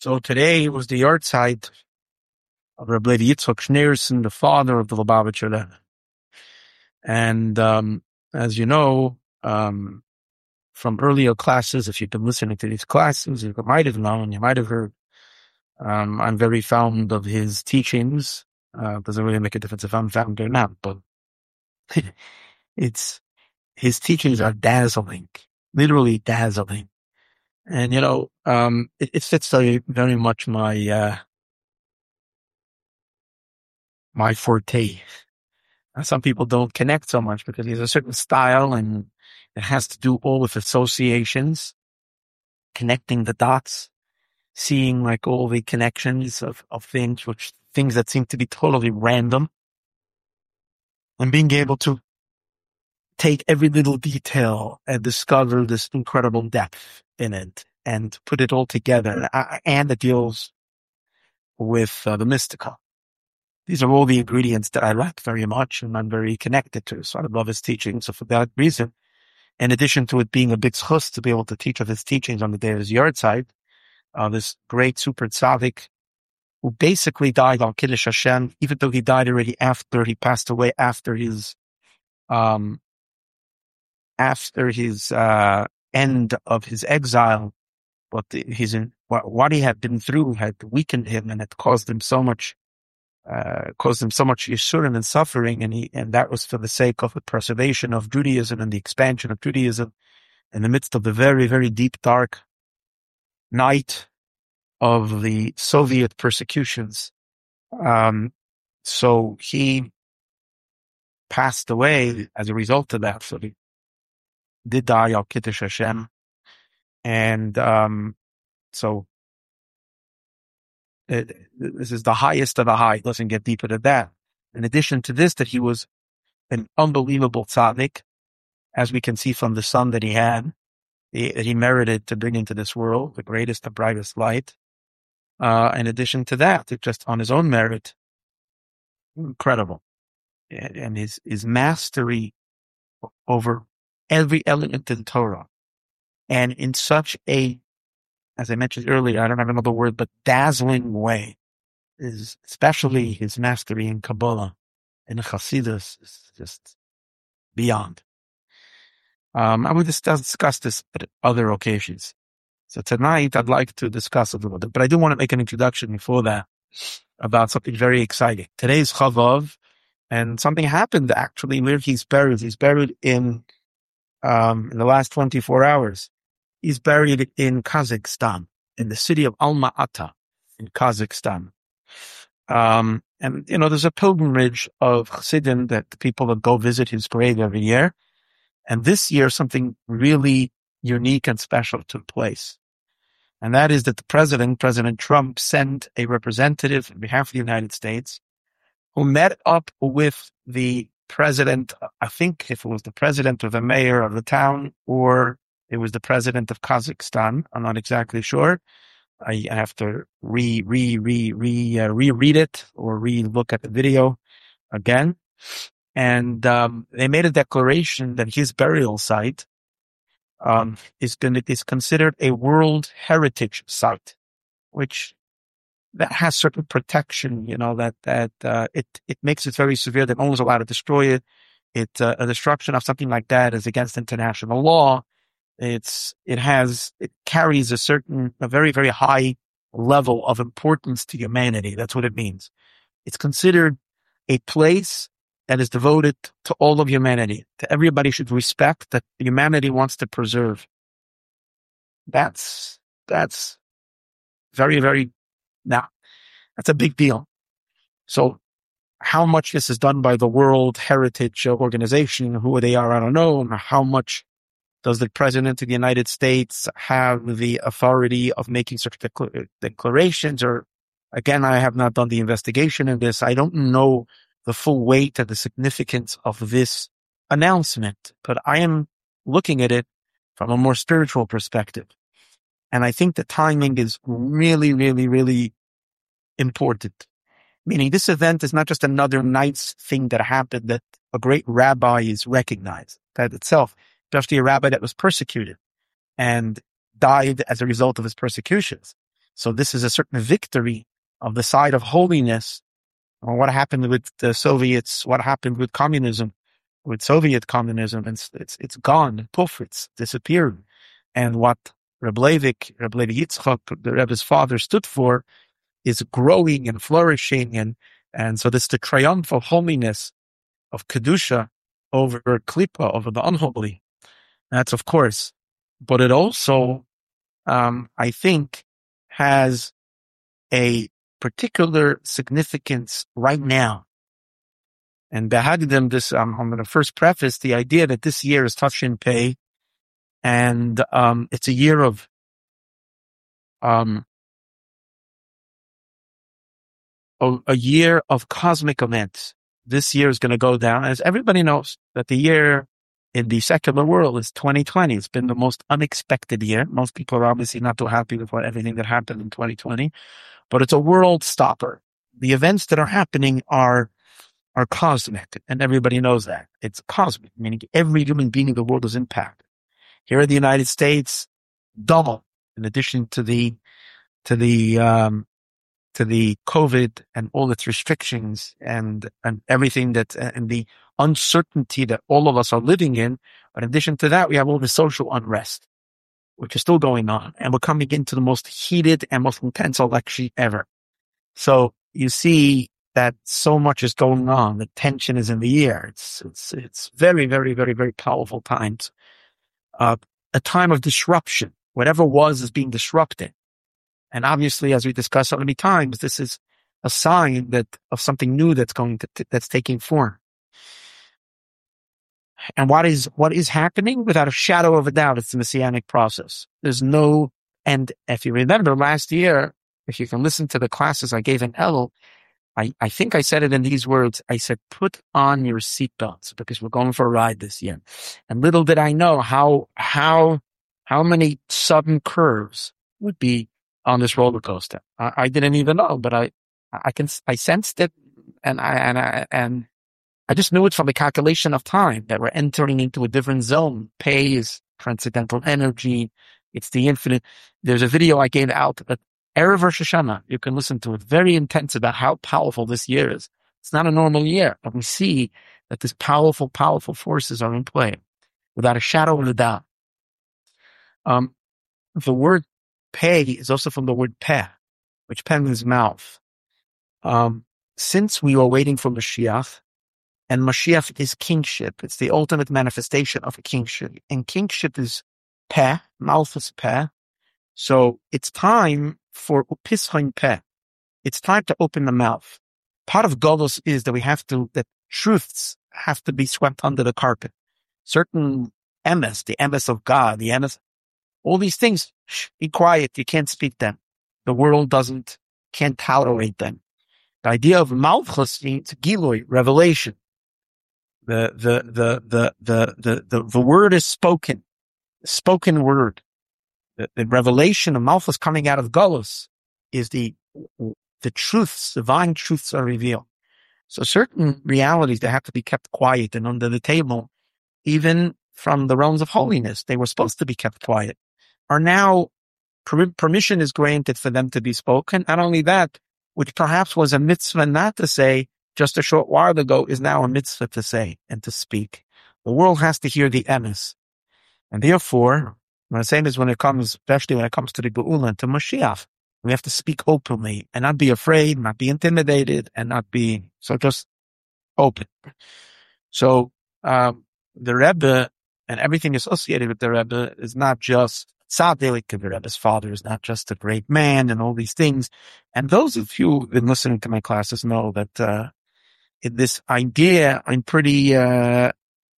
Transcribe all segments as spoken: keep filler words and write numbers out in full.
So today was the yahrzeit of Rabbi Levi Yitzchok Schneerson, the father of the Lubavitcher Rebbe. And um, as you know, um, from earlier classes, if you've been listening to these classes, you might have known, you might have heard, um, I'm very fond of his teachings. Uh, doesn't really make a difference if I'm found or not, but it's his teachings are dazzling, literally dazzling. And, you know, um, it, it fits very, very much my, uh, my forte. Uh, Some people don't connect so much because he has a certain style and it has to do all with associations, connecting the dots, seeing like all the connections of, of things, which things that seem to be totally random, and being able to take every little detail and discover this incredible depth in it and put it all together. Uh, And it deals with uh, the mystical. These are all the ingredients that I like very much and I'm very connected to. So I love his teaching. So for that reason, in addition to it being a big chus to be able to teach of his teachings on the day of his yahrzeit, uh, this great super tzaddik who basically died on Kiddush Hashem, even though he died already after he passed away after his, um, after his, uh, end of his exile. But the, his, what, what he had been through had weakened him and had caused him so much Uh, caused him so much yisurim and suffering, and he, and that was for the sake of the preservation of Judaism and the expansion of Judaism in the midst of the very, very deep, dark night of the Soviet persecutions. Um, so he passed away as a result of that. So he did die al Kiddush Hashem, and um, so it, this is the highest of the high. It doesn't get deeper than that. In addition to this, that he was an unbelievable tzaddik, as we can see from the son that he had, he, that he merited to bring into this world, the greatest and brightest light. Uh, in addition to that, it just on his own merit, incredible. And, and his, his mastery over every element in Torah. And in such a, as I mentioned earlier, I don't have another word, but dazzling way, is especially his mastery in Kabbalah and Chassidus is just beyond. Um, I will discuss, discuss this at other occasions. So tonight I'd like to discuss a little bit, but I do want to make an introduction before that about something very exciting. Today's Chavav, and something happened actually where he's buried. He's buried in, um, in the last twenty-four hours. He's buried in Kazakhstan, in the city of Alma-Ata in Kazakhstan. Um, and, you know, there's a pilgrimage of Chassidim that the people that go visit his grave every year. And this year, something really unique and special took place. And that is that the president, President Trump, sent a representative on behalf of the United States who met up with the president, I think if it was the president or the mayor of the town, or it was the president of Kazakhstan. I'm not exactly sure. I have to re, re, re, re, uh, reread it or re-look at the video again. And, um, they made a declaration that his burial site, um, is been, is considered a World Heritage Site, which that has certain protection, you know, that, that, uh, it, it makes it very severe. They're almost allowed to destroy it. It, uh, a destruction of something like that is against international law. It's, it has, it carries a certain, a very, very high level of importance to humanity. That's what it means. It's considered a place that is devoted to all of humanity, to everybody should respect, that humanity wants to preserve. That's, that's very, very, now, that's a big deal. So how much this is done by the World Heritage Organization, who they are, I don't know, and how much does the president of the United States have the authority of making such decla- declarations? Or again, I have not done the investigation in this. I don't know the full weight and the significance of this announcement, but I am looking at it from a more spiritual perspective. And I think the timing is really, really, really important. Meaning this event is not just another nice thing that happened, that a great rabbi is recognized. That itself, especially a rabbi that was persecuted and died as a result of his persecutions. So this is a certain victory of the side of holiness. Or what happened with the Soviets, what happened with communism, with Soviet communism, it's, it's, it's gone, poof, it's disappeared. And what Reb Leivik, Reb Levi Yitzchak, the Rebbe's father, stood for is growing and flourishing. And, and so this is the triumph of holiness, of Kedusha over Klippa, over the unholy. That's of course, but it also, um, I think, has a particular significance right now. And Behagdim, this, um, I'm going to first preface the idea that this year is Tafshin Pei, and um, it's a year of um, a, a year of cosmic events. This year is going to go down, as everybody knows, that the year in the secular world is twenty twenty. It's been the most unexpected year. Most people are obviously not too happy with what, everything that happened in twenty twenty, but it's a world stopper. The events that are happening are are cosmic, and everybody knows that. It's cosmic, meaning every human being in the world is impacted. Here in the United States, double, in addition to the to the um, to the COVID and all its restrictions and and everything that and the uncertainty that all of us are living in. But in addition to that, we have all the social unrest, which is still going on, and we're coming into the most heated and most intense election ever. So you see that so much is going on. The tension is in the air. It's it's it's very very very very powerful times. Uh, a time of disruption. Whatever was is being disrupted. And obviously, as we discussed so many times, this is a sign that of something new that's going to, t- that's taking form. And what is, what is happening? Without a shadow of a doubt, it's the Messianic process. There's no, and if you remember last year, if you can listen to the classes I gave in Elul, I, I think I said it in these words. I said, put on your seatbelts because we're going for a ride this year. And little did I know how, how, how many sudden curves would be on this roller coaster. I, I didn't even know, but I, I can, I sensed it, and I, and I, and I just knew it from the calculation of time that we're entering into a different zone. Pei is transcendental energy. It's the infinite. There's a video I gave out at Erev Rosh Hashanah. You can listen to it. Very intense about how powerful this year is. It's not a normal year, but we see that these powerful, powerful forces are in play without a shadow of a doubt. Um, the word Pei is also from the word peh, which peh means mouth. Um, since we were waiting for Mashiach, and Mashiach is kingship, it's the ultimate manifestation of a kingship, and kingship is peh, mouth is peh. So it's time for upischain peh. It's time to open the mouth. Part of Golus is that we have to, that truths have to be swept under the carpet. Certain emes, the emes of God, the emes, all these things, shh, be quiet, you can't speak them. The world doesn't, can't tolerate them. The idea of malchus means gilui, revelation. The, the, the, the, the, the, the, the word is spoken, spoken word. The, the revelation of malchus coming out of Golus is the, the truths, divine truths are revealed. So certain realities that have to be kept quiet and under the table, even from the realms of holiness, they were supposed to be kept quiet, are now, per- permission is granted for them to be spoken. Not only that, which perhaps was a mitzvah not to say just a short while ago, is now a mitzvah to say and to speak. The world has to hear the emes. And therefore, what I'm saying is when it comes, especially when it comes to the Geula and to Mashiach, we have to speak openly and not be afraid, not be intimidated, and not be, so just open. So, um, the Rebbe and everything associated with the Rebbe is not just tzaddik, the Rebbe's father is not just a great man and all these things. And those of you who've been listening to my classes know that, uh, in this idea, I'm pretty, uh,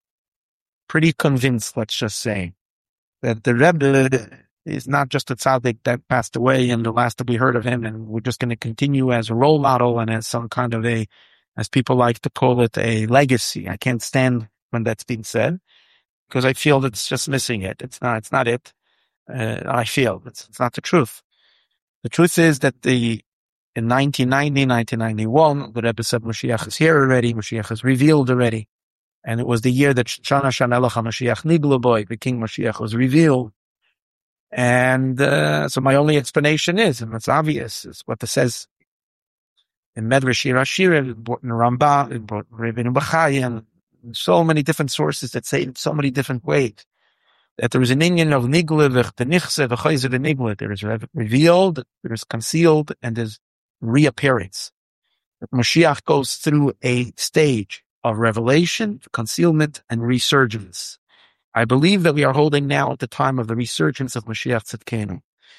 pretty convinced, let's just say, that the Rebbe is not just a tzaddik that passed away and the last that we heard of him, and we're just going to continue as a role model and as some kind of a, as people like to call it, a legacy. I can't stand when that's being said because I feel that it's just missing it. It's not, it's not it. Uh, I feel it's, it's not the truth. The truth is that the, in nineteen ninety, nineteen ninety-one, the Rebbe said Mashiach is here already. Mashiach is revealed already. And it was the year that Shana Shanelach HaMashiach Nigla Boy, the King Mashiach, was revealed. And uh, so my only explanation is, and it's obvious, is what it says in Medrash Shir HaShirim, in Rambam, in Rabbeinu Bachai, and so many different sources that say it in so many different ways, that there is an Indian of Nigla, V'chtenichse, V'chayze the Nigla. There is revealed, there is concealed, and there's reappearance. That Mashiach goes through a stage of revelation, concealment, and resurgence. I believe that we are holding now at the time of the resurgence of Mashiach Tzidkenu.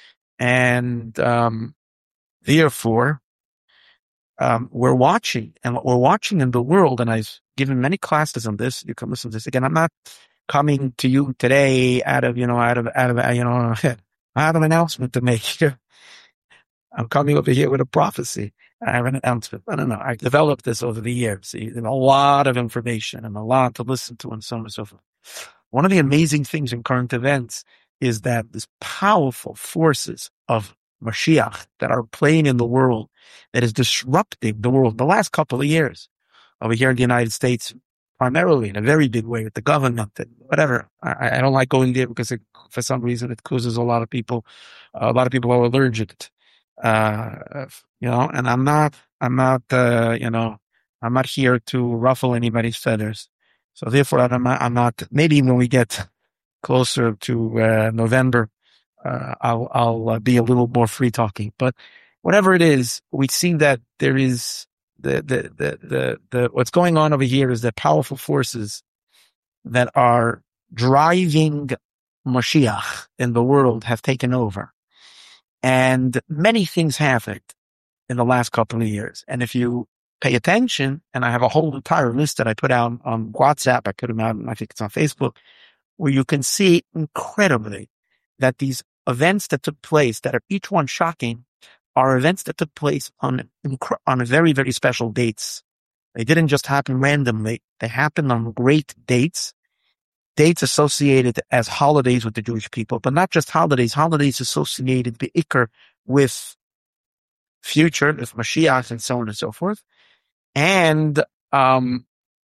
And um, therefore, um, we're watching, and what we're watching in the world, and I've given many classes on this, you can listen to this again. I'm not coming to you today out of, you know, out of, out of, you know, I have an announcement to make here. I'm coming over here with a prophecy. I have an announcement. I don't know. I developed this over the years. So there's a lot of information and a lot to listen to and so on and so forth. One of the amazing things in current events is that these powerful forces of Mashiach that are playing in the world, that is disrupting the world the last couple of years over here in the United States, primarily in a very big way with the government and whatever. I, I don't like going there because it, for some reason it causes a lot of people, uh, a lot of people are allergic. Uh, you know, and I'm not, I'm not, uh, you know, I'm not here to ruffle anybody's feathers. So therefore, I'm not, I'm not, maybe when we get closer to, uh, November, uh, I'll, I'll uh, be a little more free talking, but whatever it is, we see that there is the, the, the, the, the, what's going on over here is that powerful forces that are driving Mashiach in the world have taken over. And many things happened in the last couple of years. And if you pay attention, and I have a whole entire list that I put out on WhatsApp, I put them out, I think it's on Facebook, where you can see incredibly that these events that took place, that are each one shocking, are events that took place on, on very, very special dates. They didn't just happen randomly. They happened on great dates. Dates associated as holidays with the Jewish people, but not just holidays, holidays associated be'ikr with future, with Mashiach and so on and so forth. And, um,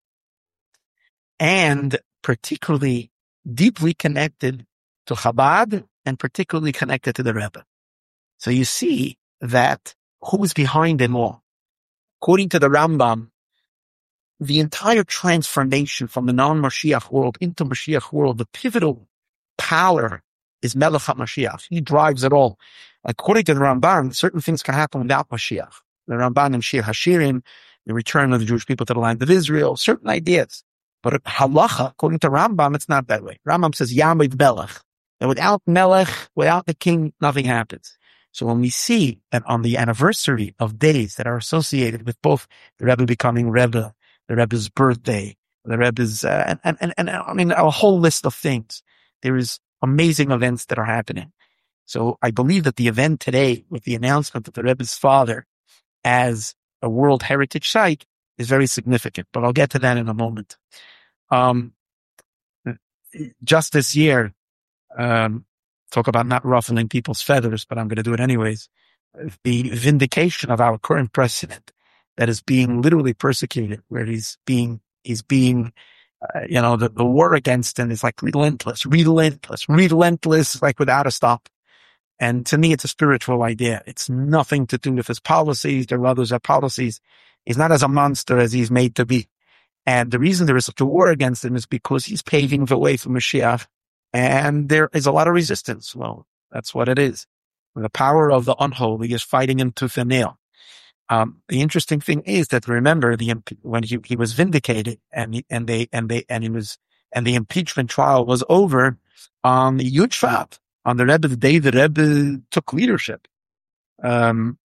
and particularly deeply connected to Chabad and particularly connected to the Rebbe. So you see that who's behind them all? According to the Rambam, the entire transformation from the non-Mashiach world into Mashiach world, the pivotal power is Melech HaMashiach. He drives it all. According to the Ramban, certain things can happen without Mashiach. The Ramban in Shir HaShirim, the return of the Jewish people to the land of Israel, certain ideas. But halacha, according to Rambam, it's not that way. Rambam says, Yamid Melech. And without Melech, without the king, nothing happens. So when we see that on the anniversary of days that are associated with both the Rebbe becoming Rebbe, the Rebbe's birthday, the Rebbe's, uh, and, and, and, I mean, a whole list of things. There is amazing events that are happening. So I believe that the event today with the announcement of the Rebbe's father as a World Heritage Site is very significant, but I'll get to that in a moment. Um, just this year, um, talk about not ruffling people's feathers, but I'm going to do it anyways. The vindication of our current president that is being literally persecuted, where he's being, he's being, uh, you know, the, the war against him is like relentless, relentless, relentless, like without a stop. And to me, it's a spiritual idea. It's nothing to do with his policies. There are others have policies. He's not as a monster as he's made to be. And the reason there is such a war against him is because he's paving the way for Mashiach. And there is a lot of resistance. Well, that's what it is. The power of the unholy is fighting him tooth and nail. Um, the interesting thing is that remember the when he, he was vindicated and he, and they and they and he was and the impeachment trial was over on the Yud Shvat, on the Rebbe, the day the Rebbe took leadership, um,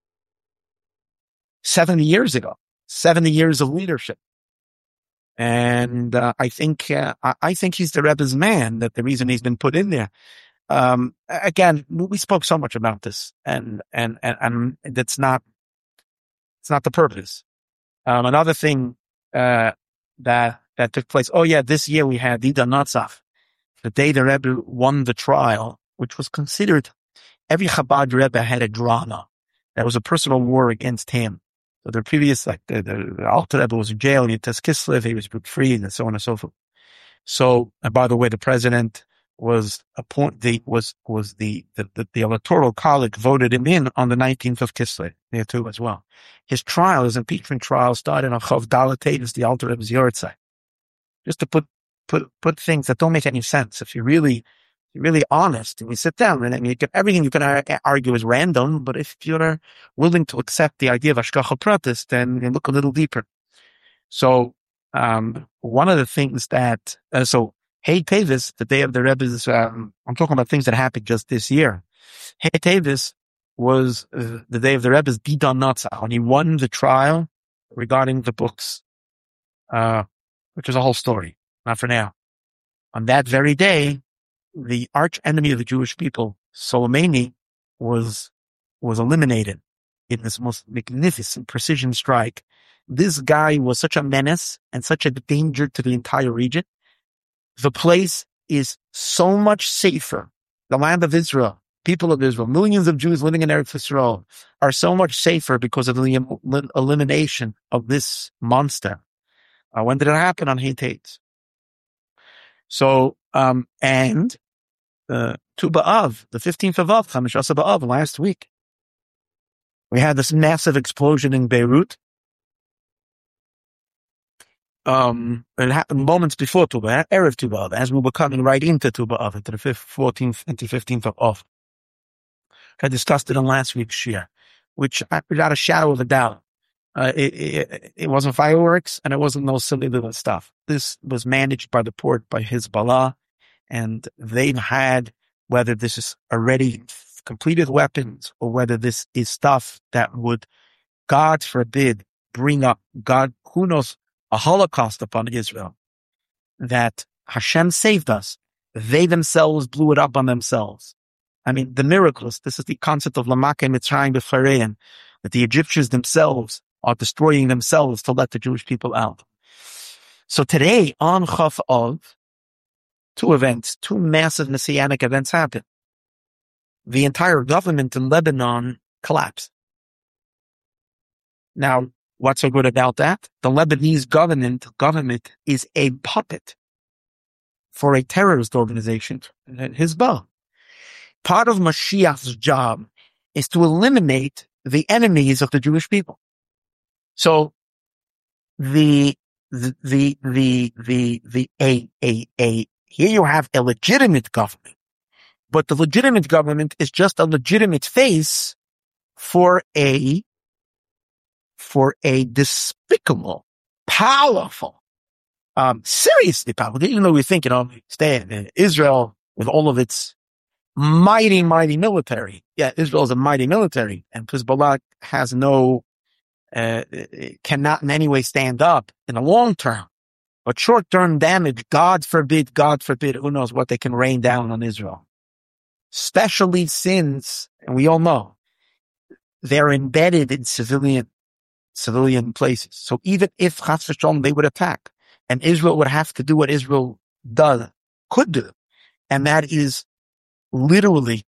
seventy years ago, seventy years of leadership. And, uh, I think, uh, I, I think he's the Rebbe's man, that the reason he's been put in there. Um, again, we spoke so much about this and, and, and, and that's not, it's not the purpose. Um, another thing, uh, that, that took place. Oh yeah, this year we had Ida Natzach, the day the Rebbe won the trial, which was considered, every Chabad Rebbe had a drama. That was a personal war against him. So the previous, like the, the, the Alter Rebbe was in jail, Yitzhak Kislev, he was free, and so on and so forth. So, and by the way, the president was appoint the was was the the, the the electoral college voted him in on the nineteenth of Kislev there too as well. His trial, his impeachment trial, started on Chav Dalet, the Alter Rebbe's Yortzeit. Just to put put put things that don't make any sense. If you're really you're really honest and you sit down and I mean, you can, everything you can argue is random, but if you're willing to accept the idea of Hashgacha Pratis, then you look a little deeper. So um, one of the things that uh, so. Hey Tavis, the day of the Rebbe's, um, I'm talking about things that happened just this year. Hey Tavis was uh, the day of the Rebbe's Bidon Natzah, when he won the trial regarding the books, uh, which is a whole story, not for now. On that very day, the arch enemy of the Jewish people, Soleimani, was, was eliminated in this most magnificent precision strike. This guy was such a menace and such a danger to the entire region. The place is so much safer. The land of Israel, people of Israel, millions of Jews living in Eretz Yisrael are so much safer because of the em- elimination of this monster. Uh, when did it happen? On Hay Tates. So, um, and uh, Tu B'Av, the fifteenth of Av, Chamish Asa B'Av, last week, we had this massive explosion in Beirut. Um, it happened moments before Tu B'Av, Erev Tu B'Av, as we were coming right into Tu B'Av, into the fifth, fourteenth, into fifteenth of Av. I discussed it in last week's shir, which, without a shadow of a doubt, uh, it, it, it wasn't fireworks and it wasn't no silly little stuff. This was managed by the port by Hezbollah, and they've had, whether this is already completed weapons or whether this is stuff that would, God forbid, bring up, God, who knows, a Holocaust upon Israel, that Hashem saved us. They themselves blew it up on themselves. I mean, the miracles, this is the concept of Lamake Mitzrayim B'Charein, that the Egyptians themselves are destroying themselves to let the Jewish people out. So today, on Chaf Av, two events, two massive messianic events happened. The entire government in Lebanon collapsed. Now, what's so good about that? The Lebanese government, government is a puppet for a terrorist organization, Hezbollah. Part of Mashiach's job is to eliminate the enemies of the Jewish people. So the, the, the, the, the, the, a, a, a, here you have a legitimate government, but the legitimate government is just a legitimate face for a, for a despicable, powerful, um, seriously powerful, even though we think, you know, stay in Israel with all of its mighty, mighty military. Yeah, Israel is a mighty military, and Hezbollah has no, uh, cannot in any way stand up in the long term. But short-term damage, God forbid, God forbid, who knows what they can rain down on Israel. Especially since, and we all know, they're embedded in civilian, civilian places. So even if Chas v'Shalom they would attack, and Israel would have to do what Israel does, could do, and that is literally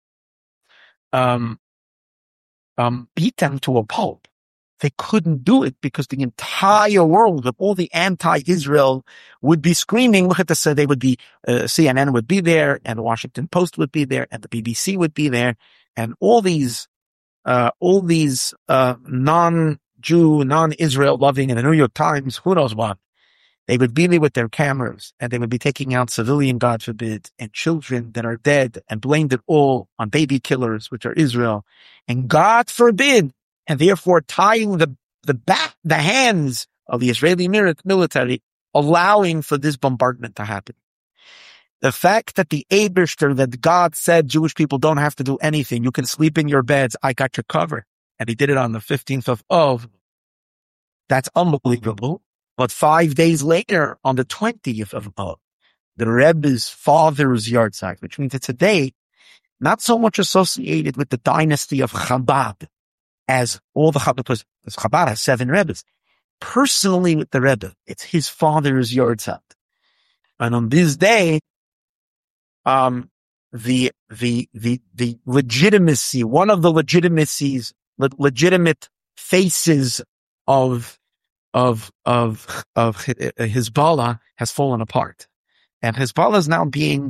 um, um, beat them to a pulp. They couldn't do it because the entire world of all the anti-Israel would be screaming. Look at this. Uh, they would be, uh, C N N would be there, and the Washington Post would be there, and the B B C would be there, and all these, uh, all these, uh, non-Jew, non-Israel loving, and the New York Times, who knows what. They would be there with their cameras, and they would be taking out civilian, God forbid, and children that are dead, and blamed it all on baby killers, which are Israel. And God forbid, and therefore tying the, the back, the hands of the Israeli military, allowing for this bombardment to happen. The fact that the Eibishter, that God said Jewish people don't have to do anything, you can sleep in your beds, I got your cover. And he did it on the fifteenth of Av. That's unbelievable. But five days later, on the twentieth of Av, the Rebbe's father's yahrzeit, which means it's a day not so much associated with the dynasty of Chabad, as all the Chabad, because Chabad has seven Rebbes. Personally with the Rebbe, it's his father's yahrzeit. And on this day, um, the, the, the, the legitimacy, one of the legitimacies, le- legitimate faces of, of, of, of Hezbollah has fallen apart. And Hezbollah is now being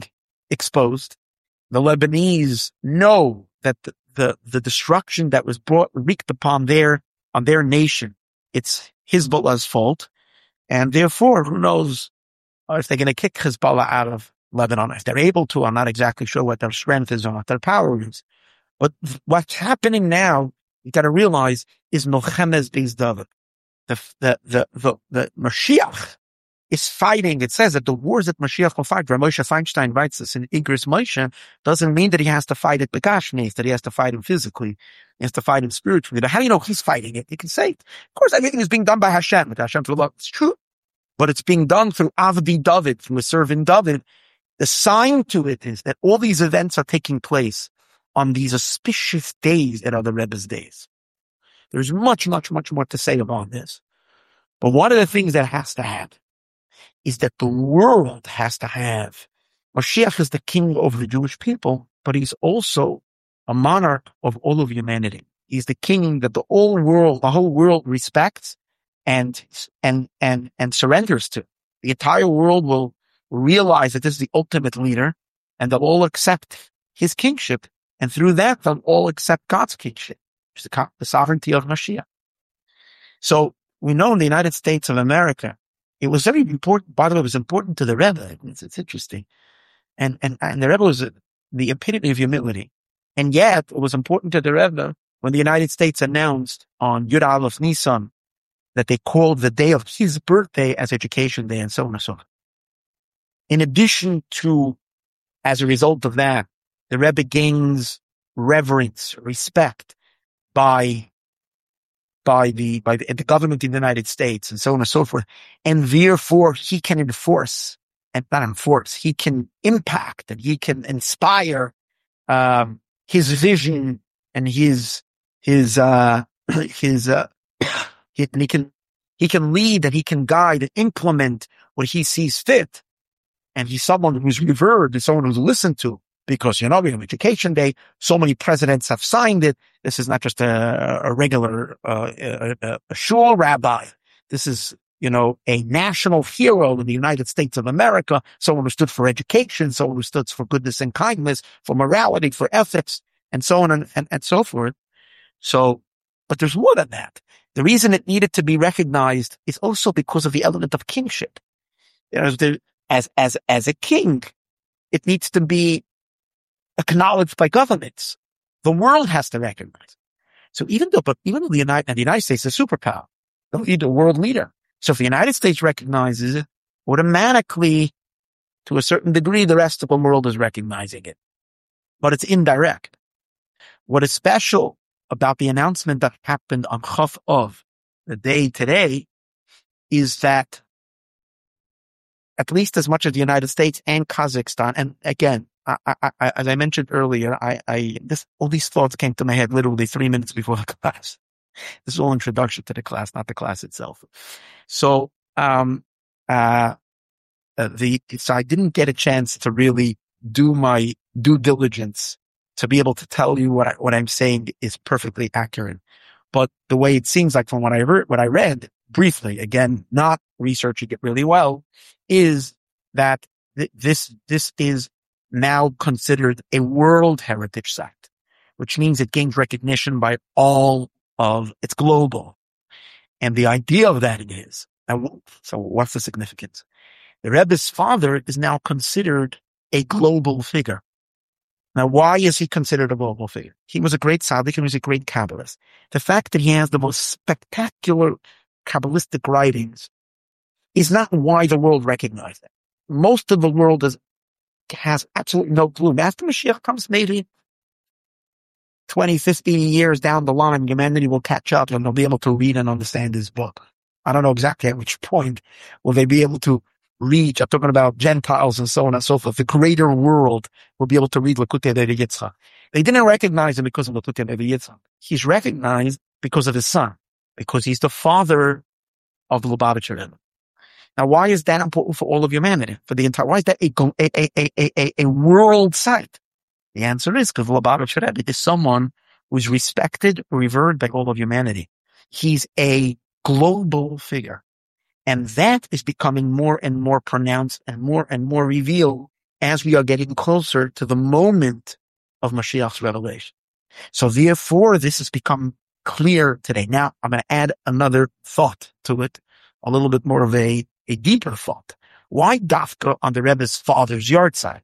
exposed. The Lebanese know that the, the, the destruction that was brought, wreaked upon their, on their nation, it's Hezbollah's fault. And therefore, who knows if they're going to kick Hezbollah out of Lebanon. If they're able to, I'm not exactly sure what their strength is or what their power is. But what's happening now, you got to realize, is Milchemes Beis David. The, the, the, the, the Mashiach is fighting. It says that the wars that Mashiach will fight, Rav Moshe Feinstein writes this in Igros Moshe, doesn't mean that he has to fight it begashmis, that he has to fight him physically. He has to fight him spiritually. Now, how do you know he's fighting it? You can say, of course, everything is being done by Hashem. With Hashem, it's true. But it's being done through Avdi David, from a servant David. The sign to it is that all these events are taking place on these auspicious days that are the Rebbe's days. There's much, much, much more to say about this. But one of the things that has to happen is that the world has to have. Mashiach is the king of the Jewish people, but he's also a monarch of all of humanity. He's the king that the whole world, the whole world respects and, and, and, and surrenders to. The entire world will realize that this is the ultimate leader, and they'll all accept his kingship, and through that, they'll all accept God's kingship, which is the, the sovereignty of Mashiach. So we know in the United States of America, it was very important. By the way, it was important to the Rebbe. It's, it's interesting. And, and, and the Rebbe was the epitome of humility. And yet, it was important to the Rebbe when the United States announced on Yud Aleph Nisan that they called the day of his birthday as Education Day, and so on and so on. In addition to, as a result of that, the Rebbe gains reverence, respect by, by the, by the, the government in the United States, and so on and so forth. And therefore, he can enforce, and not enforce, he can impact, and he can inspire, um, his vision and his, his, uh, his, uh, he, and he can, he can lead and he can guide and implement what he sees fit. And he's someone who's revered, and someone who's listened to, because, you know, we have Education Day. So many presidents have signed it. This is not just a, a regular, uh, a, a, a shul rabbi. This is, you know, a national hero in the United States of America. Someone who stood for education, someone who stood for goodness and kindness, for morality, for ethics, and so on and, and, and so forth. So, but there's more than that. The reason it needed to be recognized is also because of the element of kingship. You know, there, As, as, as a king, it needs to be acknowledged by governments. The world has to recognize. So even though, but even though the United, and the United States is a superpower, the world leader. So if the United States recognizes it, automatically, to a certain degree, the rest of the world is recognizing it. But it's indirect. What is special about the announcement that happened on Chaf of the day today is that at least as much as the United States and Kazakhstan, and again, I, I, I, as I mentioned earlier, I, I this all these thoughts came to my head literally three minutes before the class. This is all introduction to the class, not the class itself. So, um, uh, uh, the so I didn't get a chance to really do my due diligence to be able to tell you what I, what I'm saying is perfectly accurate. But the way it seems like from what I heard, what I read briefly, again, not researching it really well, is that th- this, this is now considered a World Heritage Site, which means it gains recognition by all of, it's global. And the idea of that is, so what's the significance? The Rebbe's father is now considered a global figure. Now, why is he considered a global figure? He was a great tzaddik, he was a great Kabbalist. The fact that he has the most spectacular Kabbalistic writings is not why the world recognized it. Most of the world is, has absolutely no clue. After Mashiach comes, maybe twenty, fifty years down the line, humanity will catch up and they'll be able to read and understand his book. I don't know exactly at which point will they be able to reach. I'm talking about Gentiles and so on and so forth. The greater world will be able to read Likutei Levi Yitzchak. They didn't recognize him because of Likutei Levi Yitzchak. He's recognized because of his son, because he's the father of the Lubavitcher Rebbe. Now, why is that important for all of humanity? For the entire, why is that a, a, a, a, a, a world site? The answer is because Lubavitcher Rebbe is someone who's respected, revered by all of humanity. He's a global figure. And that is becoming more and more pronounced and more and more revealed as we are getting closer to the moment of Mashiach's revelation. So therefore, this has become clear today. Now, I'm going to add another thought to it, a little bit more of a, a deeper thought. Why Dafka on the Rebbe's father's yard side?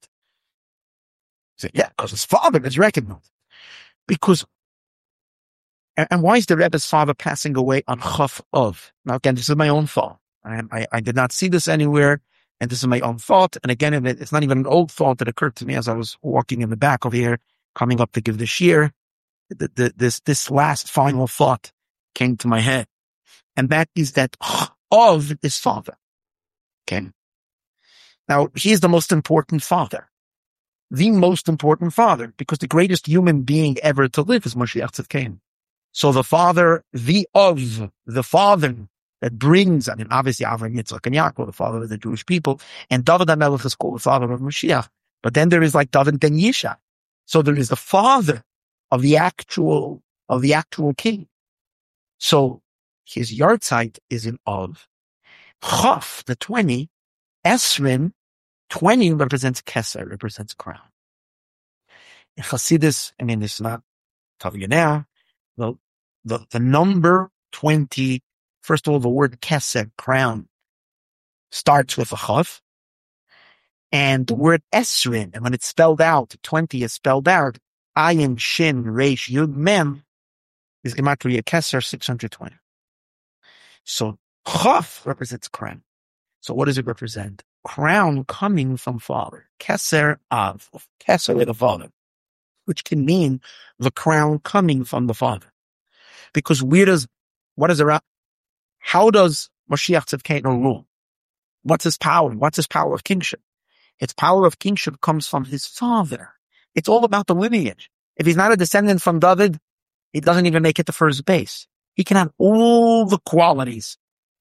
So, yeah, because his father is recognized. Because, and, and why is the Rebbe's father passing away on Chaf of? Now, again, this is my own thought. I, I, I did not see this anywhere, and this is my own thought. And again, it's not even an old thought that occurred to me as I was walking in the back over here, coming up to give the shiur. The, the, this, this last final thought came to my head. And that is that of his father. Okay. Now, he is the most important father. The most important father, because the greatest human being ever to live is Moshiach Tzidkenu. So the father, the of, the father that brings, I mean, obviously Avraham, Yitzchak, and Yaakov, the father of the Jewish people, and David HaMelech is called the father of Mashiach. But then there is like David ben Yishai. So there is the father of the actual, of the actual king. So his yard site is in Av. Chaf, the twenty, Esrin, twenty represents Keser, represents crown. In Chassidus, I mean, it's not telling you now, the, the, the number twenty, first of all, the word Keser, crown, starts with a Chaf. And the word Esrin, and when it's spelled out, twenty is spelled out, Ayin, Shin, Reish, Yud, Mem, is Gematria Keser, six hundred twenty. So Chaf represents crown. So what does it represent? Crown coming from father. Keser Av. Keser is the father. Which can mean the crown coming from the father. Because where does, what is around, how does Mashiach Tzidkenu rule? What's his power? What's his power of kingship? Its power of kingship comes from his father. It's all about the lineage. If he's not a descendant from David, he doesn't even make it to first base. He can have all the qualities,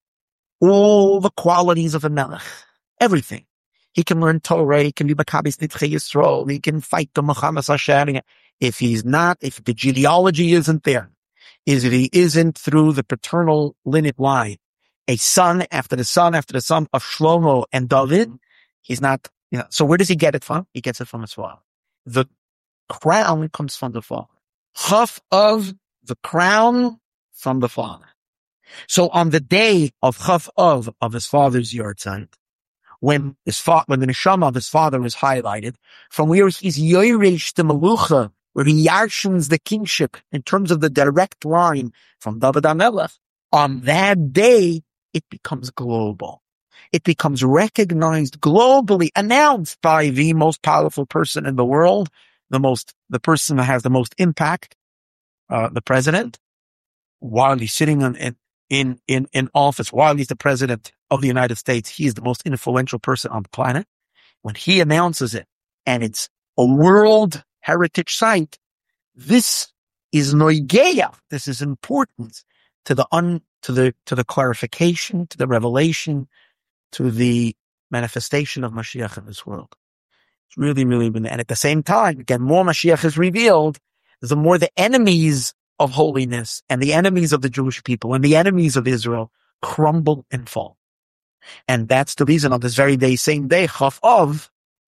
all the qualities of a melech, everything. He can learn Torah, he can be Maccabis Nidchei Yisrael, he can fight the Muhammad Asher. If he's not, if the genealogy isn't there, is if he isn't through the paternal lineage line, a son after the son after the son of Shlomo and David, he's not, you know, so where does he get it from? He gets it from his father. The crown comes from the father. Half of the crown from the father. So on the day of Chaf of, of his father's yard site, when his fa- when the neshama of his father is highlighted, from where he's yoresh the melucha, where he yarshins the kingship in terms of the direct line from David HaMelech, on that day, it becomes global. It becomes recognized globally, announced by the most powerful person in the world, the most, the person that has the most impact, uh, the president, while he's sitting on, in, in, in, in office, while he's the president of the United States, he is the most influential person on the planet. When he announces it, and it's a world heritage site, this is noigeya. This is important to the un, to the, to the clarification, to the revelation, to the manifestation of Mashiach in this world. It's really, really, and at the same time, again, more Mashiach is revealed, the more the enemies of holiness and the enemies of the Jewish people and the enemies of Israel crumble and fall. And that's the reason on this very day, same day, Chaf of,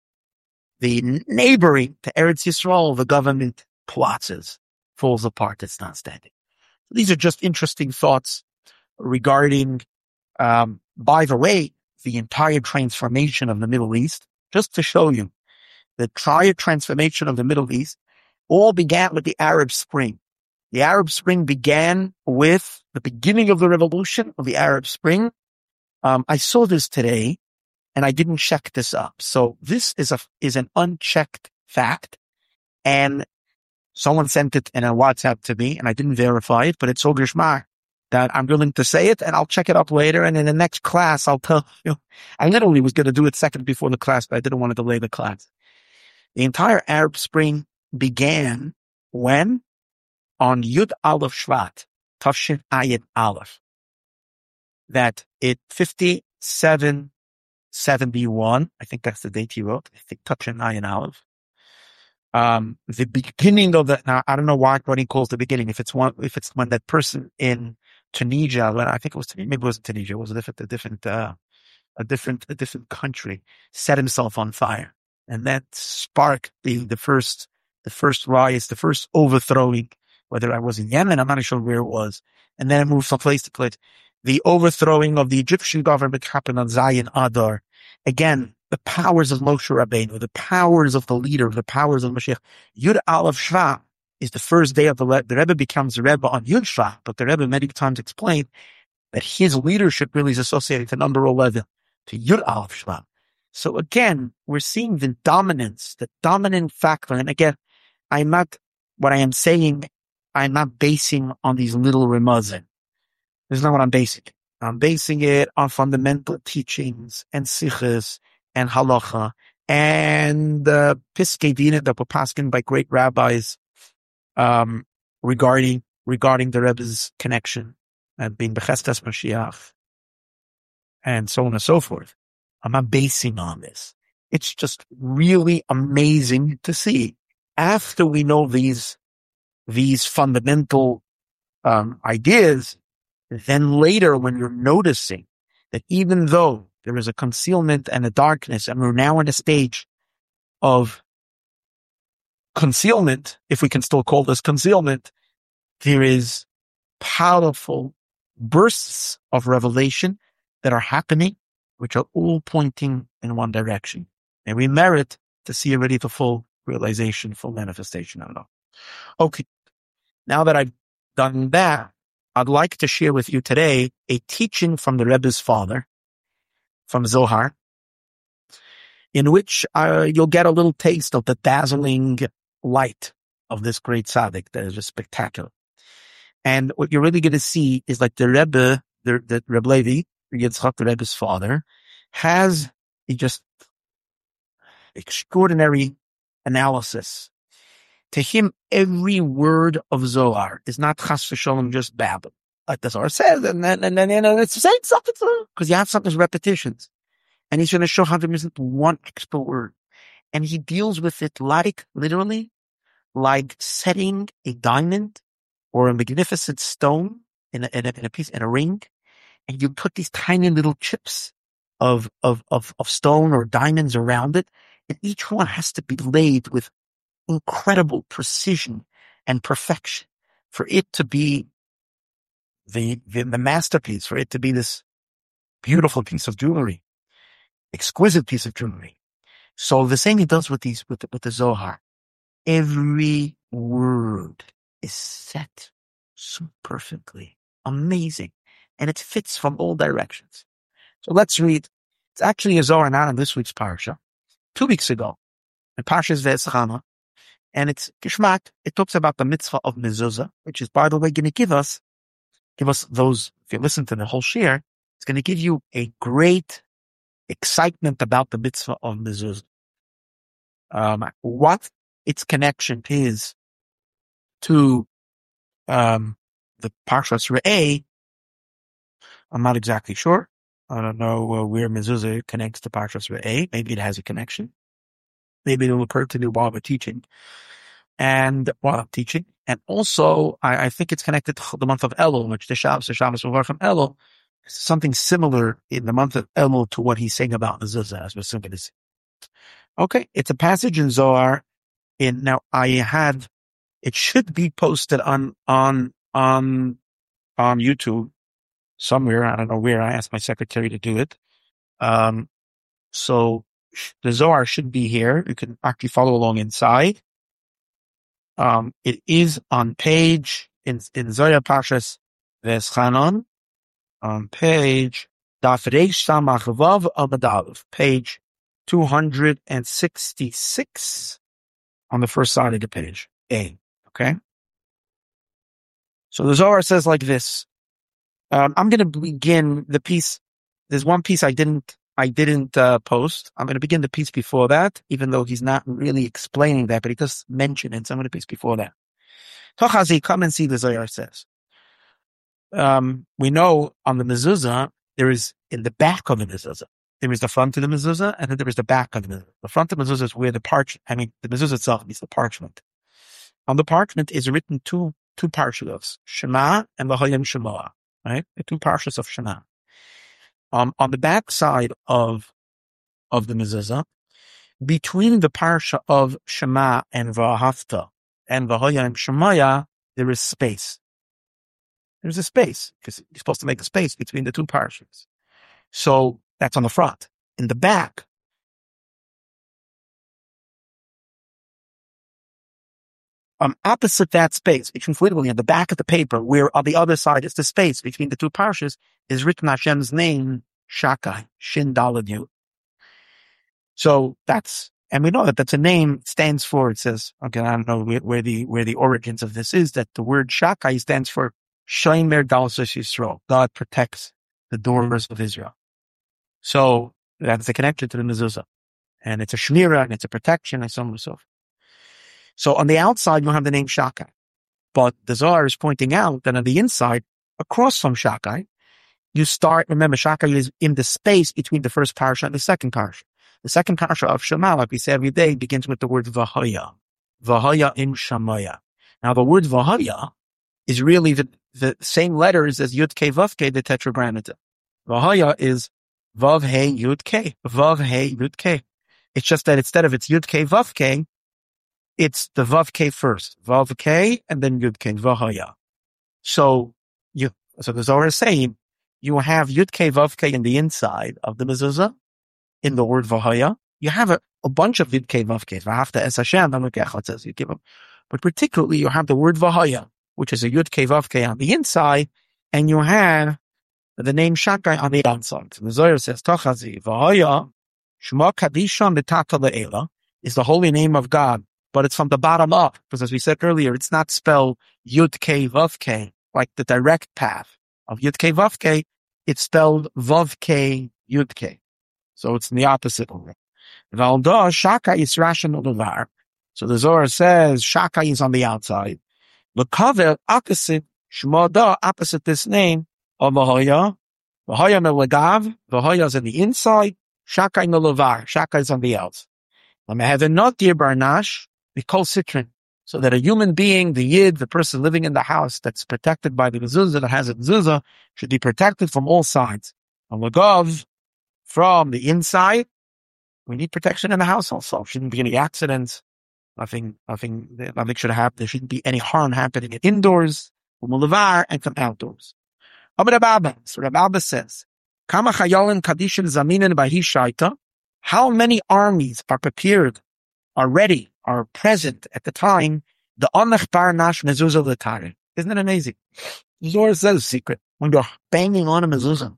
the neighboring to Eretz Yisrael, the government collapses, falls apart, it's not standing. These are just interesting thoughts regarding, um, by the way, the entire transformation of the Middle East, just to show you the entire transformation of the Middle East all began with the Arab Spring. The Arab Spring began with the beginning of the revolution of the Arab Spring. Um, I saw this today and I didn't check this up. So this is a, is an unchecked fact, and someone sent it in a WhatsApp to me and I didn't verify it, but it's so geschmack that I'm willing to say it, and I'll check it up later. And in the next class, I'll tell you. I literally was going to do it second before the class, but I didn't want to delay the class. The entire Arab Spring began when? On Yud Aleph Shvat, Tafshin Ayin Aleph. That it fifty-seven seventy-one, I think that's the date he wrote. I think Tafshin Ayin Aleph. Um, the beginning of the, now I don't know why, what he calls the beginning. If it's one, if it's when that person in Tunisia, when I think it was, maybe it wasn't Tunisia, it was a different, a different, uh, a different, a different country, set himself on fire. And that sparked the, the first, the first riots, the first overthrowing, whether I was in Yemen, I'm not sure where it was. And then it moved from place to place. The overthrowing of the Egyptian government happened on Zayin Adar. Again, the powers of Moshe Rabbeinu, the powers of the leader, the powers of Mashiach. Yud Aleph Shvat is the first day of the Rebbe. The Rebbe becomes the Rebbe on Yud Shvat, but the Rebbe many times explained that his leadership really is associated to number eleven, to Yud Aleph Shvat. So again, we're seeing the dominance, the dominant factor. And again, I'm not, what I am saying, I'm not basing on these little remuzin. This is not what I'm basing. I'm basing it on fundamental teachings and sichos and halacha and uh, piskei dina that were passed by great rabbis um, regarding regarding the Rebbe's connection and being bechestas Mashiach and so on and so forth. I'm not basing on this. It's just really amazing to see after we know these these fundamental um, ideas. Then later, when you're noticing that even though there is a concealment and a darkness, and we're now in a stage of concealment, if we can still call this concealment, there is powerful bursts of revelation that are happening, which are all pointing in one direction. And we merit to see already the full realization, full manifestation of it all. Okay, now that I've done that, I'd like to share with you today a teaching from the Rebbe's father, from Zohar, in which uh, you'll get a little taste of the dazzling light of this great tzaddik that is just spectacular. And what you're really going to see is like the Rebbe, the, the Rebbe Levi, Yitzchak, the Rebbe's father, has a just extraordinary analysis. To him, every word of Zohar is not chas v'sholom just babble, like the Zohar says, and then and then you know it's saying something because you have something repetitions, and he's going to show how there isn't one extra word, and he deals with it like literally, like setting a diamond or a magnificent stone in a, in a, in a piece in a ring, and you put these tiny little chips of of of of stone or diamonds around it, and each one has to be laid with incredible precision and perfection for it to be the, the the masterpiece, for it to be this beautiful piece of jewelry, exquisite piece of jewelry. So the same he does with these with the, with the Zohar. Every word is set so perfectly, amazing, and it fits from all directions. So let's read. It's actually a Zohar not in this week's parsha. Two weeks ago, in Parshas Ve'eschana. And it's Gishmak. It talks about the mitzvah of mezuzah, which is, by the way, going to give us, give us those, if you listen to the whole shir, it's going to give you a great excitement about the mitzvah of mezuzah. Um, what its connection is to, um, the Parshas Re'eh, I'm not exactly sure. I don't know uh, where mezuzah connects to Parshas Re'eh. Maybe it has a connection. Maybe it'll occur to me while we're teaching. And while I'm teaching. And also, I, I think it's connected to the month of Elul, which the Shabbos, the Shabbos will from Elul. Something similar in the month of Elul to what he's saying about mezuzah, as we're soon going to see. Okay, it's a passage in Zohar. In now, I had, it should be posted on, on, on, on YouTube somewhere. I don't know where. I asked my secretary to do it. Um, so, the Zohar should be here. You can actually follow along inside. Um, it is on page, in, in Zohar Parshas Ve'eschanan, on page Daf Reish Samach Vav Amud Aleph, page two hundred sixty-six on the first side of the page. A. Okay? So the Zohar says like this. Um, I'm going to begin the piece. There's one piece I didn't I didn't uh, post. I'm going to begin the piece before that, even though he's not really explaining that, but he just mentioned it. So I'm going to piece before that. Tochazi, come and see the Zohar says. Um, we know on the mezuzah, there is in the back of the mezuzah, there is the front of the mezuzah, and then there is the back of the mezuzah. The front of the mezuzah is where the parch, I mean, the mezuzah itself is the parchment. On the parchment is written two, two parshas, Shema and V'Hayim Shemoah, right? The two parshas of Shema. Um, on the back side of, of the mezuzah, Between the parsha of Shema and V'ahavta and V'hoya and Shemaya, there is space. There's a space because you're supposed to make a space between the two parshas. So that's on the front. In the back, um, opposite that space, between literally on the back of the paper, where on the other side is the space between the two parshas, is written Hashem's name, Shakai, Shin Daled Yud. So that's, and we know that that's a name, stands for, it says, okay, I don't know where, where the, where the origins of this is, that the word Shakai stands for Shomer Dalsos Yisrael. God protects the doors of Israel. So that's the connection to the mezuzah. And it's a shmira, and it's a protection, and so on and so forth. So on the outside, you have the name Shakai. But the Zohar is pointing out that on the inside, across from Shakai, you start, remember, Shakai is in the space between the first parsha and the second parsha. The second parsha of Shema, like we say every day, begins with the word V'hoya. V'hoya im Shemaya. Now the word V'hoya is really the, the same letters as Yud Kei Vav Kei, the tetragrammaton. V'hoya is Vav Hei Yud Kei. Vav Hei Yud Kei. It's just that instead of it's Yud Kei Vav Kei, it's the Vav Kei first. Vav Kei and then Yud Kei. V'hoya. So you, so the Zohar is saying, you have Yud Kei Vav Kei in the inside of the mezuzah, in the word V'hoya. You have a, a bunch of Yud Kei Vav Kei. V'afta es Hashem, it says you give them. But particularly you have the word V'hoya, which is a Yud Kei Vav Kei on the inside, and you have the name Shakai on the outside. The Zohar says, Tochazi, V'hoya, Shema Kadisha Mitata Le'ela, is the holy name of God, but it's from the bottom up, because as we said earlier, it's not spelled Yud Kei Vav Kei, like the direct path of Yud Kei Vav Kei. It's spelled Vav Kei Yud Kei. So it's in the opposite order. Valda Shakai is Rashan Uluvar. So the Zohar says Shakai is on the outside. L'kavel opposite Shmada, opposite this name of V'hoya. V'hoya melagav. V'hoya is in the inside. Shakai Uluvar. Shakai is on the outside. Let me have a not dear Barnash. We call Citrin. So that a human being, the Yid, the person living in the house that's protected by the mezuzah, that has a mezuzah, should be protected from all sides. And Lagav, from the inside, we need protection in the house also. Shouldn't be any accidents. Nothing, nothing, nothing should happen. There shouldn't be any harm happening indoors, from Ulavar, and from outdoors. Abba Rabba, so Rabba says, Kama chayalim kadishin zaminin bahi shaita. How many armies are prepared, are ready, are present at the time, the Onach Barnash mezuzah l'tare. Isn't it amazing? Zohar says a secret. When you're banging on a mezuzah,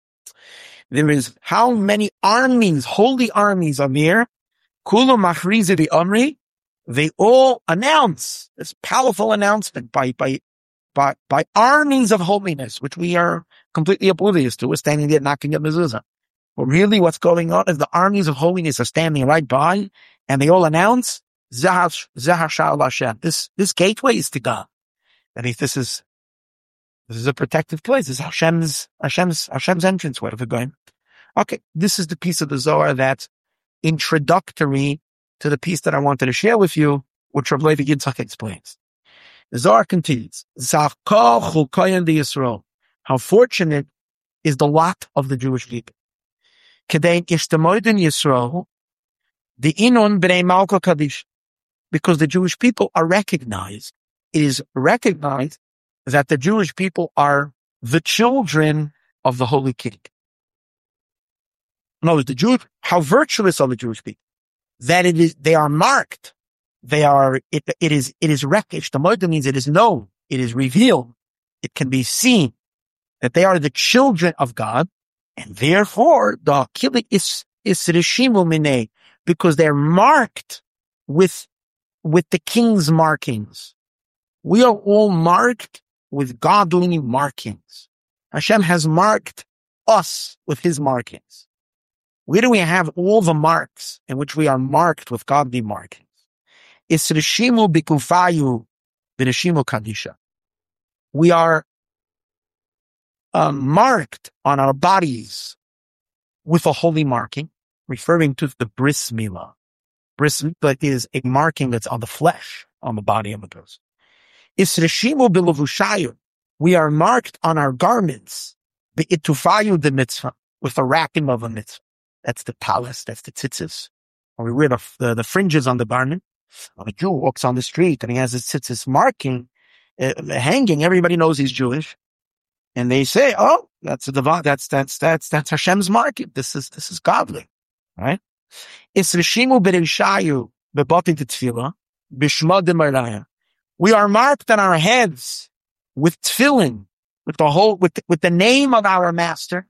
there is how many armies, holy armies are there. Kulu machrizi the Omri. They all announce this powerful announcement by, by, by, by armies of holiness, which we are completely oblivious to. We're standing there knocking at mezuzah. But really what's going on is the armies of holiness are standing right by, and they all announce, Zahar Sha'al Hashem. This, this gateway is to God. That is, this is, this is a protective place. This is Hashem's, Hashem's, Hashem's entrance way of going. Okay. This is the piece of the Zohar that's introductory to the piece that I wanted to share with you, which Rav Levi Yitzchak explains. The Zohar continues, Zachka Chulkoyen de Yisrael. How fortunate is the lot of the Jewish people. Kedein Ishtamoidin Yisrael, the Inon B'nei Malka Kadish. Because the Jewish people are recognized. It is recognized that the Jewish people are the children of the Holy King. No, the Jews, how virtuous are the Jewish people? That it is, they are marked. They are, it, it is, it is recognized. The Moed means it is known. It is revealed. It can be seen that they are the children of God. And therefore, the Akilik is, is Rishimu Minei, because they're marked with with the king's markings. We are all marked with godly markings. Hashem has marked us with his markings. Where do we have all the marks in which we are marked with godly markings? It's Rishimu Bikufayu V'Rishimu Kadisha. We are um, marked on our bodies with a holy marking, referring to the bris milah. Bris milah is a marking that's on the flesh, on the body of a person. Isreshimu bilavushayu. We are marked on our garments, be'itufayu the mitzvah, with the racking of a mitzvah. That's the palace, that's the tzitzis. or we wear the, the, the fringes on the garment. When a Jew walks on the street and he has his tzitzis marking, uh, hanging, everybody knows he's Jewish. And they say, oh, that's a divine, that's, that's, that's, that's Hashem's marking. This is, this is godly, right? It's Rishimu B'Rishayu B'Batin T'Tfilah B'Shma D'Maraya. We are marked on our heads with tefillin, with the whole, with, with the name of our master.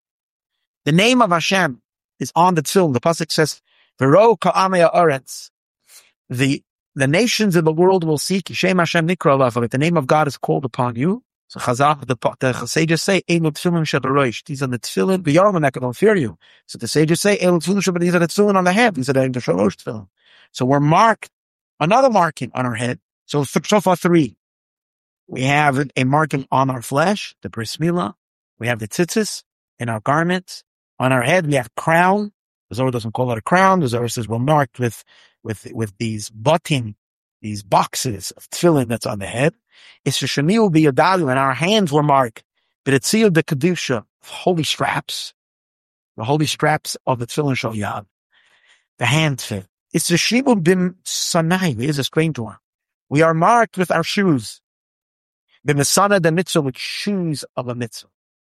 The name of Hashem is on the tefillin. The pasuk says, V'ro ka'amei ha'aretz. The, the nations of the world will seek Shem Hashem Nikra Alav. The name of God is called upon you. So Chazal, the, the sages say, Elu tefillin shabaroish. These are the tefillin, v'yarom, and that don't fear you. So the sages say, Elu tefillin shabaroish. These are the tefillin on the head. These are the shalosh tefillin. So we're marked, another marking on our head. So, so far three. We have a marking on our flesh, the bris milah. We have the tzitzis in our garments. On our head, we have crown. The Zohar doesn't call it a crown. The Zohar says we're marked with, with, with these button, these boxes of tefillin that's on the head. It's the Shemiu B'Yadalu, and our hands were marked. But it's sealed the Kedusha, holy straps, the holy straps of the tefillin shel yad, the hand fit. It's the Shimu Bim Sanai. Here's a strange one. We are marked with our shoes. B'Misana the mitzvah, with shoes of a mitzvah.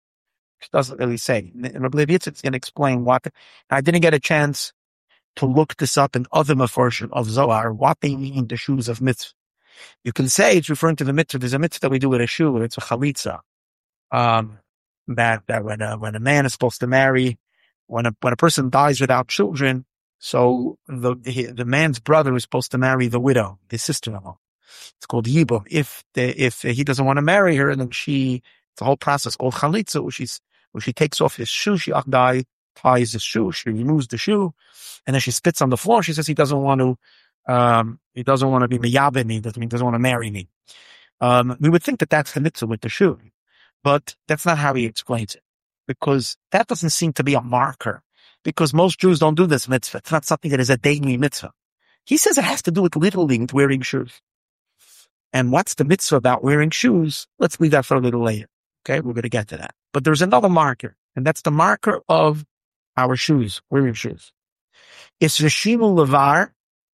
It doesn't really say. And Rabbi Levi Yitzchak is going to explain what. I didn't get a chance to look this up in other mefarshim of Zohar, what they mean, the shoes of mitzvah. You can say it's referring to the mitzvah. There's a mitzvah that we do with a shoe, it's a chalitza. Um, that, that when a, when a man is supposed to marry, when a, when a person dies without children, so the, the, the man's brother is supposed to marry the widow, his sister-in-law. It's called yibum. If the, if he doesn't want to marry her, then she, it's a whole process called chalitza, where she's, where she takes off his shoe, she akdai, ties his shoe, she removes the shoe, and then she spits on the floor. She says he doesn't want to, um, he doesn't want to be meyabed me, that means he doesn't want to marry me. Um, we would think that that's the mitzvah with the shoe, but that's not how he explains it, because that doesn't seem to be a marker, because most Jews don't do this mitzvah. It's not something that is a daily mitzvah. He says it has to do with literally with wearing shoes. And what's the mitzvah about wearing shoes? Let's leave that for a little later. Okay, we're going to get to that. But there's another marker, and that's the marker of our shoes, wearing shoes. It's Rishimu Levar.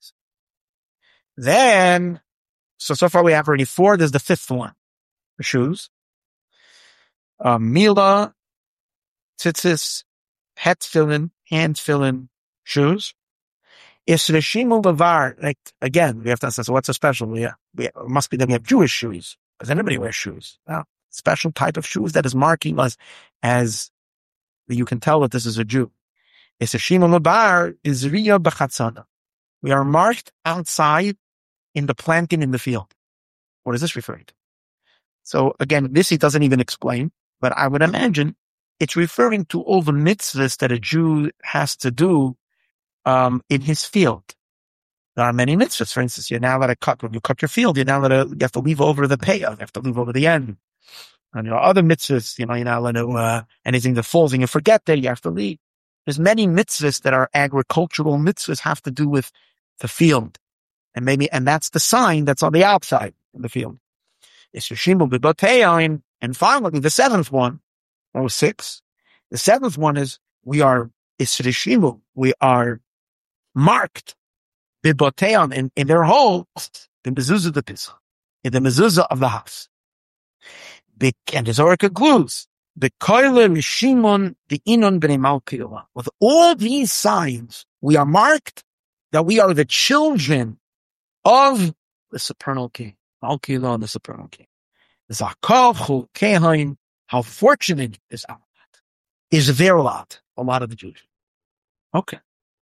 Then, so, so far we have already four. There's the fifth one, the shoes. Um, Mila, tzitzis, het tefillin, hand tefillin, shoes. It's Rishimu Levar. Like, again, we have to ask, so what's so special? We, we, it must be that we have Jewish shoes, because anybody wears shoes. Now, special type of shoes that is marking us as you can tell that this is a Jew. It's a Shimon Levar is Riya B'Chatzana. We are marked outside in the planting in the field. What is this referring to? So again, this he doesn't even explain, but I would imagine it's referring to all the mitzvahs that a Jew has to do um, in his field. There are many mitzvahs. For instance, you're now allowed to cut, when you cut your field, you're now allowed to, you have to leave over the pay, you have to leave over the end. And there are other mitzvahs, you know, you're not allowed to, uh, anything that falls and you forget that, you have to leave. There's many mitzvahs that are agricultural mitzvahs, have to do with the field. And maybe, and that's the sign that's on the outside of the field. It's Yeshimu B'Batein. And finally, the seventh one, or six, the seventh one is, we are, it's Yeshimu, we are marked B'Batein in, in their homes, the mezuzah of the Pesach, in the mezuzah of the house. And the Zohar concludes, with all these signs, we are marked that we are the children of the supernal king. Malkilah, the supernal king. How fortunate is our lot? Is their lot, a lot of the Jews. Okay.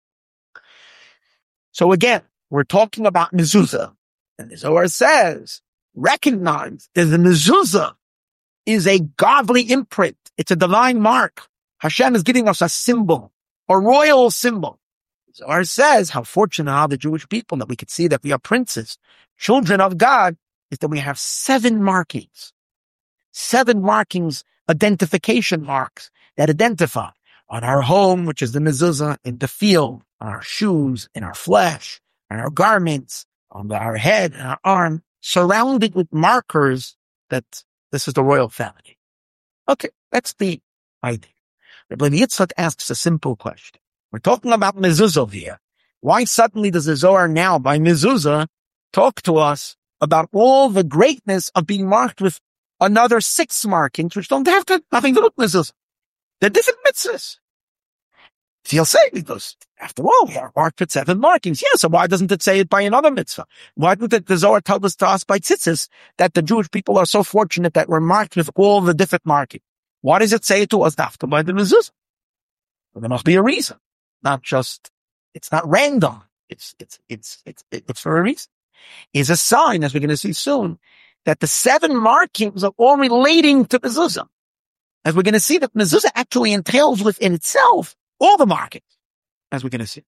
So again, we're talking about mezuzah. And the Zohar says, recognize that the mezuzah is a godly imprint. It's a divine mark. Hashem is giving us a symbol, a royal symbol. Zohar says how fortunate are the Jewish people that we could see that we are princes, children of God, is that we have seven markings. Seven markings, identification marks that identify on our home, which is the mezuzah, in the field, on our shoes, in our flesh, on our garments, on our head and our arm, surrounded with markers that this is the royal family. Okay, that's the idea. Rabbi Yitzchak asks a simple question. We're talking about mezuzah here. Why suddenly does the Zohar now, by mezuzah, talk to us about all the greatness of being marked with another six markings, which don't have to, nothing to do with mezuzah? They're different mitzvahs. So you'll say, because after all, we are marked with seven markings. Yeah, so why doesn't it say it by another mitzvah? Why didn't the Zohar tell us to us by tzitzis that the Jewish people are so fortunate that we're marked with all the different markings? Why does it say it to us after by the mezuzah? Well, there must be a reason, not just, it's not random. It's, it's, it's, it's, it's for a reason. It's a sign, as we're going to see soon, that the seven markings are all relating to mezuzah. As we're going to see that mezuzah actually entails within itself all the markings, as we're going to see.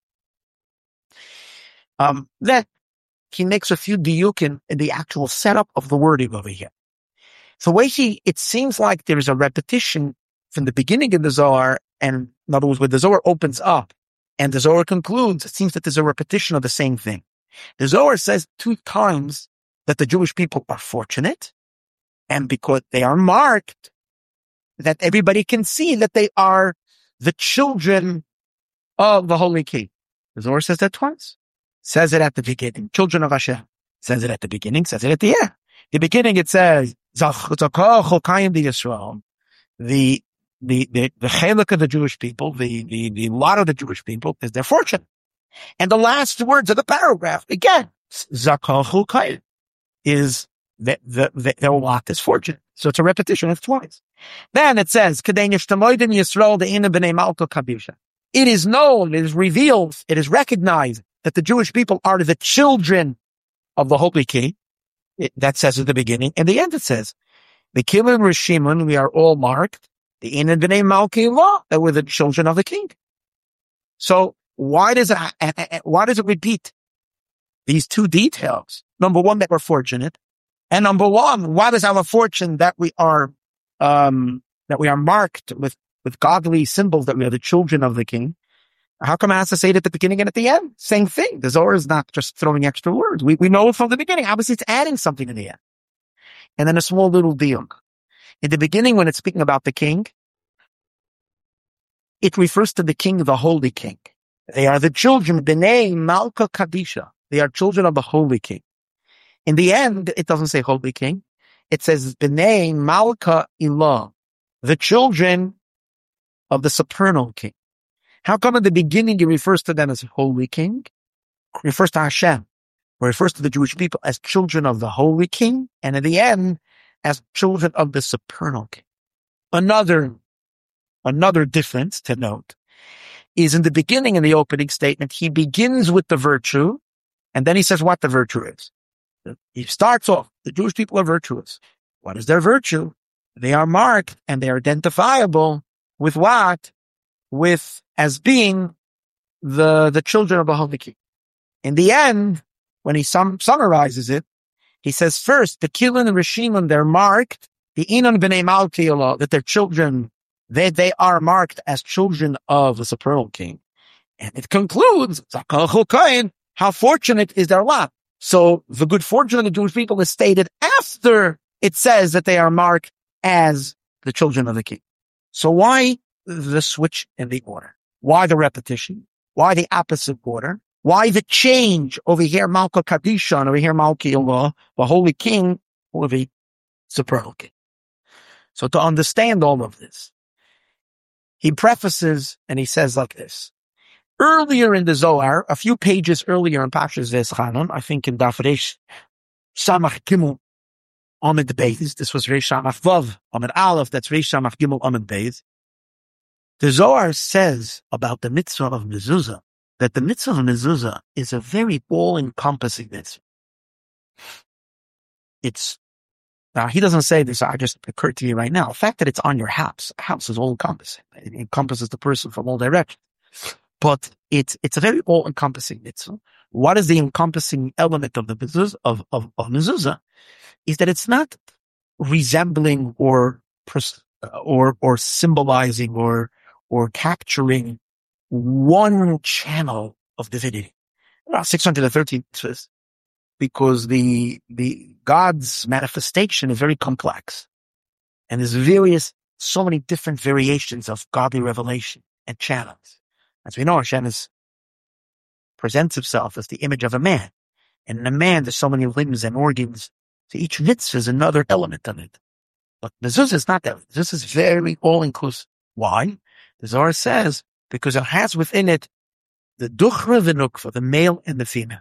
Um, then he makes a few diukim in the actual setup of the wording over here. So way he, it seems like there is a repetition from the beginning in the Zohar, and in other words, when the Zohar opens up and the Zohar concludes, it seems that there's a repetition of the same thing. The Zohar says two times that the Jewish people are fortunate, and because they are marked, that everybody can see that they are the children of the Holy King. The Zohar says that twice. Says it at the beginning. Children of Hashem. Says it at the beginning. Says it at the end. The beginning it says, the, the, the, the chalik of the Jewish people, the, the, the lot of the Jewish people is their fortune. And the last words of the paragraph, again, Zakachu Kayim, is that the, the, their lot is fortune. So it's a repetition of twice. Then it says, it is known, it is revealed, it is recognized that the Jewish people are the children of the Holy King. It, that says at the beginning. And the end it says, the Kilim Rishimun, we are all marked, the Inan B'nai Malki Law, that we're the children of the King. So why does it, why does it repeat these two details? Number one, that we're fortunate. And number one, why does our fortune that we are, um, that we are marked with, with godly symbols, that we are the children of the King? How come it has to say it at the beginning and at the end? Same thing. The Zohar is not just throwing extra words. We, we know it from the beginning. Obviously, it's adding something in the end. And then a small little deal. In the beginning, when it's speaking about the King, it refers to the King, the Holy King. They are the children, B'nai Malka Kadisha. They are children of the Holy King. In the end, it doesn't say Holy King. It says B'nai Malka Ilah, the children of the supernal King. How come in the beginning it refers to them as Holy King? It refers to Hashem. It refers to the Jewish people as children of the Holy King, and in the end, as children of the supernal King. Another, another difference to note is in the beginning, in the opening statement, he begins with the virtue, and then he says what the virtue is. He starts off, the Jewish people are virtuous. What is their virtue? They are marked and they are identifiable with what? With as being the, the children of the Holy King. In the end, when he sum, summarizes it, he says first, the Kilin and Rishimun, they're marked, the Inan B'nai Malki Allah, that their children, they, they are marked as children of the supernal King. And it concludes, Zakachu Kayim, how fortunate is their lot. So the good fortune of the Jewish people is stated after it says that they are marked as the children of the King. So why the switch in the order? Why the repetition? Why the opposite order? Why the change over here, Malka Kadisha, and over here, Malki Allah, the Holy King, or the supernal King? So to understand all of this, he prefaces and he says like this. Earlier in the Zohar, a few pages earlier in Parshas V'eschanan, I think in Daf Reish Samach Gimel Amid Beis, this was Reish Samach Vav Amid Aleph, that's Reish Samach Gimel Amid Beis. The Zohar says about the mitzvah of mezuzah that the mitzvah of mezuzah is a very all-encompassing mitzvah. It's now he doesn't say this. I just occurred to me right now. The fact that it's on your house, house is all-encompassing. It encompasses the person from all directions. But it's, it's a very all-encompassing mitzvah. What is the encompassing element of the mezuzah, of, of, of mezuzah? Is that it's not resembling or, or, or symbolizing or, or capturing one channel of divinity. Well, six hundred thirteen says, because the, the God's manifestation is very complex. And there's various, so many different variations of godly revelation and channels. As we know, Hashem is presents himself as the image of a man. And in a man, there's so many limbs and organs. So each mitzvah is another element of it. But mezuzah is not that. This is very all-inclusive. Why? The Zohar says, because it has within it the duchra v'nukva, the male and the female.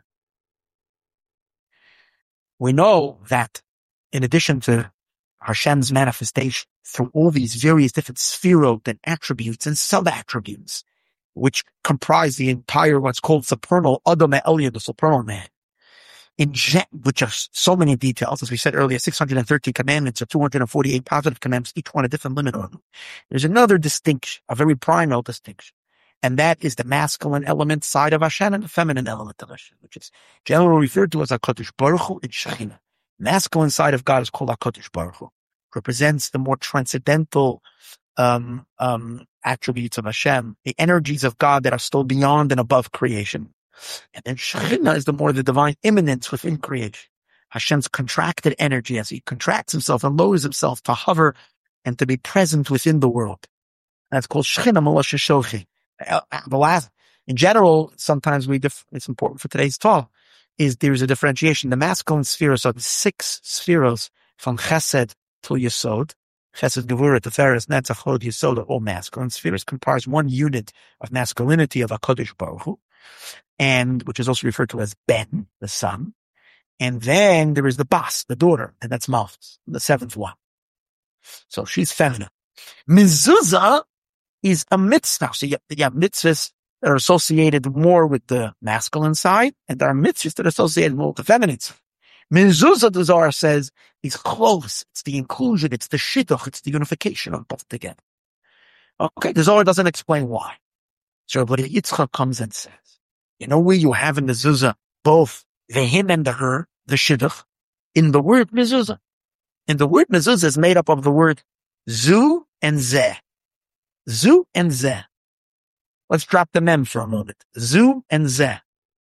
We know that in addition to Hashem's manifestation through all these various different sphirot and attributes and sub-attributes, which comprise the entire what's called supernal Adam Elyon, the supernal man, in jet, which are so many details, as we said earlier, six hundred thirty commandments or two hundred forty-eight positive commandments, each one a different limit on them. There's another distinction, a very primal distinction, and that is the masculine element side of Hashem and the feminine element of Hashem, which is generally referred to as HaKadosh Baruch Hu and Shekhinah. Masculine side of God is called HaKadosh Baruch Hu, represents the more transcendental um, um, attributes of Hashem, the energies of God that are still beyond and above creation. And then Shekhinah is the more the divine immanence within creation. Hashem's contracted energy as he contracts himself and lowers himself to hover and to be present within the world. That's called Shekhinah Maloshe Shochi. The last, in general, sometimes we, dif- it's important for today's talk, is there's a differentiation. The masculine spheres are the six spheres from Chesed to Yesod. Chesed, Gevurah, Tiferes, Netzach, Hod, Yesod are all masculine spheres, comprise one unit of masculinity of HaKadosh Baruch Hu, and which is also referred to as Ben, the son. And then there is the Bas, the daughter, and that's Malchus, the seventh one. So she's feminine. Mezuzah is a mitzvah. So you have, you have mitzvahs that are associated more with the masculine side, and there are mitzvahs that are associated more with the feminine side. Mezuzah, the Zohar says, is close. It's the inclusion, it's the shidduch, it's the unification of both together. Okay, the Zohar doesn't explain why. So, but Yitzchak comes and says, you know where you have in the mezuzah both the him and the her, the shidduch, in the word mezuzah. And the word mezuzah is made up of the word zu and zeh. Zu and zeh. Let's drop the mem for a moment. Zu and zeh.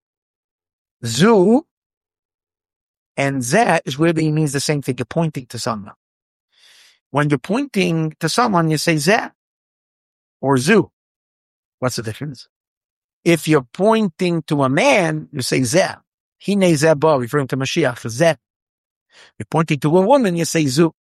Zu and zeh is really means the same thing. You're pointing to someone. When you're pointing to someone, you say zeh or zu. What's the difference? If you're pointing to a man, you say zeh. Hine zeh ba, referring to Mashiach, zeh. You're pointing to a woman, you say zu.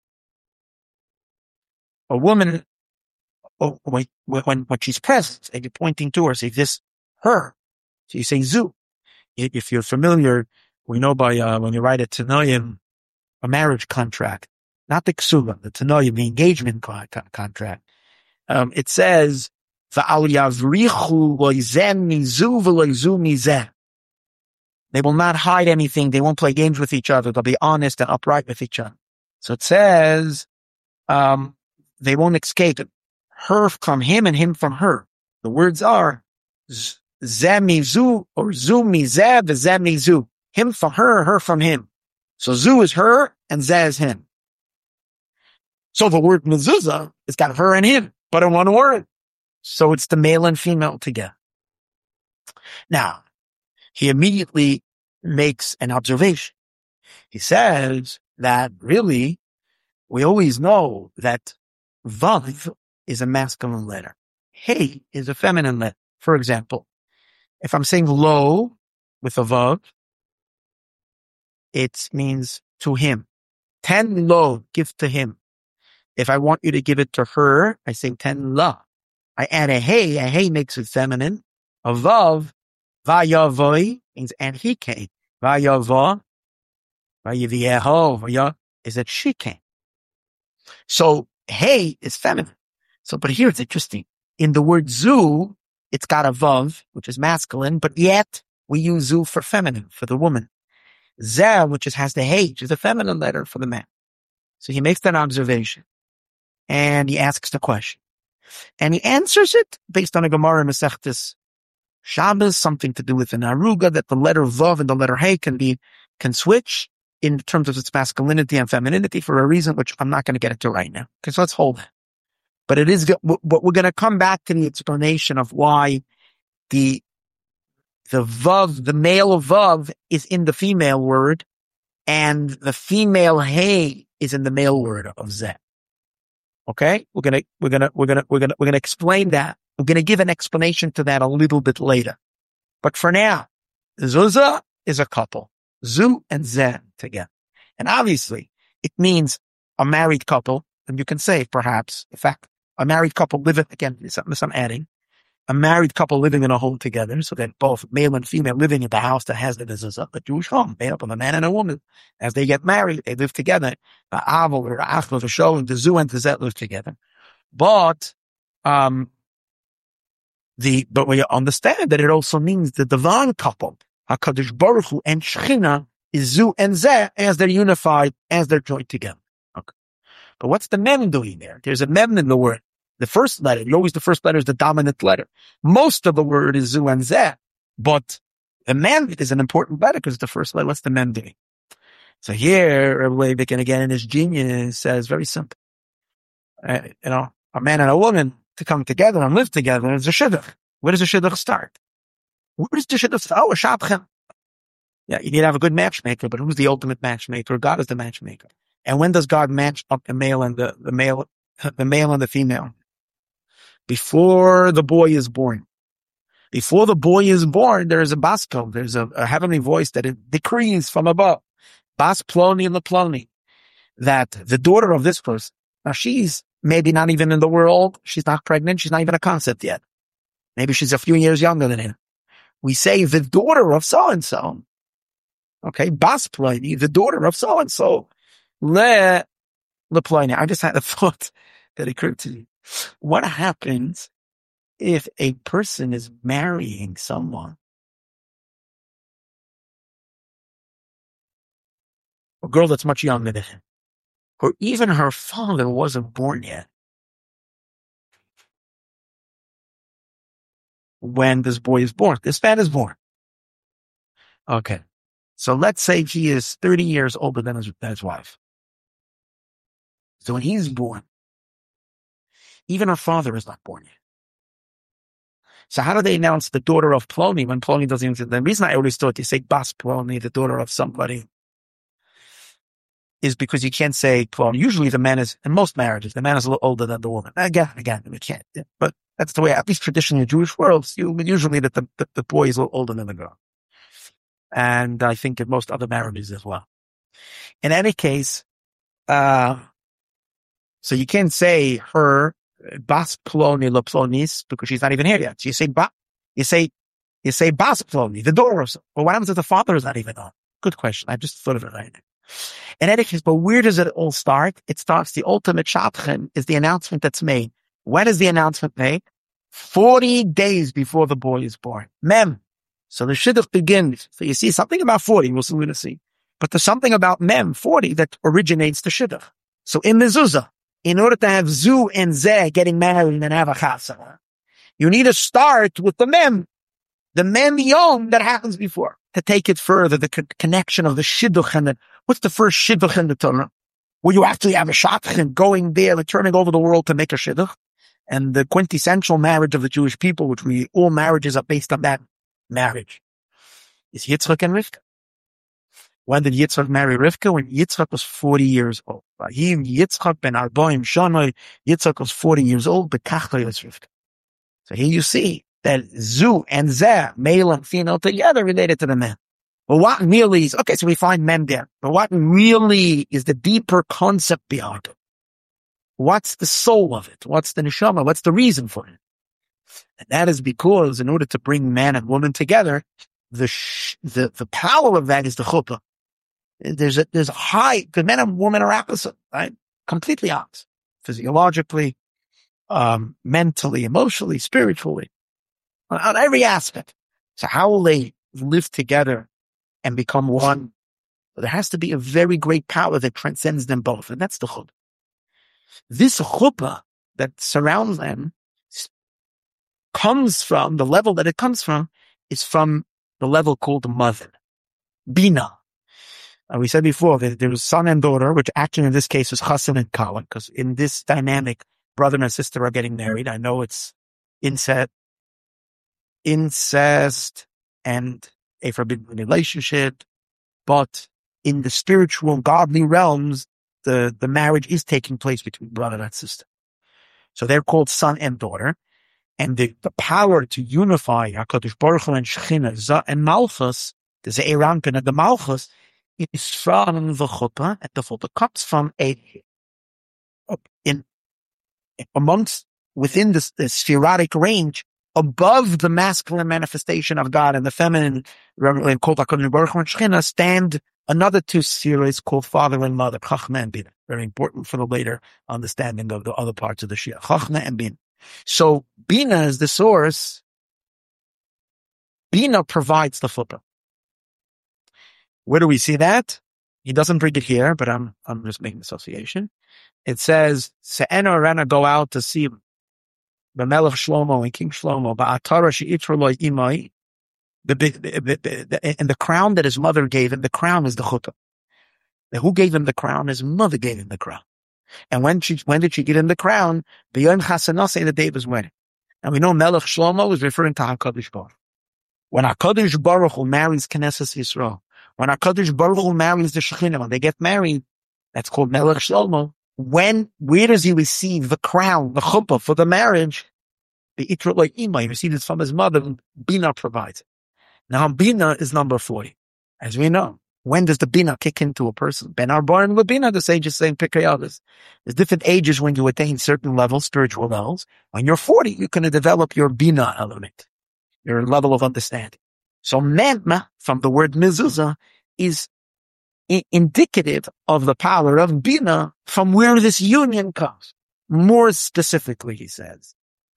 A woman, oh, when, when, when she's present and you're pointing to her, say this, her. So you say zu. If you're familiar, we know by, uh, when you write a Tanoim, a marriage contract, not the Ksuba, the Tanoim, the engagement co- co- contract, um, it says, V'al yavrichu lo'izeh mizu v'lo'zu mizeh. They will not hide anything. They won't play games with each other. They'll be honest and upright with each other. So it says, um, they won't escape it. Her from him and him from her. The words are, zeh mizu or zu mizeh v'zeh mizu. Him from her, her from him. So zu is her and zeh is him. So the word mezuzah, it's got her and him, but in one word. So it's the male and female together. Now, he immediately makes an observation. He says that really, we always know that Vav is a masculine letter. Hey is a feminine letter. For example, if I'm saying lo with a Vav, it means to him. Ten lo, give to him. If I want you to give it to her, I say ten la. I add a hey, a hey makes it feminine. A vav, vayavoi, means and he came. Vayava, vayavieho, vaya, is that she came. So hey is feminine. So, but here it's interesting. In the word zu, it's got a vav, which is masculine, but yet we use zu for feminine, for the woman. Zeh, which is, has the hey, which is a feminine letter for the man. So he makes that observation. And he asks the question. And he answers it based on a Gemara in Masechtas Shabbos, something to do with an aruga, that the letter Vav and the letter Hey can be, can switch in terms of its masculinity and femininity for a reason which I'm not going to get into right now. Okay, so let's hold it. But it is, but we're going to come back to the explanation of why the, the Vav, the male of Vav is in the female word and the female Hey is in the male word of Zeh. Okay, we're gonna, we're gonna, we're gonna, we're gonna, we're gonna explain that. We're gonna give an explanation to that a little bit later. But for now, Zuzah is a couple. Zu and Ze together. And obviously, it means a married couple. And you can say, perhaps, in fact, a married couple living, again, this I'm adding, a married couple living in a home together, so that both male and female living in the house that has the mezuzah, the Jewish home, made up of a man and a woman. As they get married, they live together. The Aval or the Achel, the Show, and the Zu and the Zet live together. But, um, the, but we understand that it also means the divine couple, HaKadosh Baruch Hu and Shechina, is Zu and Zeh as they're unified, as they're joined together. Okay. But what's the mem doing there? There's a mem in the word. The first letter, always the first letter is the dominant letter. Most of the word is Zu and Zeh, but the mem is an important letter because it's the first letter. What's the mem doing? So here, Rabbi Leibovitz, again, in his genius, says very simple. Uh, you know, a man and a woman to come together and live together is a shidduch. Where does the shidduch start? Where does the shidduch start? Oh, a shabchem. Yeah, you need to have a good matchmaker, but who's the ultimate matchmaker? God is the matchmaker. And when does God match up the male and the, the male, the male and the female? Before the boy is born. Before the boy is born, there is a basko. There's a, a heavenly voice that it decrees from above. Bas ploni and ploni. That the daughter of this person, now she's maybe not even in the world. She's not pregnant. She's not even a concept yet. Maybe she's a few years younger than him. We say the daughter of so-and-so. Okay, bas ploni, the daughter of so-and-so. Le, le ploni. I just had a thought that occurred to me. What happens if a person is marrying someone, a girl that's much younger than him, or even her father wasn't born yet when this boy is born? This man is born. Okay. So let's say he is thirty years older than his, than his wife. So when he's born, even her father is not born yet. So how do they announce the daughter of Ploni when Ploni doesn't even, the reason I always thought you say Bas Ploni, the daughter of somebody, is because you can't say Ploni. Usually the man is, in most marriages, the man is a little older than the woman. Again, again, we can't. But that's the way, at least traditionally in Jewish worlds, you, usually that the, the, the boy is a little older than the girl. And I think in most other marriages as well. In any case, uh, so you can't say her, Bas Ploni le Plonis, because she's not even here yet. So you say, ba, you say, you say Bas Ploni, the daughter of, well, what happens if the father is not even on? Good question. I just thought of it right now. In any case, but where does it all start? It starts, the ultimate shabchem is the announcement that's made. When is the announcement made? forty days before the boy is born. Mem. So the shidduch begins. So you see something about forty, we'll soon see. But there's something about mem, forty, that originates the shidduch. So in mezuzah, in order to have Zu and Zeh getting married and have a chasana, you need to start with the mem, the mem yom that happens before. To take it further, the co- connection of the shidduch and the, what's the first shidduch in the Torah? Where you actually have a shadchan going there and turning over the world to make a shidduch. And the quintessential marriage of the Jewish people, which we, all marriages are based on that marriage, is Yitzchak and Rivka. When did Yitzchak marry Rivka? When Yitzchak was forty years old. Vayim Yitzchak ben Arbaim Shanoi. Yitzchak was forty years old, but Kachla was Rivka. So here you see that Zu and Zeh, male and female together, related to the man. But what really is, okay, so we find men there. But what really is the deeper concept behind it? What's the soul of it? What's the neshama? What's the reason for it? And that is because in order to bring man and woman together, the sh- the the power of that is the chuppah. There's a, there's a high, because men and women are opposite, right? Completely opposite. Physiologically, um, mentally, emotionally, spiritually, on, on every aspect. So how will they live together and become one? There has to be a very great power that transcends them both, and that's the chuppah. This chuppah that surrounds them comes from, the level that it comes from is from the level called mother, Bina. Uh, we said before that there was son and daughter, which actually in this case was chassan and kala, because in this dynamic, brother and sister are getting married. I know it's incest, incest and a forbidden relationship, but in the spiritual, godly realms, the, the marriage is taking place between brother and sister. So they're called son and daughter. And the, the power to unify HaKadosh Baruch Hu and Shechina, Zah and Malchus, the Ze'eranpin and the Malchus, is from the chuppah, and the chuppah comes from a, in, amongst, within the, the spherotic range, above the masculine manifestation of God and the feminine, called HaKadosh Baruch Hu and Shechina, stand another two spheres called father and mother, Chachma and Bina. Very important for the later understanding of the other parts of the Shia. Chachma and Bina. So Bina is the source. Bina provides the chuppah. Where do we see that? He doesn't bring it here, but I'm I'm just making association. It says, Se'ena Arana go out to see the Melech Shlomo and King Shlomo, Ba'atara she'itra lo imai, the big, and the crown that his mother gave him, the crown is the chuppah. Now, who gave him the crown? His mother gave him the crown. And when she, when did she give him the crown? B'yom Chasanasei, the day of his wedding. And we know Melech Shlomo is referring to HaKadosh Baruch. When HaKadosh Baruch Hu marries Knesset Yisrael, when HaKadosh Baruch Hu marries the Shekhinah, when they get married, that's called Melech Shlomo. When, where does he receive the crown, the chuppah for the marriage? The Itra Lo Ima, he received it from his mother. Bina provides it. Now, Bina is number forty. As we know, when does the Bina kick into a person? Ben Arbarim Labina, the sages say in Pirkei Avos. There's different ages when you attain certain levels, spiritual levels. When you're forty, you're going to develop your Bina element, your level of understanding. So Mem, from the word mezuzah, is I- indicative of the power of Bina from where this union comes. More specifically, he says,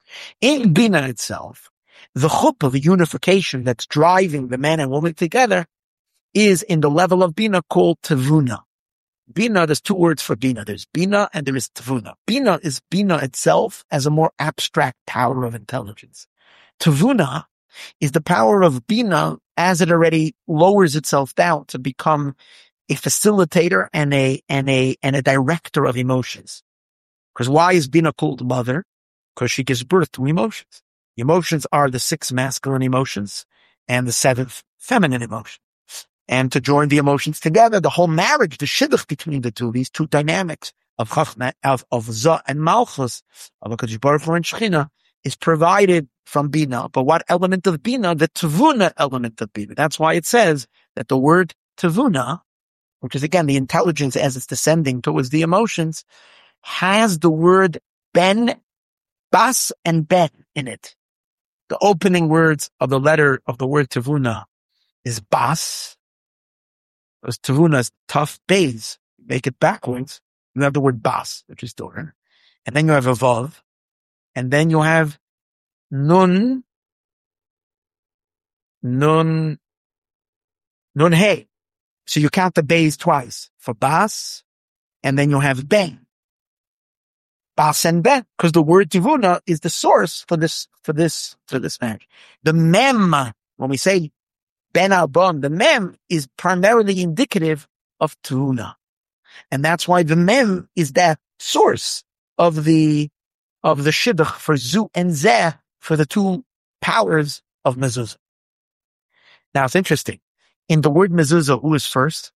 in Bina itself, the chuppah, the unification that's driving the man and woman together, is in the level of Bina called Tevuna. Bina, there's two words for Bina. There's Bina and there is Tevuna. Bina is Bina itself as a more abstract power of intelligence. Tevuna is the power of Bina as it already lowers itself down to become a facilitator and a, and a, and a director of emotions. Because why is Bina called mother? Because she gives birth to emotions. Emotions are the six masculine emotions and the seventh feminine emotion. And to join the emotions together, the whole marriage, the shidduch between the two, these two dynamics of Chachma, of, of Zah and Malchus, of HaKadosh Baruch Hu and Shechina, is provided from Bina. But what element of Bina? The Tevuna element of Bina. That's why it says that the word Tevuna, which is again the intelligence as it's descending towards the emotions, has the word Ben, Bas, and Ben in it. The opening words of the letter of the word Tevuna is Bas. Because Tevuna is tough bays. Make it backwards. You have the word Bas, which is daughter. And then you have a Vav. And then you have Nun, Nun, Nun Hey. So you count the bays twice for Bas, and then you have Ben. Bas and Ben, because the word Tivuna is the source for this, for this, for this marriage. The Mem, when we say Ben Arbon, the Mem is primarily indicative of Tivuna. And that's why the Mem is that source of the, of the Shidduch for Zu and Zeh for the two powers of Mezuzah. Now it's interesting. In the word Mezuzah, who is first?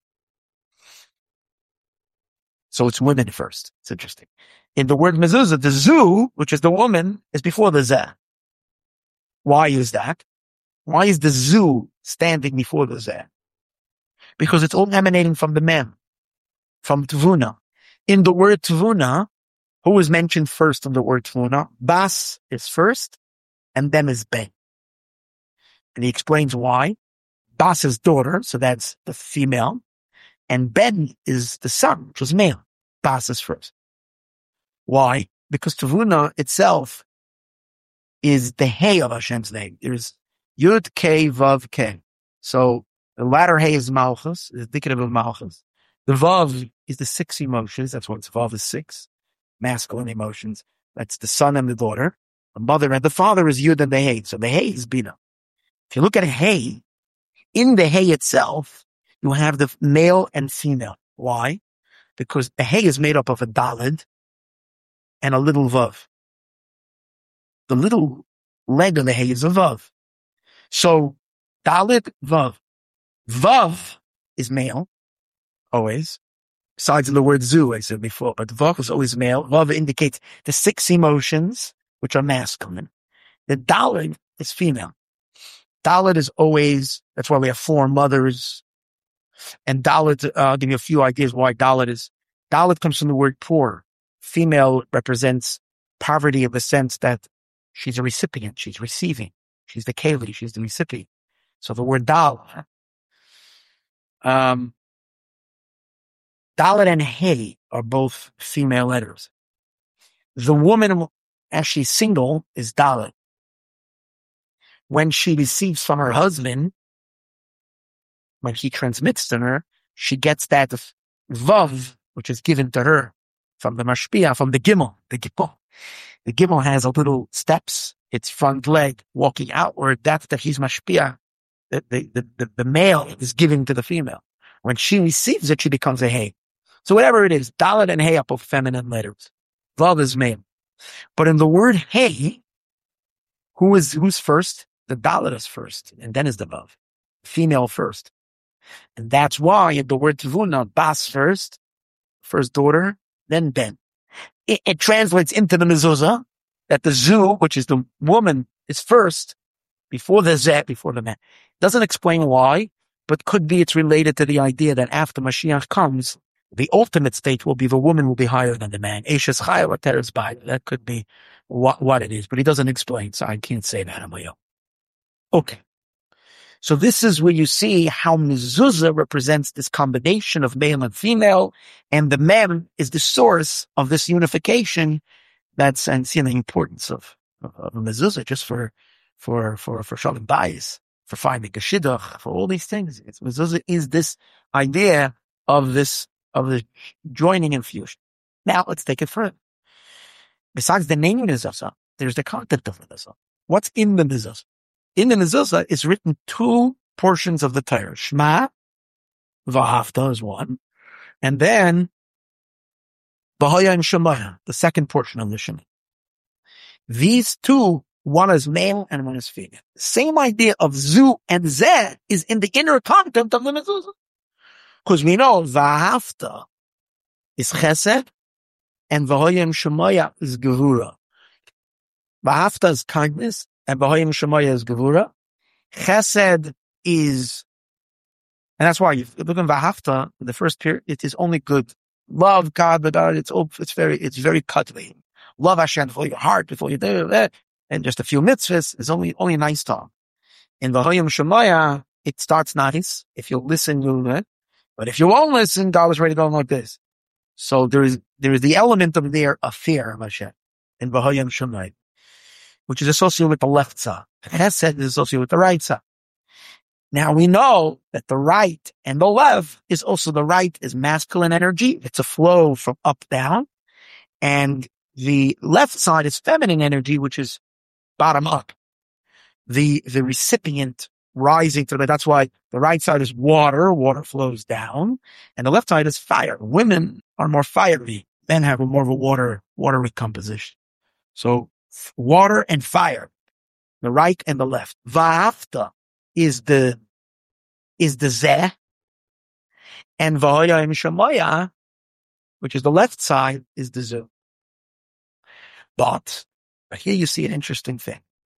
So it's women first. It's interesting. In the word Mezuzah, the Zu, which is the woman, is before the Zeh. Why is that? Why is the Zu standing before the Zeh? Because it's all emanating from the Mem, from Tvuna. In the word Tvuna, who is mentioned first in the word Tvuna? Bas is first, and then is Ben. And he explains why. Bas is daughter, so that's the female, and Ben is the son, which is male. Bas is first. Why? Because Tevuna itself is the Hey of Hashem's name. There's Yud, K, Vav, K. So the latter Hey is Malchus, is indicative of Malchus. The Vav is the six emotions. That's what Vav is six. Masculine emotions. That's the son and the daughter. The mother and the father is Yud and the Hey. So the Hey is Bina. If you look at Hey, in the Hey itself, you have the male and female. Why? Because the Hey is made up of a Daled and a little Vav. The little leg of the Hey is a Vav. So, Daled, Vav. Vav is male, always. Besides in the word Zu, I said before, but Vav is always male. Vav indicates the six emotions, which are masculine. The Dalet is female. Dalet is always, that's why we have four mothers. And Dalet, uh, I'll give you a few ideas why Dalet is. Dalet comes from the word poor. Female represents poverty in the sense that she's a recipient, she's receiving. She's the Keli, she's the recipient. So the word Dalet. Um, Dalet and Hey are both female letters. The woman, as she's single, is Dalet. When she receives from her husband, when he transmits to her, she gets that Vav, which is given to her from the Mashpia, from the Gimel. The Gimel, the Gimel has a little steps, its front leg walking outward. That's the He's Mashpia. The, the, the, the, the male is given to the female. When she receives it, she becomes a Hey. So whatever it is, Dalet and Hey are both feminine letters. Vav is male. But in the word Hey, who is, who's first? The Dalet is first, and then is the Vav. Female first. And that's why in the word Tvuna, Bas first, first daughter, then Ben. It, it translates into the mezuzah that the Zu, which is the woman, is first, before the Zeh, before the man. Doesn't explain why, but could be it's related to the idea that after Mashiach comes, the ultimate state will be the woman will be higher than the man. Eshes Chayil or Teres Bay. That could be what, what it is, but he doesn't explain, so I can't say that, Amayo. Okay. So this is where you see how mezuzah represents this combination of male and female, and the mem is the source of this unification. That's, and seeing the importance of, of, of mezuzah just for, for, for, for Shalom Bayis, for finding a shidduch, for all these things. It's, mezuzah is this idea of this, of the joining and fusion. Now let's take it further. Besides the name mezuzah, there's the content of mezuzah. What's in the mezuzah? In the mezuzah is written two portions of the Torah. Shema, V'ahavta is one. And then, Bahaya and Shemaya, the second portion of the Shema. These two, one is male and one is female. Same idea of Zu and Zeh is in the inner content of the mezuzah. Because we know V'ahavta is Chesed and Bahaya and Shemaya is Gevura. V'ahavta is kindness. And Bahayim Shemaya is Gevura. Chesed is, and that's why you look in Vahafta, the first period, it is only good. Love God, but it's it's very, it's very cuddly. Love Hashem before your heart, before you do that. And just a few mitzvahs is only, only nice talk. In Bahayim Shemaya, it starts nice. If you listen, you'll learn. But if you won't listen, God is ready to go like this. So there is, there is the element of there, of fear of Hashem in Bahayim Shemaya, which is associated with the left side. Chesed is associated with the right side. Now we know that the right and the left is also, the right is masculine energy. It's a flow from up down. And the left side is feminine energy, which is bottom up. The, the recipient rising to the, that's why the right side is water. Water flows down. And the left side is fire. Women are more fiery. Men have more of a water, watery composition. So, water and fire, the right and the left. Va'afta is the, is the Zeh, and V'haya and Shemaya, which is the left side, is the Zu. But, here you see an interesting thing,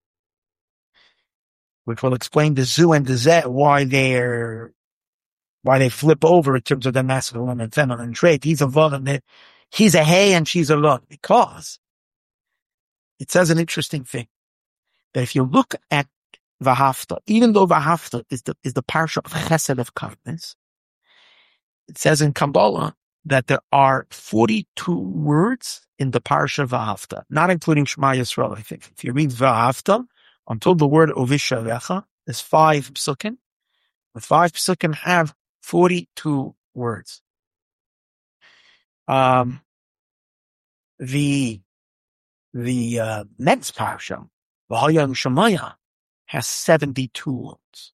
which will explain the Zu and the Zeh, why they're, why they flip over in terms of the masculine and feminine trait. He's a Vav and he's a Hey and she's a Vav, because it says an interesting thing, that if you look at Vahafta, even though Vahafta is the, is the parsha of Chesed, of kindness, it says in Kabbalah that there are forty-two words in the parsha Vahafta, not including Shema Yisrael, I think. If you read Vahafta, until the word Ovishavecha, there's five psukim. The five psukim have forty-two words. Um, the The uh, next parsha, V'haya and Shemaya, has seventy-two words.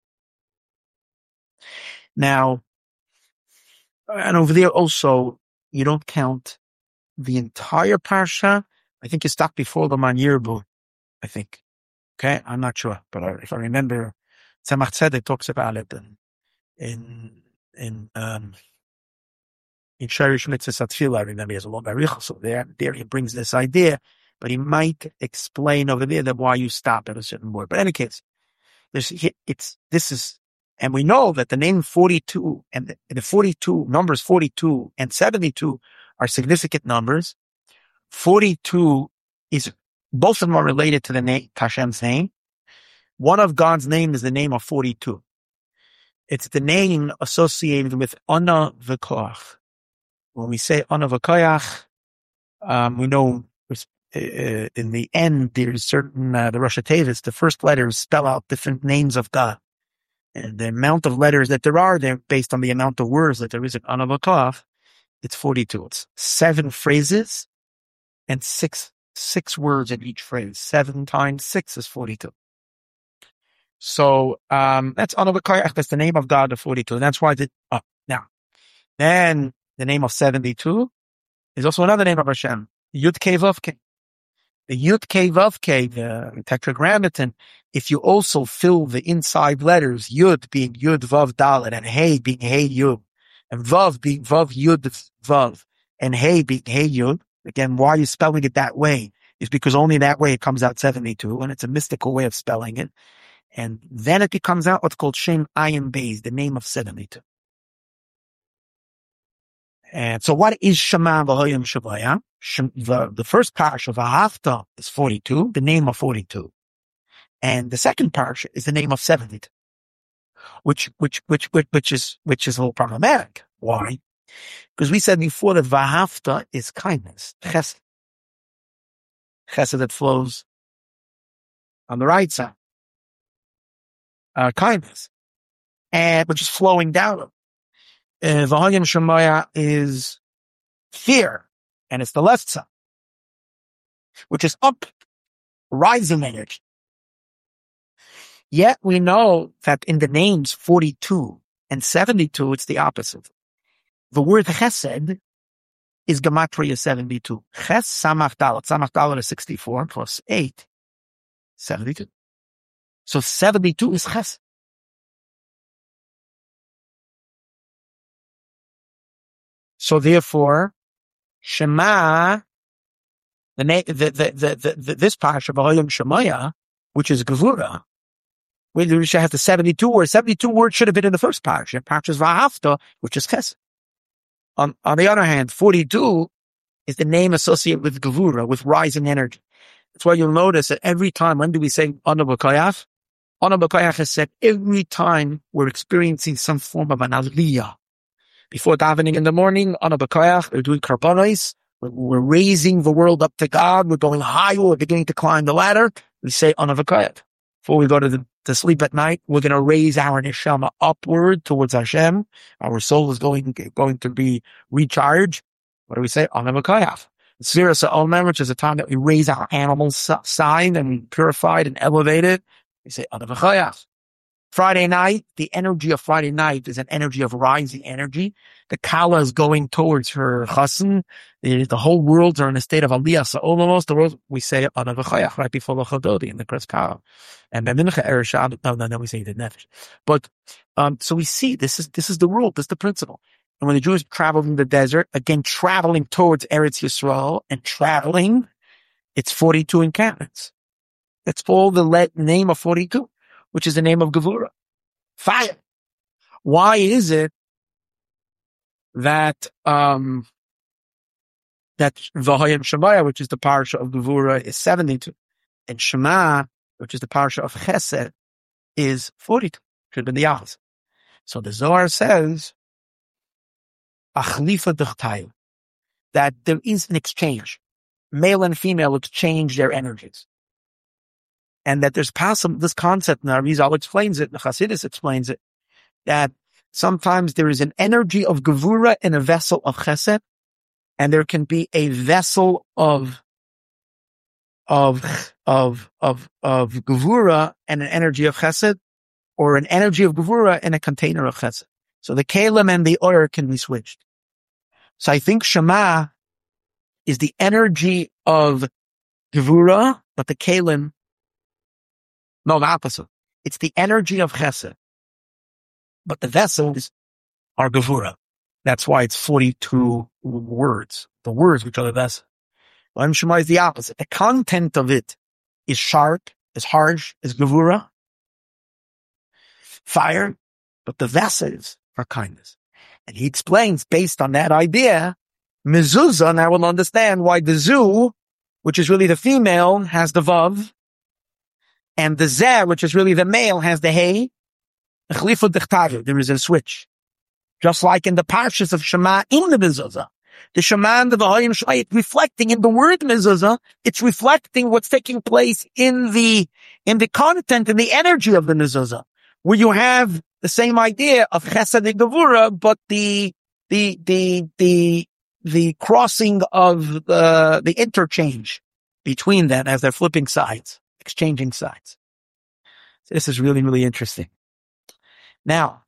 Now, and over there also, you don't count the entire parsha. I think you stop before the Man Yirbu, I think. Okay, I'm not sure, but if I remember, Tzemach Tzedek talks about it in in in um in Sharish Mitzvah Satfila. I remember he has a long baricha, so there there he brings this idea but he might explain over there that why you stop at a certain word. But in any case, there's, it's, this is, and we know that the name forty-two and the, the forty-two numbers forty-two and seventy-two are significant numbers. forty-two is, both of them are related to the name, Hashem's name. One of God's name is the name of forty-two. It's the name associated with Ana v'Koach. When we say Ana v'Koach, um, we know uh, in the end there's certain, uh, the Rosh Tevis, the first letters spell out different names of God. And the amount of letters that there are, they're based on the amount of words that there is in Ana v'Koach. It's forty-two. It's seven phrases and six, six words in each phrase. Seven times six is forty-two. So, um, that's Ana v'Koach. That's the name of God, the forty-two. And that's why the, oh, now, then the name of seventy-two is also another name of Hashem. Yud Kei Vav Kei. The Yud Kei Vav Kei, the tetragrammaton, if you also fill the inside letters, Yud being Yud Vav Dalet, and Hey being Hey Yud, and Vav being Vav Yud Vav, and Hey being Hey Yud, again, why you're spelling it that way is because only that way it comes out seventy-two, and it's a mystical way of spelling it. And then it becomes out what's called Shem Ayin Beis, the name of seventy-two. And so what is Shema V'Hoyim Shavaya? The, the first parsha of V'Ahavta is forty-two, the name of forty-two. And the second parsha is the name of seventy-two. Which, which, which, which, which is, which is a little problematic. Why? Because we said before that V'Ahavta is kindness. Chesed. Chesed that flows on the right side. Uh, kindness. And, which is flowing down. Uh, V'Hoyim Shemaya is fear, and it's the left side, which is up, rising energy. Yet we know that in the names forty-two and seventy-two, it's the opposite. The word chesed is gematria seventy-two. Ches samach dalet. Samach dalet is sixty-four plus eight, seventy-two. So seventy-two is chesed. So therefore, Shema, the, na- the, the, the, the, the this parsha, V'Hoyim Shemaya, which is Gevura, we should have the seventy-two words. seventy-two words should have been in the first parsha. Parsha is V'Ahavta, which is Chesed. On, on the other hand, forty-two is the name associated with Gevura, with rising energy. That's why you'll notice that every time, when do we say Ana v'Koach? Ana v'Koach is said every time we're experiencing some form of an aliyah. Before davening in the morning, Ana v'Koach, we're doing karbanos. We're, we're raising the world up to God. We're going higher. We're beginning to climb the ladder. We say Ana v'Koach. Before we go to the, to sleep at night, we're going to raise our neshama upward towards Hashem. Our soul is going, going to be recharged. What do we say? Ana v'Koach. Sfira Sa'omer, which is a time that we raise our animal side and purified and elevated. We say Ana v'Koach. Friday night, the energy of Friday night is an energy of rising energy. The Kala is going towards her chassan. The, the whole worlds are in a state of aliyah. So almost the world, we say Ana v'Koach right before the Chododi in the Kres Kala. And by Mincha Erev Shabbat, no, no, no, we say the Nefesh. But, um, so we see this is, this is the rule, this is the principle. And when the Jews traveled in the desert, again, traveling towards Eretz Yisrael and traveling, it's forty-two encampments. It's all the let name of forty-two. Which is the name of Gevura. Fire. Why is it that, um, that V'Hoyim Shemaya, which is the parsha of Gevura, is seventy-two, and Shema, which is the parsha of Chesed, is forty-two? Should have been the opposite. So the Zohar says, Achlifa d'chtayu, that there is an exchange. Male and female exchange their energies. And that there's possible, this concept, and Arizal explains it, the Chassidus explains it, that sometimes there is an energy of Gevura in a vessel of Chesed, and there can be a vessel of, of, of, of, of Gevura and an energy of Chesed, or an energy of Gevura in a container of Chesed. So the Kalim and the Or can be switched. So I think Shema is the energy of Gevura, but the Kalim, no, the opposite. It's the energy of Chesed. But the vessels are Gevura. That's why it's forty-two words. The words which are the vessel. Vahayim Shemaya is the opposite. The content of it is sharp, is harsh, is gevura, fire, but the vessels are kindness. And he explains, based on that idea, mezuzah, now we'll understand why the zu, which is really the female, has the vav, and the zeh, which is really the male, has the hey. There is a switch. Just like in the parshas of Shema in the mezuzah. The Shema and the Vahayim Shemaya, reflecting in the word mezuzah, it's reflecting what's taking place in the, in the content and the energy of the mezuzah, where you have the same idea of chesed and gevura, but the, the, the, the, the crossing of the, the interchange between them as they're flipping sides, exchanging sides. So this is really, really interesting. Now,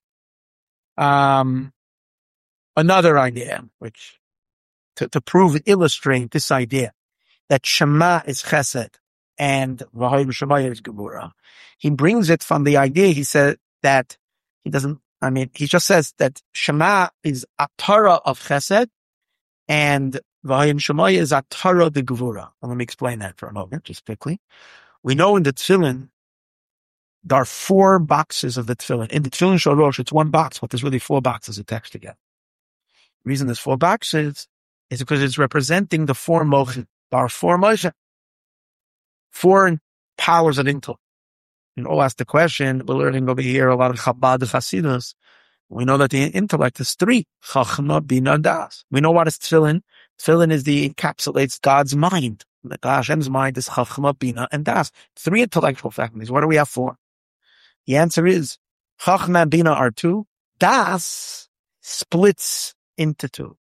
um, another idea, which to, to prove and illustrate this idea that Shema is chesed and Vahayim Shemaya is gevura, he brings it from the idea, he said that he doesn't, I mean, he just says that Shema is a Torah of chesed and Vahayim Shemaya is a Torah de gevura. Let me explain that for a moment, just quickly. We know in the Tefillin, there are four boxes of the Tefillin. In the Tefillin Shel Rosh, it's one box, but there's really four boxes attached together. The reason there's four boxes is because it's representing the four mochim. There are four mochim. Four powers of intellect. And all ask the question, we're learning over here a lot of Chabad Chasidus. We know that the intellect is three. Chachma, Bina, Das. We know what is Tefillin. Tefillin is the, encapsulates God's mind. The Hashem's mind is Chachma, Bina, and Das. Three intellectual faculties. What do we have four? The answer is Chachma and Bina are two. Das splits into two.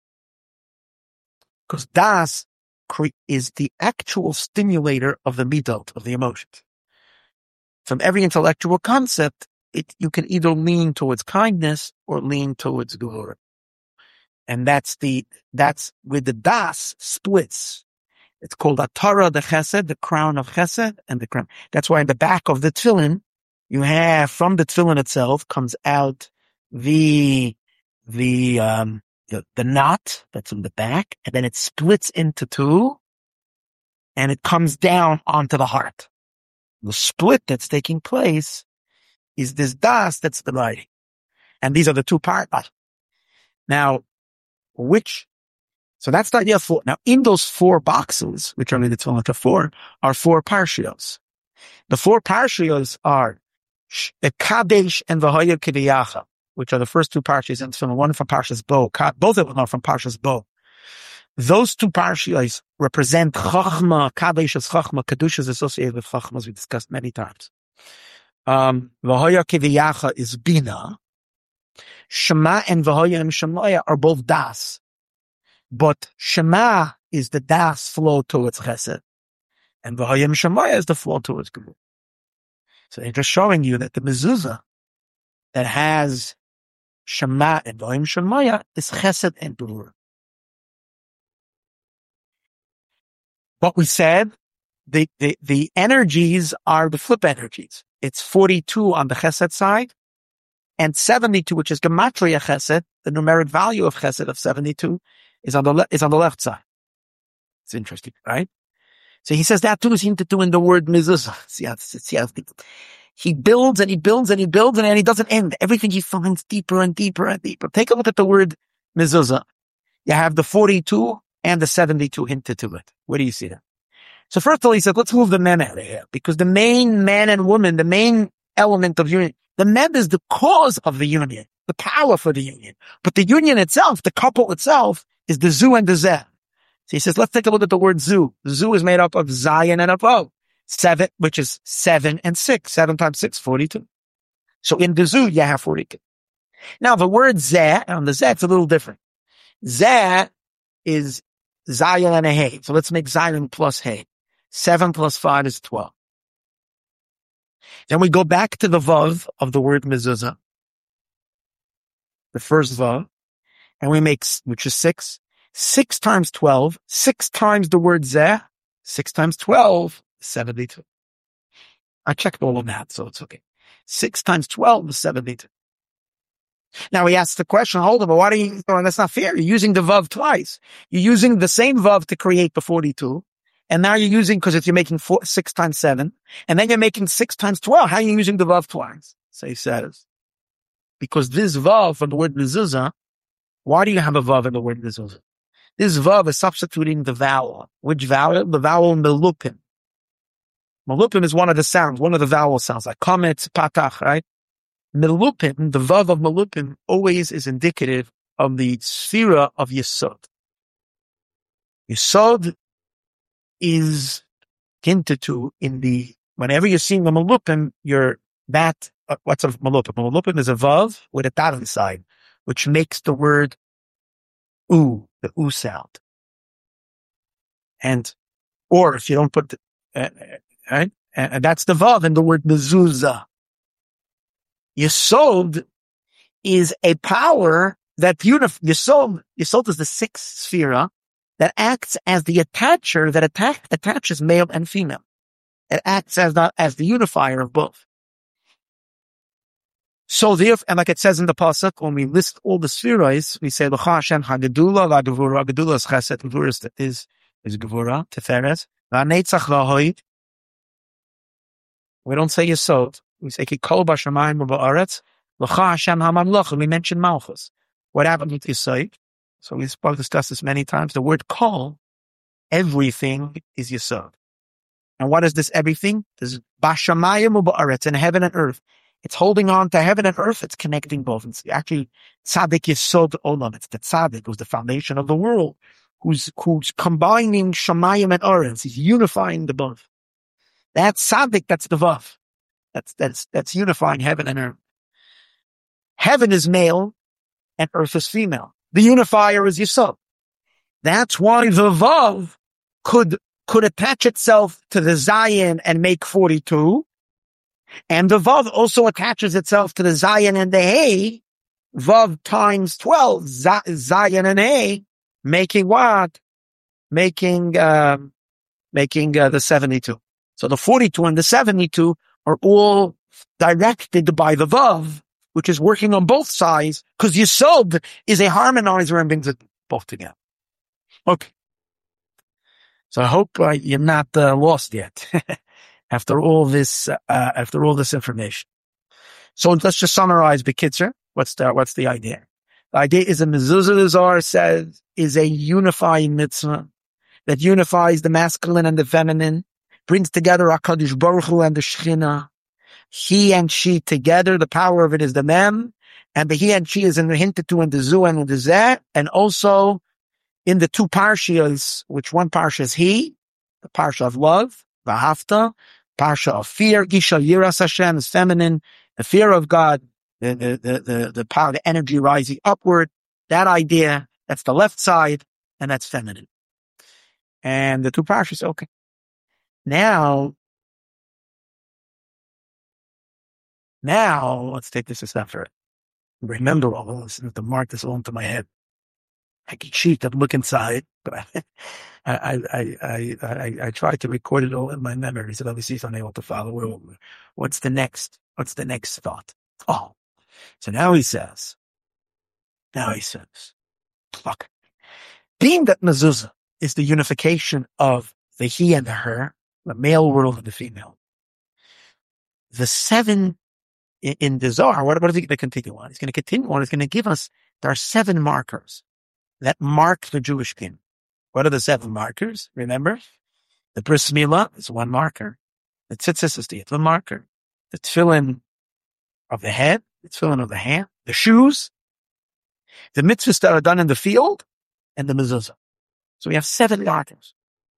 Because Das is the actual stimulator of the midot, of the emotions. From every intellectual concept, it, you can either lean towards kindness or lean towards gevura. And that's the, that's where the Das splits. It's called Atara, the Chesed, the crown of Chesed, and the crown. That's why in the back of the Tefillin, you have, from the Tefillin itself, comes out the, the, um, the, the knot that's in the back, and then it splits into two, and it comes down onto the heart. The split that's taking place is this Das that's dividing. And these are the two parts. Now, which, so that's the idea of four. Now, in those four boxes, which are in the Tefillin four, are four parshios. The four parshios are Kadesh and Vahaya Kidiyacha, which are the first two parshios in Tefillin, one from Parshas Bo. Both of them are from Parshas Bo. Those two parshios represent Chachma. Kadesh is Chachma. Kedusha is associated with Chachma, as we discussed many times. Um, Vahaya Kidiyacha is Bina. Shema and Vahayim Shemaya are both Das. But Shema is the Das flow towards Chesed. And Vahayim Shemaya is the flow towards Gevura. So they're just showing you that the mezuzah that has Shema and Vahayim Shemaya is Chesed and Gevura. What we said, the, the, the energies are the flip energies. It's forty-two on the Chesed side and seventy-two, which is Gematria Chesed, the numeric value of Chesed of seventy-two is on the le- is on the left side. It's interesting, right? So he says that too seems to do in the word mezuzah. See how, see how he builds and he builds and he builds and he doesn't end. Everything he finds deeper and deeper and deeper. Take a look at the word mezuzah. You have the forty-two and the seventy-two hinted to it. Where do you see that? So first of all, he said, let's move the men out of here, because the main man and woman, the main element of union, the men is the cause of the union, the power for the union. But the union itself, the couple itself, is the zu and the zeh. So he says, let's take a look at the word zu. The zu is made up of zayin and of o. Seven, which is seven and six. Seven times six, forty-two. So in the zu, you have forty-two. Now the word zeh, on the zeh, it's a little different. Zeh is zayin and a hey. So let's make zayin plus hey. Seven plus five is twelve. Then we go back to the vav of the word mezuzah. The first vav. And we make, which is six. Six times twelve. Six times the word zeh. Six times twelve. seventy-two. I checked all of that, so it's okay. Six times twelve is seventy-two. Now he asks the question, hold on, but why do you, oh, that's not fair. You're using the vav twice. You're using the same vav to create the forty-two. And now you're using, because if you're making four, six times seven, and then you're making six times twelve, how are you using the vav twice? So he says, because this vav from the word mezuzah, why do you have a vav in the word mezuzah? This vav is substituting the vowel. Which vowel? The vowel melupim. Melupim is one of the sounds, one of the vowel sounds, like kametz, patach, right? Melupim, the vav of melupim, always is indicative of the sphera of Yesod. Yesod is hinted to in the, whenever you're seeing the melupim, you're that, uh, what's a melupim? Melupim is a vav with a dot inside, which makes the word u, the u sound. And, or if you don't put the, uh, right? And, and that's the vav in the word mezuzah. Yesod is a power that unif- Yesod, Yesod is the sixth sphera that acts as the attacher that attack, attaches male and female. It acts as the, as the unifier of both. So therefore, and like it says in the pasuk, when we list all the spheres, we say, L'cha Hashem ha'gedula, la'gevura, ha'gedula is chesed, gevura is, is gevura, teferes, la'netzach la'hoid. We don't say Yesod. We say, Ki kol b'shamayim u'ba'aretz, L'cha Hashem ha'mamlach, and we mention Malchus. What happened with Yesod? So we spoke, discussed this many times. The word kol, everything is Yesod. And what is this everything? This is b'shamayim u'ba'aretz, in heaven and earth. It's holding on to heaven and earth. It's connecting both. It's actually tzaddik yesod olam. It's the tzaddik who's the foundation of the world, who's who's combining shamayim and eretz. He's unifying the both. That's tzaddik. That's the vav. That's that's that's unifying heaven and earth. Heaven is male, and earth is female. The unifier is yesod. That's why the vav could could attach itself to the zayin and make forty-two. And the vav also attaches itself to the zayin and the hey. Vav times twelve, zayin and hey, making what? Making, um, making uh, the seventy-two. So the forty-two and the seventy-two are all directed by the vav, which is working on both sides, because Yesod is a harmonizer and brings it both together. Okay. So I hope uh, you're not uh, lost yet. After all this, uh, after all this information. So let's just summarize the Bekitzer. What's the, what's the idea? The idea is a mezuzah, the Zohar says, is a unifying mitzvah that unifies the masculine and the feminine, brings together HaKadosh Baruch Hu and the Shekhinah. He and she together, the power of it is the mem, and the he and she is in the hinted to in the zu and in the zeh, and also in the two parshas, which one parsha is he, the parsha of love, V'ahavta, parsha of fear, Isha Yiras Hashem is feminine, the fear of God, the, the, the, the, the power, the energy rising upward, that idea, that's the left side, and that's feminine. And the two parshas, okay. Now, now, let's take this a step further. Remember all of this, and to mark this all into my head. I can cheat and look inside, but I, I, I, I, I, I try to record it all in my memory, so let me see if I'm able to follow it. What's the next, what's the next thought? Oh, so now he says, now he says, look, being that mezuzah is the unification of the he and the her, the male world and the female, the seven in, in the Zohar, what, what is he going to continue on? He's going to continue on, he's going to give us, there are seven markers that mark the Jewish king. What are the seven markers? Remember? The bris milah is one marker. The tzitzis is the other marker. The tefillin of the head, the tefillin of the hand, the shoes, the mitzvahs that are done in the field, and the mezuzah. So we have seven markers.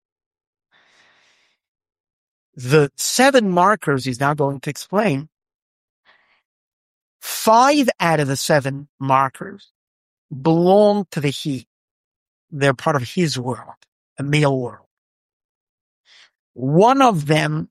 The seven markers he's now going to explain. Five out of the seven markers belong to the he. They're part of his world, a male world. One of them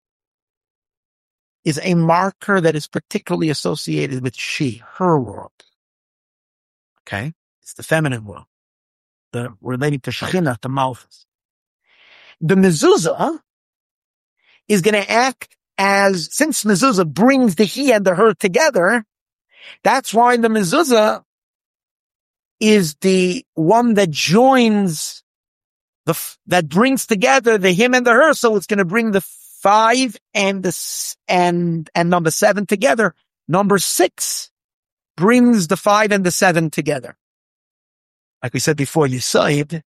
is a marker that is particularly associated with she, her world. Okay? It's the feminine world. The relating to Shekhinah, to Malchus. The mezuzah is going to act as, since mezuzah brings the he and the her together, that's why the mezuzah is the one that joins the f- that brings together the him and the her. So it's going to bring the five and the s- and and number seven together. Number six brings the five and the seven together. Like we said before, Yesod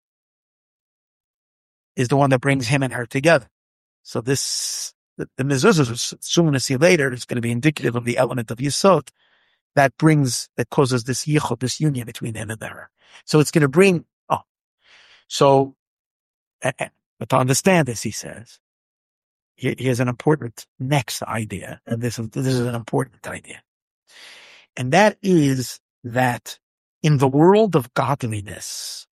is the one that brings him and her together. So this, the, the mezuzah, soon going to see later, is going to be indicative of the element of Yesod that brings, that causes this yichud, this union between him and her. So it's going to bring, oh, so, but to understand this, he says, he, he has an important next idea, and this, this is an important idea. And that is that in the world of godliness,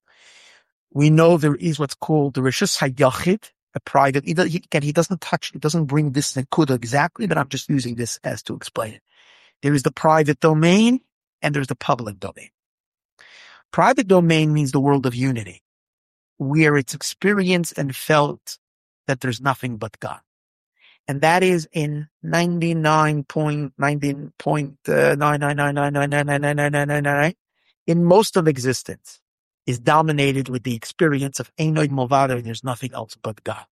we know there is what's called the Rishus HaYachid, a private, he, he, again, he doesn't touch, he doesn't bring this Nekuda exactly, but I'm just using this as to explain it. There is the private domain and there's the public domain. Private domain means the world of unity, where it's experienced and felt that there's nothing but God. And that is in ninety-nine point nine nine nine nine nine nine nine nine nine nine nine nine nine in most of existence is dominated with the experience of Einoid Movada, there's nothing else but God.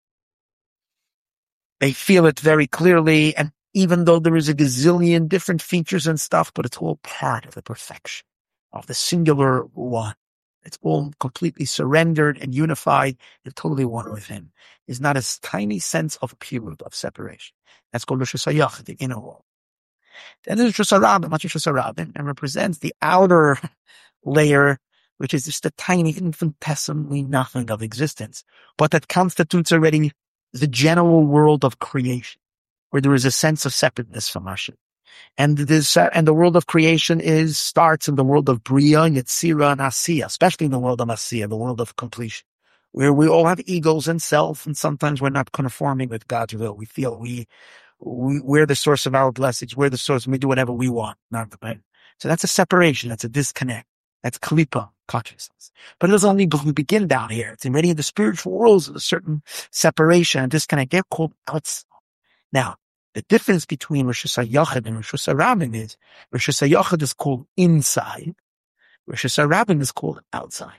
They feel it very clearly, and even though there is a gazillion different features and stuff, but it's all part of the perfection of the singular one. It's all completely surrendered and unified and totally one with him. There's not a tiny sense of purity, of separation. That's called Rosh Hashanah, the inner world. Then there's Rosh Hashanah, much Rosh Hashanah, and represents the outer layer, which is just a tiny, infinitesimally nothing of existence, but that constitutes already the general world of creation, where there is a sense of separateness from Hashem. And this, uh, and the world of creation is, starts in the world of Bria, Yetzira, and Asiya, especially in the world of Asiya, the world of completion, where we all have egos and self, and sometimes we're not conforming with God's will. We feel we, we, we're the source of our blessings, we're the source, and we do whatever we want, not the right. So that's a separation, that's a disconnect. That's Kalipa consciousness. But it doesn't only begin down here. It's already in the spiritual worlds, a certain separation and disconnect. They're called outside. Now, the difference between Rosh Hashanah and Rosh Hashanah is Rosh Hashanah is called inside. Rosh Hashanah is called outside.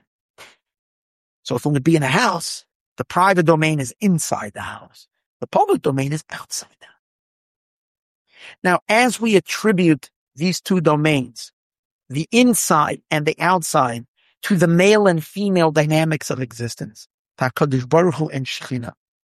So if we would be in a house, the private domain is inside the house. The public domain is outside the house. Now, as we attribute these two domains, the inside and the outside, to the male and female dynamics of existence, HaKadosh Baruch Hu and Shekhinah.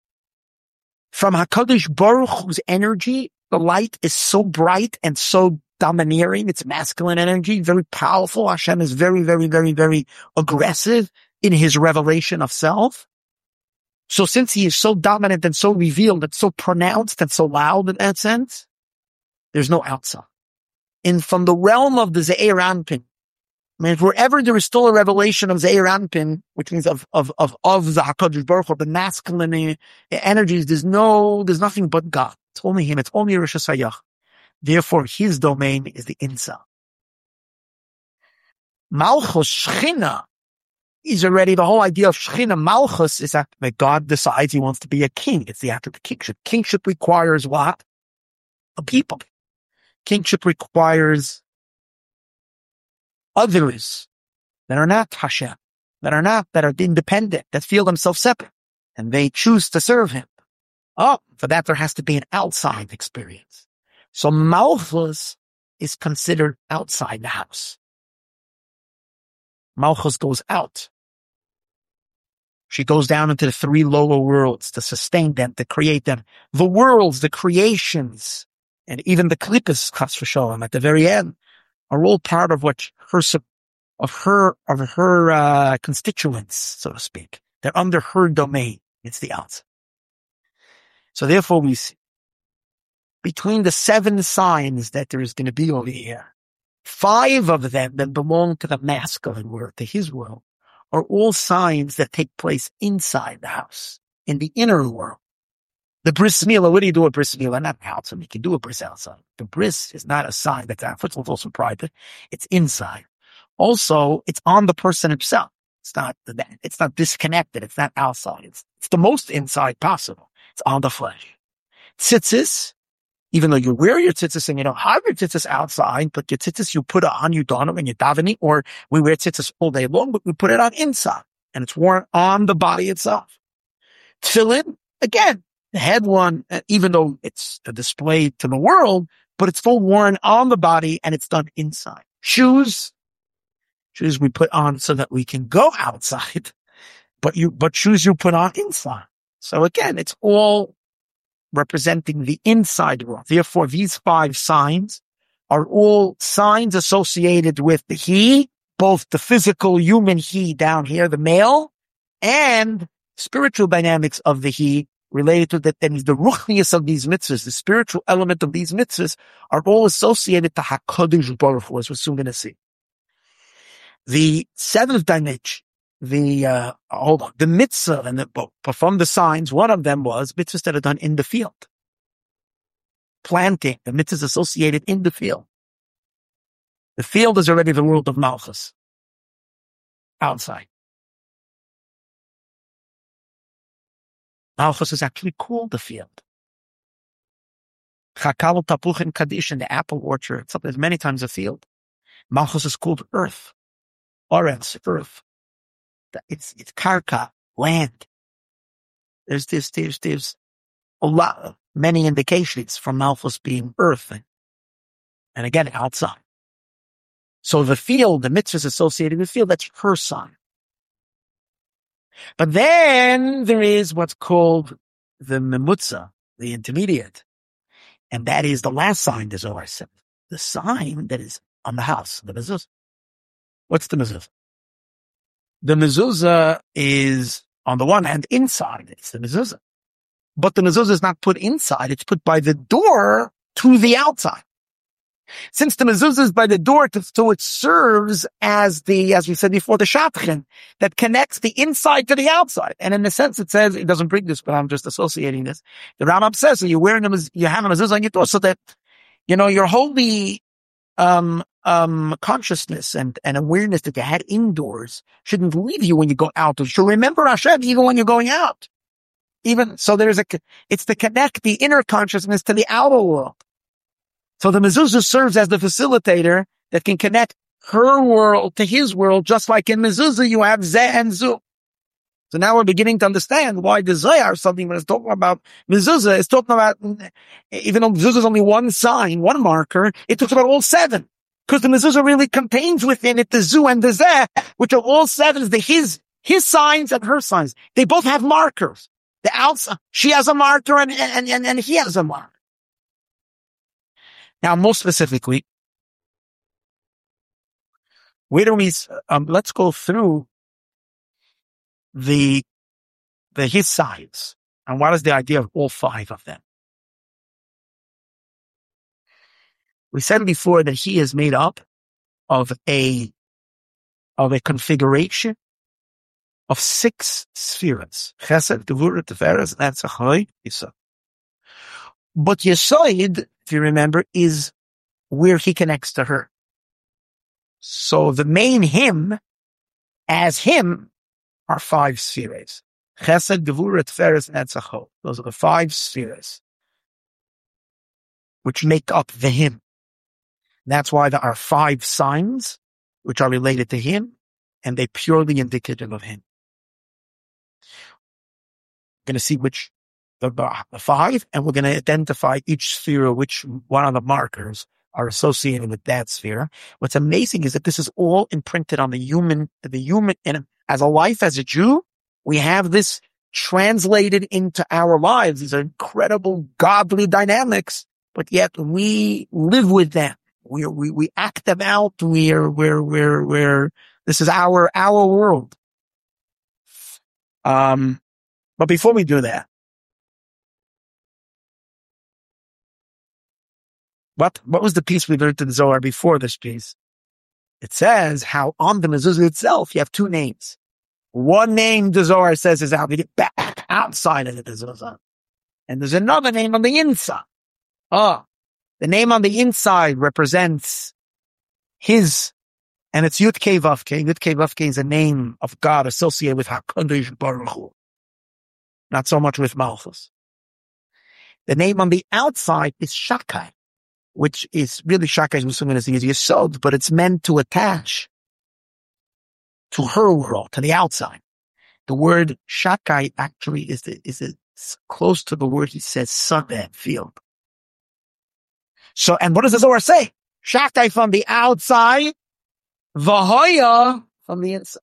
From HaKadosh Baruch Hu's energy, the light is so bright and so domineering. It's masculine energy, very powerful. Hashem is very, very, very, very aggressive in his revelation of self. So since he is so dominant and so revealed and so pronounced and so loud in that sense, there's no outside. And from the realm of the Ze'er Anpin, I mean, wherever there is still a revelation of Ze'er Anpin, which means of, of, of, of the HaKadosh Baruch Hu, the masculine energies, there's no, there's nothing but God. It's only him. It's only Rosh Hashanah. Therefore, his domain is the inside. Malchus Shechina is already the whole idea of Shechina. Malchus is that God decides he wants to be a king. It's the act of the kingship. Kingship requires what? A people. Kingship requires others that are not Hashem, that are not, that are independent, that feel themselves separate, and they choose to serve him. Oh, for that there has to be an outside experience. So Malchus is considered outside the house. Malchus goes out. She goes down into the three lower worlds to sustain them, to create them. The worlds, the creations, and even the klippas, chas v'sholom, at the very end, are all part of what her, of her, of her, uh, constituents, so to speak. They're under her domain. It's the outside. So therefore we see, between the seven signs that there is going to be over here, five of them that belong to the masculine world, to his world, are all signs that take place inside the house, in the inner world. The bris milah, what do you do a bris milah? Not outside. You can do a bris outside. The bris is not a sign that's out. First of all, it's also private. It's inside. Also, it's on the person himself. It's not, it's not disconnected. It's not outside. It's, it's the most inside possible. It's on the flesh. Tzitzis, even though you wear your tzitzis and you don't have your tzitzis outside, but your tzitzis you put on, you don them when you're davening, or we wear tzitzis all day long, but we put it on inside. and it's worn on the body itself. Tefillin, again, the head one, even though it's a display to the world, but it's still worn on the body and it's done inside. Shoes, shoes we put on so that we can go outside, but you, but shoes you put on inside. So again, it's all representing the inside world. Therefore, these five signs are all signs associated with the he, both the physical human he down here, the male, and spiritual dynamics of the he related to that. That means the ruchnius of these mitzvahs, the spiritual element of these mitzvahs, are all associated to HaKadosh Baruch Hu, as we're soon going to see. The seventh dimension, the, uh, hold on, the mitzvah, and the, from the signs, one of them was mitzvahs that are done in the field. Planting, the mitzvahs associated in the field. The field is already the world of Malchus. Outside. Malchus is actually called the field. Chakal tapuch and Kaddish in the apple orchard. There's many times a field. Malchus is called earth. Orens, earth. It's, it's karka, land. There's this, there's, there's a lot, many indications from Malchus being earth. And, and again, outside. So the field, the mitzvah is associated with the field, that's her sign. But then there is what's called the memutza, the intermediate. And that is the last sign, the Zohar said. The sign that is on the house, the mezuzah. What's the mezuzah? The mezuzah is, on the one hand, inside. It's the mezuzah. But the mezuzah is not put inside. It's put by the door to the outside. Since the mezuzah is by the door, to, so it serves as the, as we said before, the shatchen that connects the inside to the outside. And in a sense, it says, it doesn't bring this, but I'm just associating this. The Rambam says, so you're wearing a mezuzah, you have a mezuzah on your door so that, you know, your holy, um, um, consciousness and, and awareness that you had indoors shouldn't leave you when you go out. You should remember Hashem even when you're going out. Even, so there's a, it's to connect the inner consciousness to the outer world. So the mezuzah serves as the facilitator that can connect her world to his world, just like in mezuzah you have zeh and zu. So now we're beginning to understand why the Zohar, something when it's talking about mezuzah, is talking about, even though mezuzah is only one sign, one marker, it talks about all seven. Because the mezuzah really contains within it the zu and the zeh, which are all seven, the his, his signs and her signs. They both have markers. The outside, she has a marker and, and, and, and he has a marker. Now, more specifically, where do we, um, let's go through the, the his sides. And what is the idea of all five of them? We said before that he is made up of a, of a configuration of six spheres. Chesed, Gevurah, Tiferes, Netzach, Yisod. But Yesod, if you remember, is where he connects to her. So the main him, as him, are five spheres. Chesed, Gevurah, Tiferes, Netzach. Those are the five spheres which make up the him. That's why there are five signs which are related to him, and they're purely indicative of him. We're going to see which the, the five, and we're going to identify each sphere, which one of the markers are associated with that sphere. What's amazing is that this is all imprinted on the human, the human, and as a life, as a Jew, we have this translated into our lives. These are incredible godly dynamics, but yet we live with them. We, we, we act them out. We're, we're, we're, we're, this is our, our world. Um, but before we do that, what, what was the piece we learned in the Zohar before this piece? It says how on the mezuzah itself, you have two names. One name, the Zohar says, is out, back outside of the mezuzah. And there's another name on the inside. Oh. The name on the inside represents his, and it's Yud Kei Vav Kei. Yud Kei Vav Kei is a name of God associated with HaKadosh Baruch Hu. Not so much with Malchus. The name on the outside is Shakai, which is really Shakai is going to say is Yesod, but it's meant to attach to her world, to the outside. The word shakai actually is the, is the, close to the word he says sadeh, field. So, and what does the Zohar say? Shakai from the outside, v'hoya from the inside.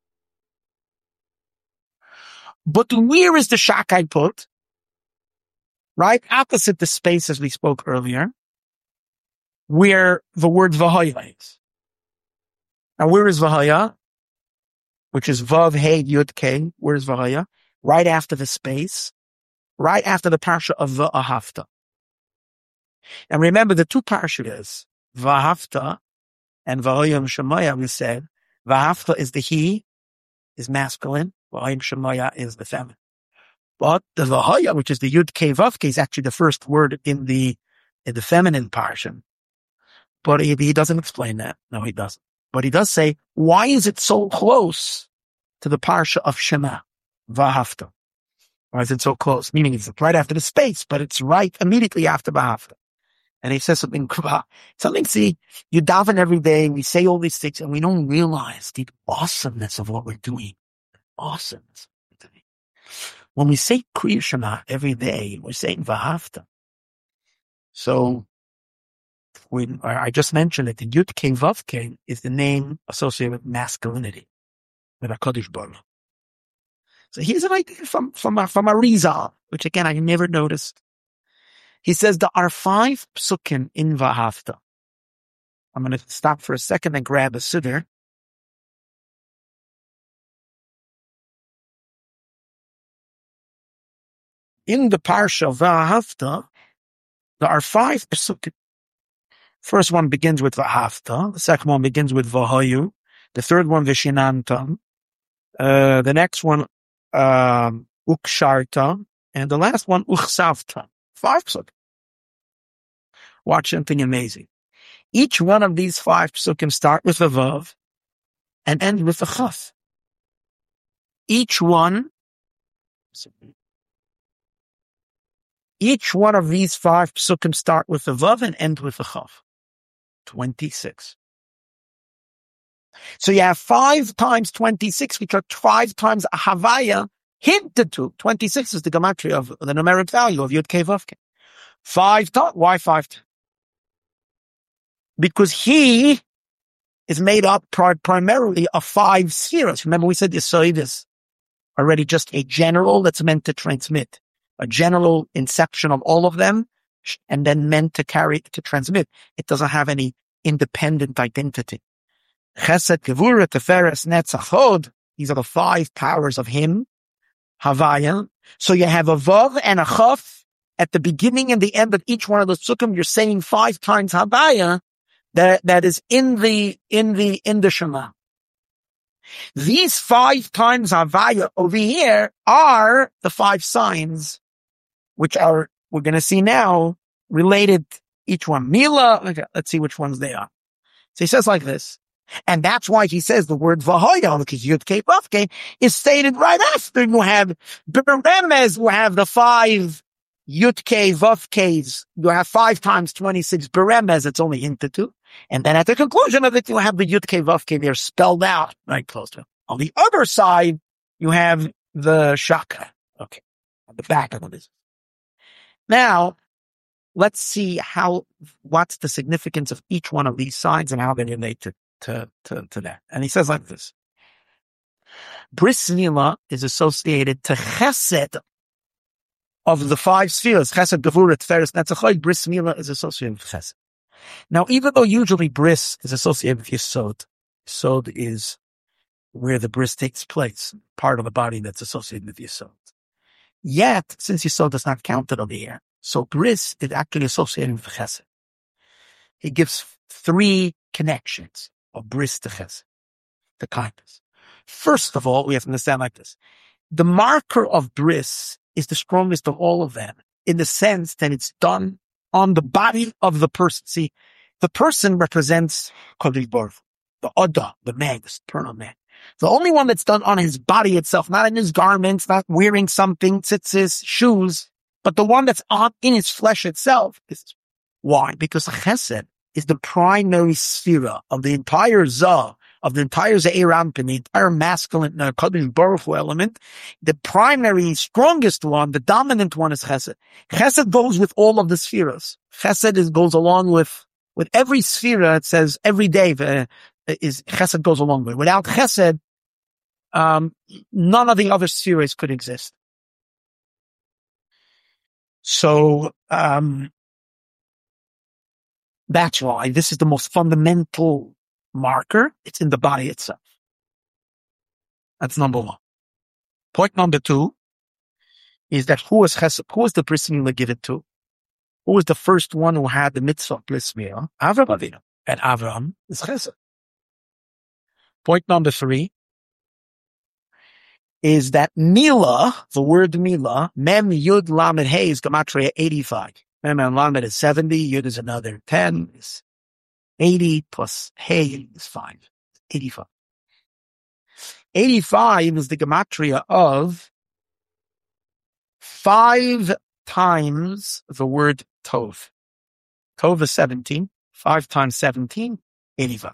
But where is the shakai put? Right opposite the space as we spoke earlier, where the word v'hoya is. Now, where is v'hoya? Which is vav, hey, yud, k. Where is v'hoya? Right after the space, right after the parsha of v'ahavta. And remember the two parshas, v'ahavta and v'hoyam shemaya, we said, v'ahavta is the he, is masculine, v'hoyam shemaya is the feminine. But the v'hoya, which is the yud, k, vav, k, is actually the first word in the, in the feminine parsha. But he, he doesn't explain that. No, he doesn't. But he does say, why is it so close to the parsha of Shema, v'ahavta? Why is it so close? Meaning it's right after the space, but it's right immediately after v'ahavta. And he says something, something, see, you daven every day, we say all these things, and we don't realize the awesomeness of what we're doing. Awesomeness. When we say Kriya Shema every day, we're saying v'ahavta. So, when I just mentioned it, the Yud Kei Vav Kei is the name associated with masculinity, with HaKadosh Baruch. So here's an idea from, from, from Arizal, which again I never noticed. He says there are five psukim in V'ahavta. I'm going to stop for a second and grab a siddur. In the parsha of V'ahavta, there are five psukim. First one begins with V'ahavta. The second one begins with V'hoyu. The third one V'shinantam. Uh, the next one um, Uksharta. And the last one Uchsavta. Five psukim. Watch something amazing. Each one of these five psukim start with a vav and end with a chaf. Each one, each one of these five psukim start with a vav and end with a chaf. twenty-six. So you have five times twenty-six, which are five times a havaya hinted to. twenty-six is the gematria of the numeric value of Yud Kei Vav Kei. Five times. Why five times? Because he is made up pri- primarily of five spheres. Remember we said Yesod is already just a general that's meant to transmit. A general inception of all of them and then meant to carry, to transmit. It doesn't have any independent identity. Chesed, Gevurah, Teferes, Netzach, Hod. These are the five powers of him. Havaya. So you have a Vav and a Chaf. At the beginning and the end of each one of those psukim, you're saying five times Havaya. That, that is in the, in the, in the Shema. These five times Havaya over here are the five signs, which are, we're going to see now, related, each one. Mila, okay, let's see which ones they are. So he says like this. And that's why he says the word V'hoya, because Yud Kei Vav Kei is stated right after you have Beremez, you have the five Yud Kei Vav Keis. You have five times twenty-six Beremez, it's only hinted to. And then at the conclusion of it, you have the Yud Kei Vav Kei there spelled out right close to it. On the other side, you have the Shaka. Okay. On the back of this. Now, let's see how, what's the significance of each one of these signs and how they relate to, to, to, to that. And he says like this. Bris Milah is associated to Chesed of the five spheres. Chesed, Gevurah, Teferes, Netzach, Bris Milah is associated with Chesed. Now, even though usually bris is associated with Yesod, Yesod is where the bris takes place, part of the body that's associated with Yesod. Yet, since Yesod is not counted over here, so bris is actually associated with Chesed. He gives three connections of bris to Chesed, the kindness. First of all, we have to understand like this. The marker of bris is the strongest of all of them, in the sense that it's done on the body of the person. See, the person represents Kadosh Baruch Hu, the Ada, the man, the supernal man. The only one that's done on his body itself, not in his garments, not wearing something, tzitzis, shoes, but the one that's on in his flesh itself is why? Because Chesed is the primary sphere of the entire Zah of the entire Ze'erampin, the entire masculine uh, Kadosh Baruch Hu element, the primary, strongest one, the dominant one is Chesed. Chesed goes with all of the spheres. Chesed is, goes along with, with every sphere. It says every day uh, is Chesed goes along with. Without Chesed, um, none of the other spheres could exist. So, um, that's why this is the most fundamental marker. It's in the body itself. That's number one. Point number two is that who was Chesed? Who was the person you give it to? Who was the first one who had the mitzvah Blismia? Avraham Avinu. And Avraham is Chesed. Point number three is that Mila, the word Mila, Mem Yud Lamed Hey is Gematria eighty-five. Mem and Lamed is seventy, Yud is another ten, is eighty plus Hey is five. eighty-five. eighty-five is the Gematria of five times the word Tov. Tov is seventeen. five times seventeen, eighty-five.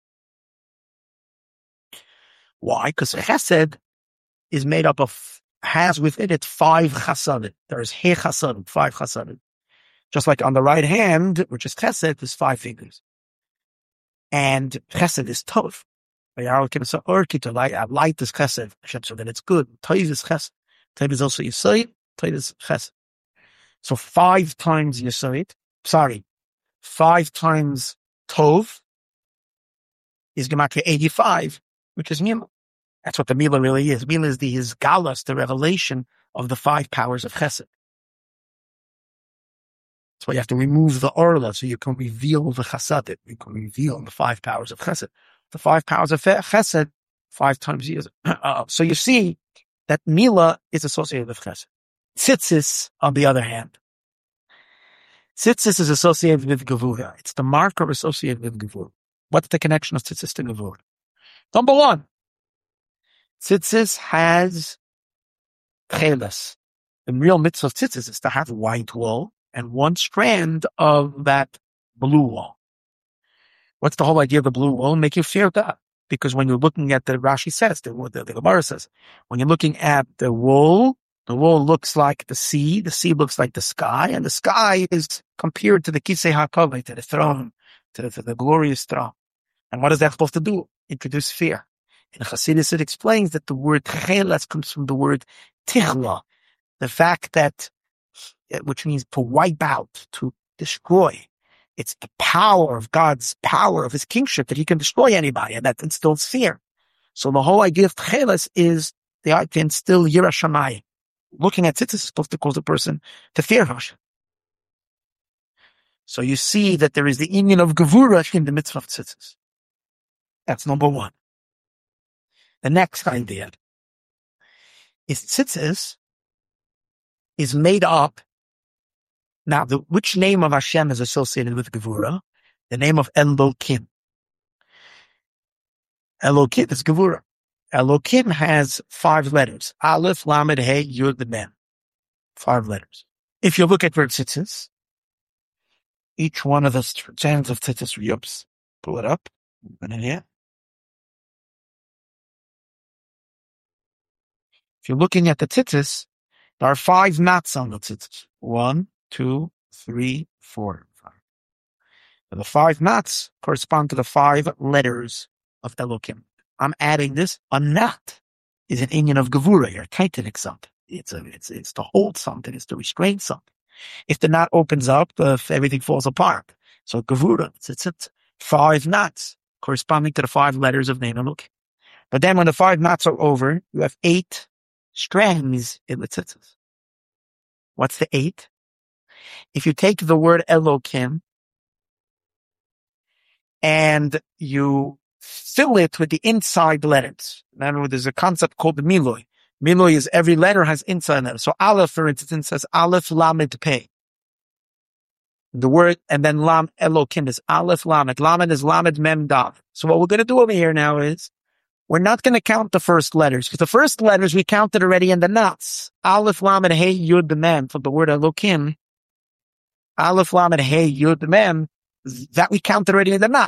Why? Because Chesed is made up of, has within it five chasadim. There's he chasadim, five chasadim. Just like on the right hand, which is Chesed, there's five fingers. And Chesed is Tov. Light is Chesed, so that it's good. Tov is Chesed. Tov is also Yesod. Tov is Chesed. So five times Yesod, sorry, five times Tov is Gematria eighty-five, which is Mila. That's what the Mila really is. Mila is the his galus, the revelation of the five powers of Chesed. That's why you have to remove the Orla so you can reveal the Chasadim. You can reveal the five powers of Chesed. The five powers of Chesed, five times years. Uh, so you see that Mila is associated with Chesed. Tzitzis, on the other hand, Tzitzis is associated with Gevura. It's the marker associated with Gevura. What's the connection of Tzitzis to Gevura? Number one, Tzitzis has chelas. The real mitzvah of Tzitzis is to have white wool and one strand of that blue wool. What's the whole idea of the blue wool? Make you fear God. Because when you're looking at the Rashi says, the, the, the Gemara says, when you're looking at the wool, the wool looks like the sea, the sea looks like the sky, and the sky is compared to the Kisei HaKavod, to the throne, to the, to the glorious throne. And what is that supposed to do? Introduce fear. In Chassidus, it explains that the word chelas comes from the word tichla, the fact that, which means to wipe out, to destroy. It's the power of God's power, of his kingship, that he can destroy anybody, and that instills fear. So the whole idea of chelas is the to instill Yirah Shamayim. Looking at Tzitzis is supposed to cause a person to fear Hashem. So you see that there is the union of Gevura in the mitzvah of Tzitzis. That's number one. The next idea is Tzitzis is made up. Now, the, which name of Hashem is associated with Gevura? The name of Elokim. Elokim is Gevura. Elokim has five letters. Aleph, Lamed, Hey, Yud, Mem. Five letters. If you look at where Tzitzis, each one of the strands of Tzitzis, yups, pull it up. Open it here. If you're looking at the Tzitzis, there are five knots on the Tzitzis. One, two, three, four, five. So the five knots correspond to the five letters of Elokim. I'm adding this. A knot is an inyan of Gevura. You're tightening something. It's a, it's, it's to hold something. It's to restrain something. If the knot opens up, uh, everything falls apart. So Gevura, it's, it's, it's five knots corresponding to the five letters of name Elokim. But then when the five knots are over, you have eight strands in the tzitzis. What's the eight? If you take the word Elokim and you fill it with the inside letters. Now, there's a concept called the Miloi. Miloi is every letter has inside letters. So Aleph, for instance, says Aleph Lamed Pei. The word, and then Lam Elokim is Aleph Lamed. Lamed is Lamed Mem Dav. So what we're going to do over here now is we're not going to count the first letters, because the first letters we counted already in the knots. Aleph Lamed Hey Yud Mem, from the word Elokim. Aleph Lamed Hey Yud Mem, that we counted already in the knots.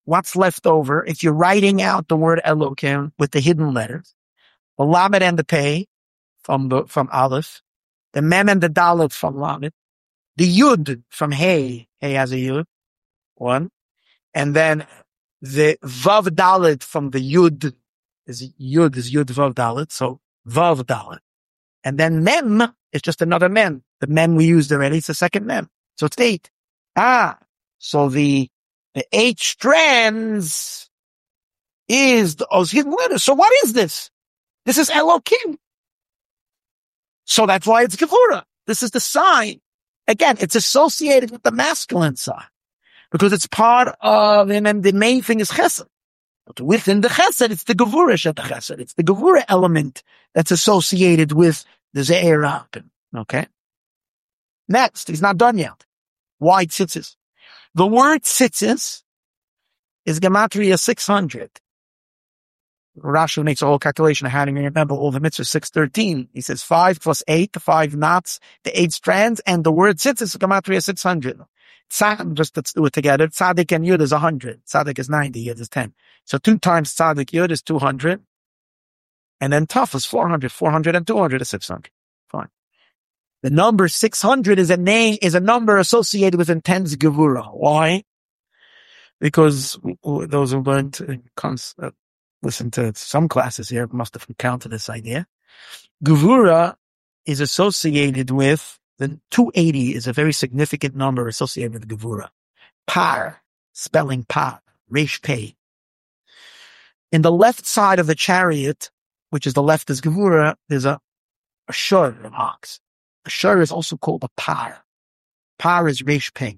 what's left over if you're writing out the word Elokim with the hidden letters, the Lamed and the Pei from the, from Aleph, the Mem and the Dalet from Lamed, the Yud from Hey, Hey has a Yud, one, and then the Vav Dalet from the Yud, is Yud is Yud Vav Dalet, so Vav Dalet. And then Mem is just another Mem. The Mem we used already, it's the second Mem. So it's eight. Ah, so the, the eight strands is the Oz hidden letters. So what is this? This is Elokim. So that's why it's Gevura. This is the sign. Again, it's associated with the masculine side because it's part of, and then the main thing is Chesed. But within the Chesed, it's the Gevura Shet Chesed. It's the Gevura element that's associated with the Ze'er Rapin. Okay? Next, he's not done yet. Why tzitzis? The word tzitzis is Gematria six hundred. Rashi makes a whole calculation of how to remember all the mitzvahs, six thirteen. He says five plus eight, the five knots, the eight strands, and the word tzitzis is Gematria six hundred. Tzad, just let's do it together. Tzadik and Yud is one hundred. Tzadik is ninety, Yud is ten. So two times Tzadik Yud is two hundred. And then Taf is four hundred. four hundred and two hundred is six hundred. Fine. The number six hundred is a name, is a number associated with intense Gevura. Why? Because those who learned, uh, listen to some classes here must have encountered this idea. Gevura is associated with, the two eighty is a very significant number associated with Gevura. Par, spelling par, resh pei. In the left side of the chariot, which is the left is Gevura, there's a, a shur of ox. A shur is also called a par. Par is resh pei.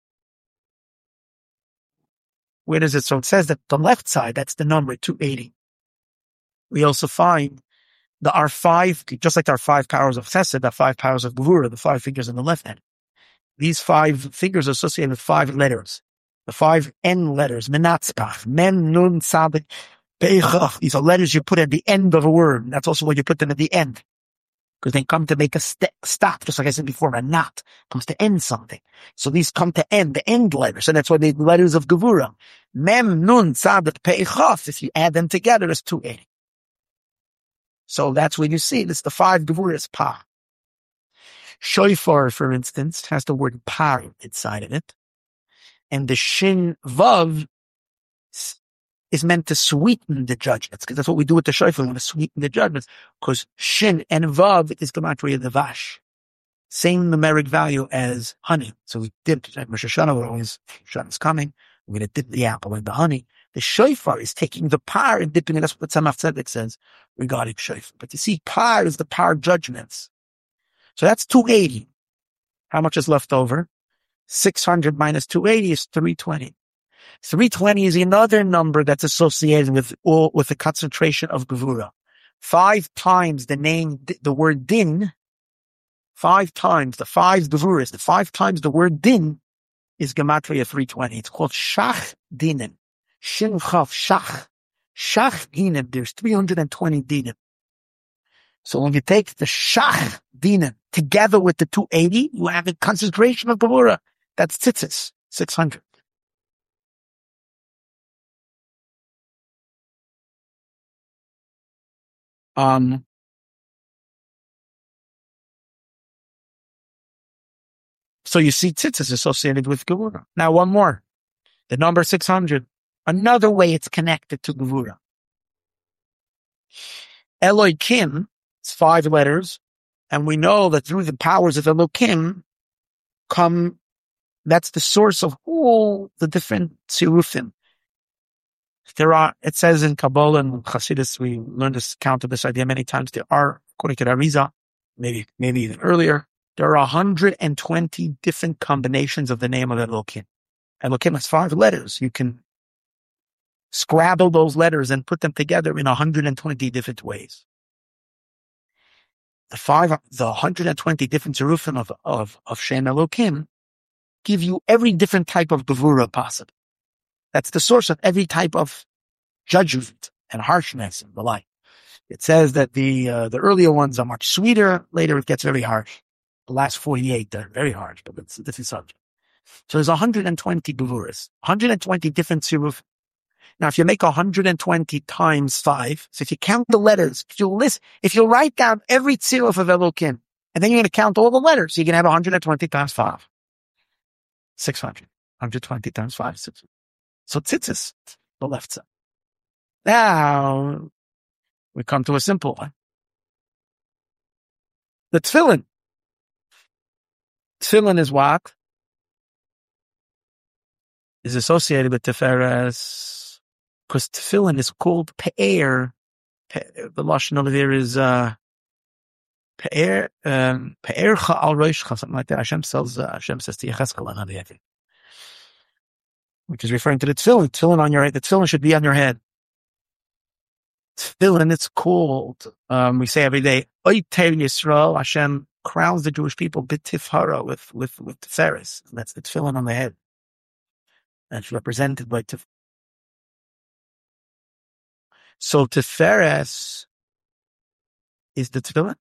Where does it? So it says that the left side, that's the number two eighty. We also find there are five, just like there are five powers of Chesed, there are five powers of Gevura, the five fingers in the left hand. These five fingers are associated with five letters. The five N letters, Menatzpach, Men, Nun, Tzadik, Peichach. These are letters you put at the end of a word. That's also why you put them at the end. Because they come to make a st- stop, just like I said before, a knot comes to end something. So these come to end, the end letters, and that's why the letters of Gevura. Mem, Nun, Tzadik, Peichach, if you add them together, it's two eighty. So that's when you see this, the five Gevuras, Pa. Shofar, for instance, has the word par inside of it. And the Shin Vav is meant to sweeten the judgments, because that's what we do with the shofar, we want to sweeten the judgments, because Shin and Vav is Gematria the Vash. Same numeric value as honey. So we dipped at Rosh Hashanah, we're always, Hashanah's coming, we're going to dip the apple in the honey. The shofar is taking the par and dipping it. That's what the Tzemach Tzedek says regarding shofar. But you see, par is the par judgments. So that's two eighty. How much is left over? six hundred minus two eighty is three twenty. three twenty is another number that's associated with all, with the concentration of Gevura. Five times the name, the word din, five times, the five Gevuras, the five times the word din is Gematria three twenty. It's called Shach Dinim. Shin Chav Shach. Shach Dinim. There's three hundred twenty Dinim. So when you take the Shach Dinim together with the two eighty, you have a concentration of Gevura. That's tzitzis, six hundred. Um, so you see tzitzis associated with Gevura. Now one more. The number six hundred. Another way it's connected to Gevura. Elokim, it's five letters, and we know that through the powers of Elokim come, that's the source of all the different sirufim. There are, it says in Kabbalah and Chassidus, we learned this, counted this idea many times, there are, according to the Arizal, maybe, maybe even earlier, there are one hundred twenty different combinations of the name of Elokim. Elokim has five letters. You can scrabble those letters and put them together in one hundred twenty different ways. The five, the one hundred twenty different zerufim of, of, of Shem Elokim give you every different type of Gevura possible. That's the source of every type of judgment and harshness and the like. It says that the, uh, the earlier ones are much sweeter. Later it gets very harsh. The last forty-eight, they're very harsh, but it's a different subject. So there's one hundred twenty Gevuras, one hundred twenty different zeruf, Now, if you make one hundred twenty times five, so if you count the letters, if you list, if you write down every tziluf of Elokim, and then you're going to count all the letters, so you can have one hundred twenty times five. six hundred. one hundred twenty times five. six hundred. So tzitzis, the left side. Now, we come to a simple one. The tefillin. Tefillin is what? Is associated with Tiferes, because tefillin is called pe'er. Pe- the lashon over there is uh, pe'er, um, pe'ercha al roishcha, something like that. Hashem says, uh, Hashem says to Yechezkel, another I think, which is referring to the tefillin. Tefillin on your head. The tefillin should be on your head. Tefillin, it's called. Um, we say every day, Oiter Yisrael. Hashem crowns the Jewish people b'tifhara with with with Tiferes. That's the tefillin on the head. That's represented by Tif. So Tiferes is the tefillin.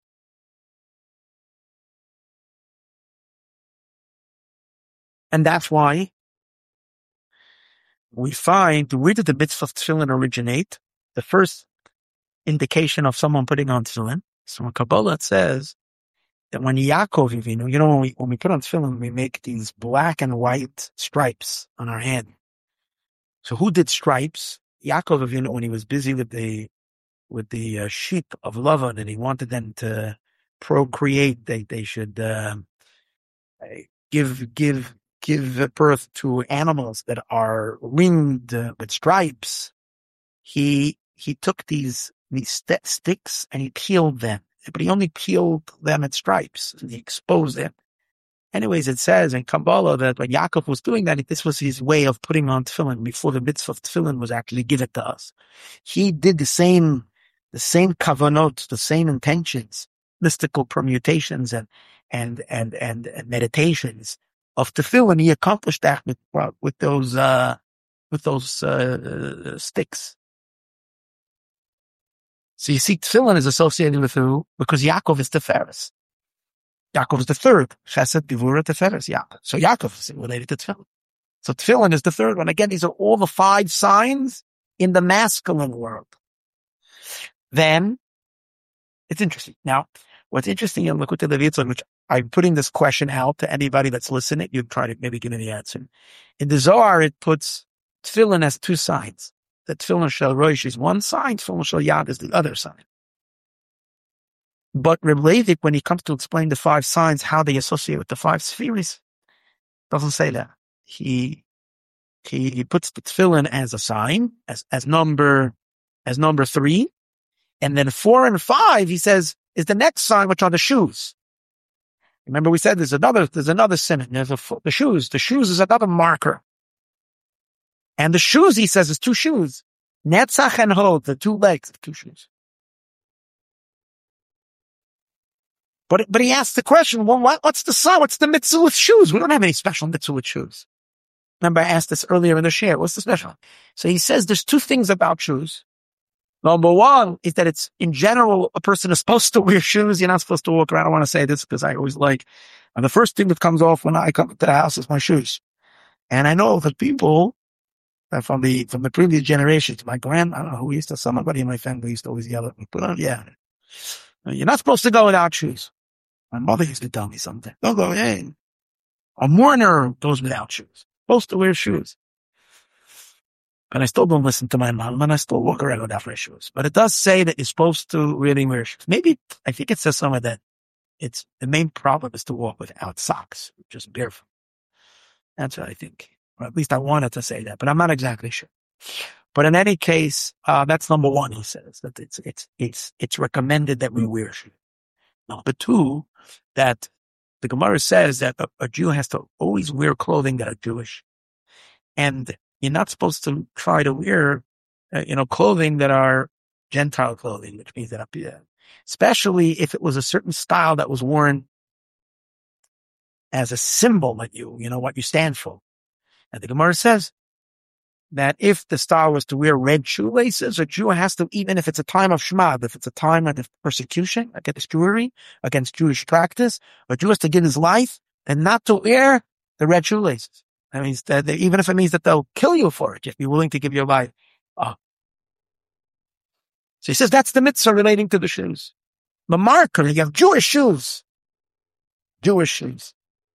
And that's why we find, where did the mitzvah of tefillin originate? The first indication of someone putting on tefillin is from Kabbalah. It says that when Yaakov, you know, you know, when we, when we put on tefillin, we make these black and white stripes on our hand. So who did stripes? Yaakov, you know, when he was busy with the, with the uh, sheep of Lavan and he wanted them to procreate, they, they should, uh, give, give, give birth to animals that are ringed uh, with stripes. He, he took these, these st- sticks and he peeled them. But he only peeled them at stripes. And he exposed them. Anyways, it says in Kabbalah that when Yaakov was doing that, this was his way of putting on tefillin before the mitzvah of tefillin was actually given to us. He did the same, the same kavanot, the same intentions, mystical permutations and, and, and, and, and meditations of tefillin. He accomplished that with, with those, uh, with those, uh, sticks. So you see, tefillin is associated with who? Because Yaakov is Tiferes. Yaakov is the third. Chesed, Gevurah, Tiferes, Yaakov. So Yaakov is related to tefillin. So tefillin is the third one. Again, these are all the five signs in the masculine world. Then, it's interesting. Now, what's interesting in Likutei Levitzon, which I'm putting this question out to anybody that's listening, you try to maybe give me the answer. In the Zohar, it puts tefillin as two signs. The tefillin shel rosh is one sign, tefillin shel yad is the other sign. But Reb Leivik, when he comes to explain the five signs, how they associate with the five spheres, doesn't say that. He he, he puts the tefillin as a sign, as as number as number three, and then four and five, he says, is the next sign, which are the shoes. Remember, we said there's another there's another sin. There's a, the shoes. The shoes is another marker. And the shoes, he says, is two shoes. Netzach and Hod, the two legs of two shoes. But but he asked the question, well, what, what's the sign? What's the mitzvah with shoes? We don't have any special mitzvah with shoes. Remember, I asked this earlier in the share. What's the special? So he says there's two things about shoes. Number one is that it's, in general, a person is supposed to wear shoes. You're not supposed to walk around. I want to say this because I always like, and the first thing that comes off when I come to the house is my shoes. And I know that people from the, from the previous generations, my grand, I don't know who used to, somebody in my family used to always yell at me, put on, yeah. You're not supposed to go without shoes. My mother used to tell me something. Don't go, hey, a mourner goes without shoes. Supposed to wear shoes. But I still don't listen to my mom and I still walk around without fresh shoes. But it does say that you're supposed to really wear shoes. Maybe, I think it says somewhere that it's, the main problem is to walk without socks, just barefoot. That's what I think. Or at least I wanted to say that, but I'm not exactly sure. But in any case, uh, that's number one, he says, that it's, it's, it's, it's recommended that we wear shoes. Number two, that the Gemara says that a, a Jew has to always wear clothing that are Jewish. And you're not supposed to try to wear, uh, you know, clothing that are Gentile clothing, which means that, up here, especially if it was a certain style that was worn as a symbol that you, you know, what you stand for. And the Gemara says that if the style was to wear red shoelaces, a Jew has to, even if it's a time of Shema, if it's a time of persecution against Jewry, against Jewish practice, a Jew has to give his life and not to wear the red shoelaces. That means that they, even if it means that they'll kill you for it, you have to be willing to give your life. Oh. So he says that's the mitzvah relating to the shoes. The marker, you have Jewish shoes. Jewish shoes.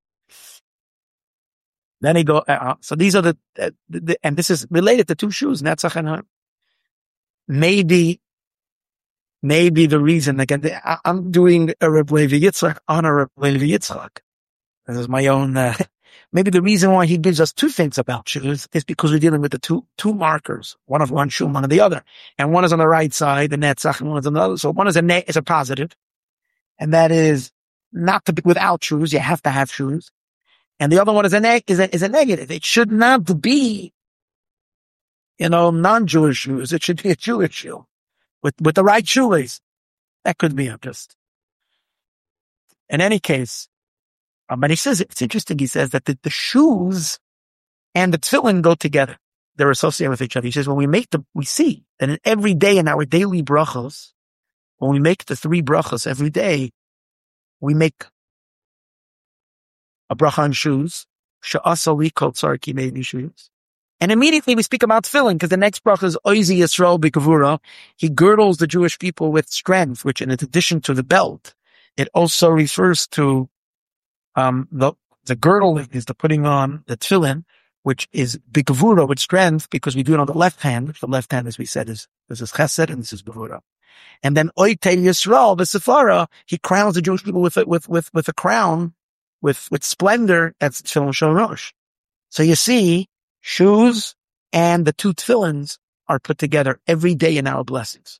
Then he go, uh, so these are the, uh, the, the, and this is related to two shoes, Netzach and Har. Maybe, maybe the reason, again, I, I'm doing a Reb Levi Yitzchak on a Reb Levi Yitzchak. This is my own, uh, maybe the reason why he gives us two things about shoes is because we're dealing with the two, two markers. One of one shoe, one of the other. And one is on the right side, the Netzach, and one is on the other. So one is a ne, is a positive. And that is not to be without shoes. You have to have shoes. And the other one is a, neg- is a, is a negative. It should not be, you know, non-Jewish shoes. It should be a Jewish shoe with, with the right shoelace. That could be, I'm just, in any case, um, but he says, it's interesting. He says that the, the shoes and the tefillin go together. They're associated with each other. He says, when we make the, we see that in every day in our daily brachos, when we make the three brachos every day, we make a bracha on shoes. Sha'asali kol tzarki made me shoes. And immediately we speak about tefillin, because the next bracha is Oizi Yisrael b'kavura. He girdles the Jewish people with strength, which in addition to the belt, it also refers to um the the girdling is the putting on the tefillin, which is b'kavura, with strength, because we do it on the left hand. The left hand, as we said, is this is chesed and this is b'kavura. And then Oitei Yisrael b'sefara, he crowns the Jewish people with a, with with with a crown, with with splendor. That's tefillin shel rosh. So you see, shoes and the two tefillins are put together every day in our blessings.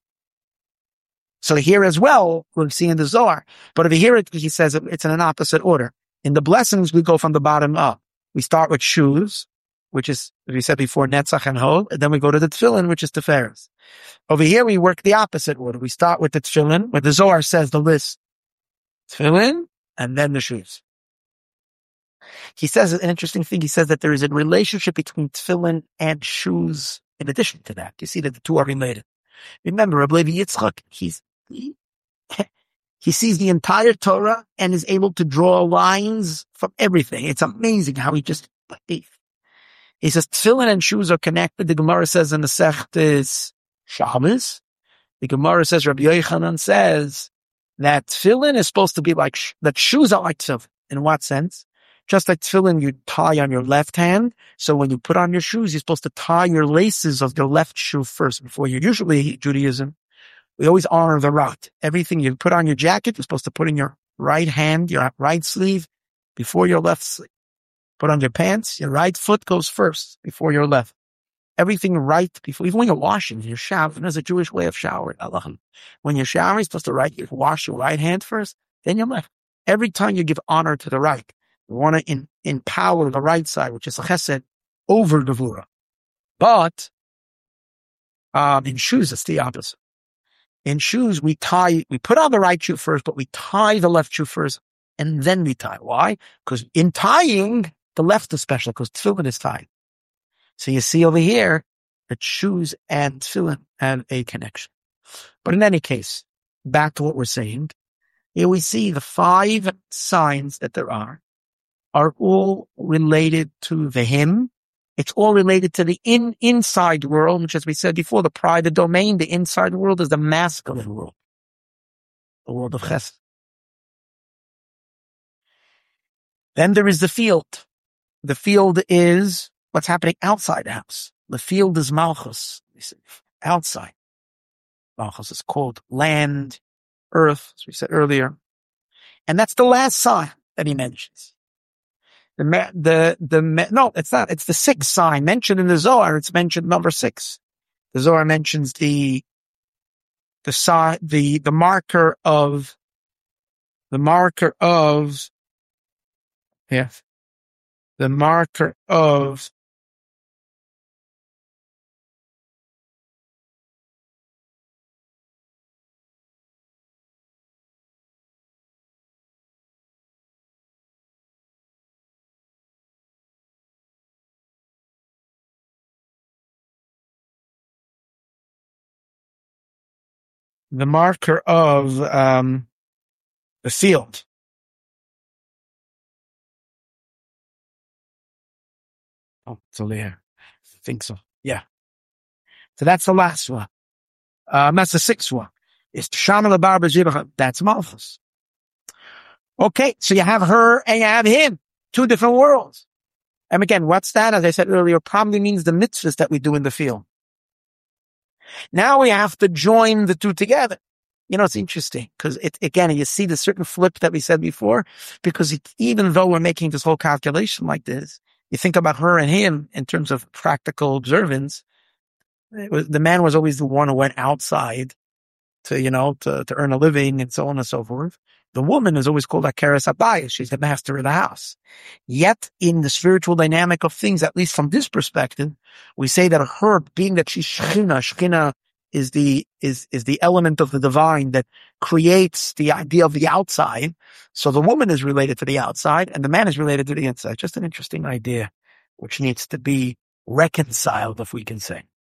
So here as well, we'll see in the Zohar. But if you hear it, he says it's in an opposite order. In the blessings, we go from the bottom up. We start with shoes, which is, as we said before, Netzach and Hol, and then we go to the tefillin, which is Tiferes. Over here, we work the opposite order. We start with the tefillin, where the Zohar says the list. Tefillin, and then the shoes. He says an interesting thing. He says that there is a relationship between tefillin and shoes in addition to that. You see that the two are related. Remember, Reb Levi Yitzchak, he's, he, he sees the entire Torah and is able to draw lines from everything. It's amazing how he just, he, he says tefillin and shoes are connected. The Gemara says in the Sechtes Shabbos, the Gemara says, Rabbi Yochanan says that tefillin is supposed to be like, that shoes are like tefillin. In what sense? Just like tefillin, you tie on your left hand. So when you put on your shoes, you're supposed to tie your laces of your left shoe first before you. Usually, Judaism, we always honor the right. Everything you put on your jacket, you're supposed to put in your right hand, your right sleeve, before your left sleeve. Put on your pants, your right foot goes first before your left. Everything right before, even when you're washing, your shower, there's a Jewish way of showering. When you're showering, you're supposed to right, you wash your right hand first, then your left. Every time you give honor to the right, you want to in, empower the right side, which is a chesed, over the vura. But um, in shoes, it's the opposite. In shoes, we tie, we put on the right shoe first, but we tie the left shoe first, and then we tie. Why? Because in tying, the left is special, because tefillin is tied. So you see over here that shoes and tefillin have a connection. But in any case, back to what we're saying, here we see the five signs that there are, are all related to the him. It's all related to the in inside world, which, as we said before, the private domain, the inside world is the masculine world, the world of chesed. Then there is the field. The field is what's happening outside the house. The field is Malchus, outside. Malchus is called land, earth, as we said earlier. And that's the last sign that he mentions. The, the, the, no, it's not. It's the sixth sign mentioned in the Zohar. It's mentioned number six. The Zohar mentions the, the sign, the, the marker of, the marker of, yeah, the marker of, the marker of, um, the field. Oh, it's over here. I think so. Yeah. So that's the last one. Um, that's the sixth one. It's Shama Labar B'Zibach. That's Malchus. Okay, so you have her and you have him. Two different worlds. And again, what's that? As I said earlier, probably means the mitzvahs that we do in the field. Now we have to join the two together. You know, it's interesting because it, again, you see the certain flip that we said before, because it, even though we're making this whole calculation like this, you think about her and him in terms of practical observance. It was, the man was always the one who went outside to, you know, to, to earn a living and so on and so forth. The woman is always called Akeres Abayis. She's the master of the house. Yet in the spiritual dynamic of things, at least from this perspective, we say that her, being that she's Shekhinah, Shekhinah is the, is, is the element of the divine that creates the idea of the outside. So the woman is related to the outside and the man is related to the inside. Just an interesting idea, which needs to be reconciled, if we can say.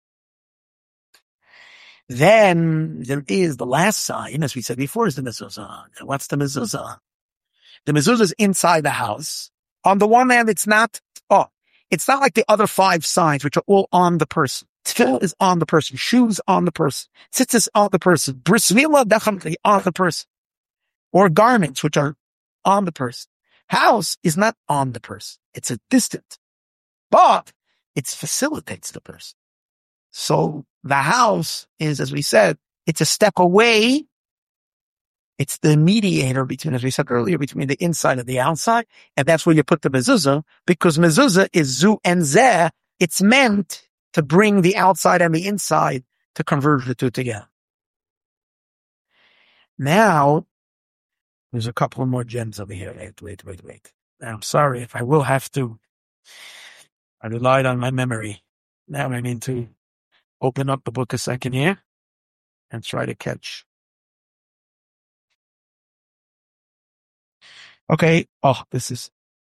Then there is the last sign, as we said before, is the mezuzah. And what's the mezuzah? The mezuzah is inside the house. On the one hand, it's not, oh, it's not like the other five signs, which are all on the person. Tefillah is on the person. Shoes on the person. Tzitzis on the person. Bris milah definitely on the person. Or garments, which are on the person. House is not on the person. It's a distant. But it facilitates the person. So the house is, as we said, it's a step away. It's the mediator between, as we said earlier, between the inside and the outside. And that's where you put the mezuzah, because mezuzah is zu and zeh. It's meant to bring the outside and the inside to converge the two together. Now, there's a couple of more gems over here. Wait, wait, wait, wait. Now, I'm sorry if I will have to. I relied on my memory. Now I need to open up the book a second here and try to catch. Okay. Oh, this is.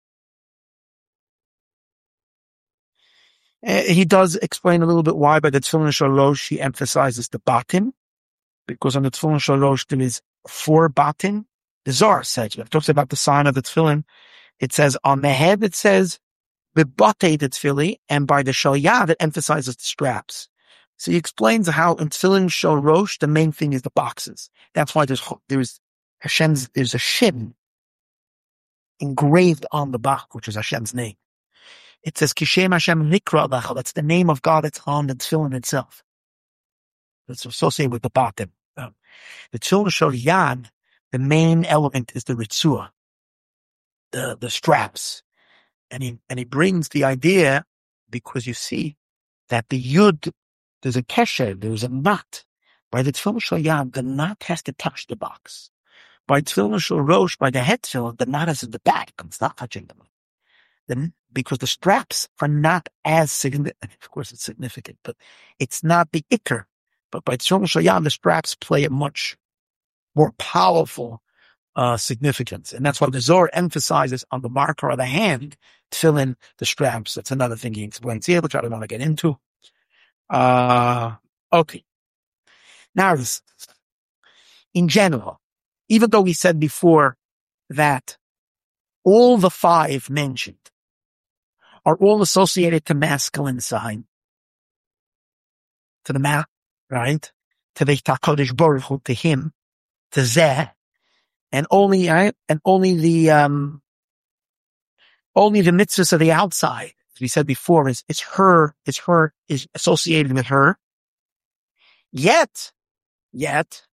Uh, he does explain a little bit why, but the Tefillin Shalosh, he emphasizes the batim, because on the Tefillin Shalosh there is four batim. The Zohar says, it talks about the sign of the Tefillin. It says on the head, it says, B'batei the Tefilli, and by the Shalyad, it emphasizes the straps. So he explains how in Tefillin Shalosh, the main thing is the boxes. That's why there's, there's Hashem's, there's a Shem engraved on the Bach, which is Hashem's name. It says, Kishem Hashem Nikra Lacha. That's the name of God that's on the Tefillin itself. That's associated with the Batim. Um, the Tefillin Shalyad, the main element is the Ritzua, the, the straps. And he, and he brings the idea, because you see that the Yud, there's a kesher, there's a knot. By the Tefillin Shalyad, the knot has to touch the box. By Tefillin Shalosh, by the head tefillin, the knot is in the back. It's not touching them. Then, because the straps are not as significant. Of course, it's significant, but it's not the ikr. But by Tefillin Shalyad, the straps play a much more powerful uh, significance. And that's why the Zohar emphasizes on the marker of the hand, tefillin, the straps. That's another thing he explains here, which I don't want to get into. Uh, okay. Now, in general, even though we said before that all the five mentioned are all associated to masculine sign, to the ma, right? To the HaKadosh Baruch Hu, to him, to Zeh, and only, right? And only the, um, only the mitzvahs of the outside, as we said before, is, it's her, it's her, is associated with her. Yet, yet,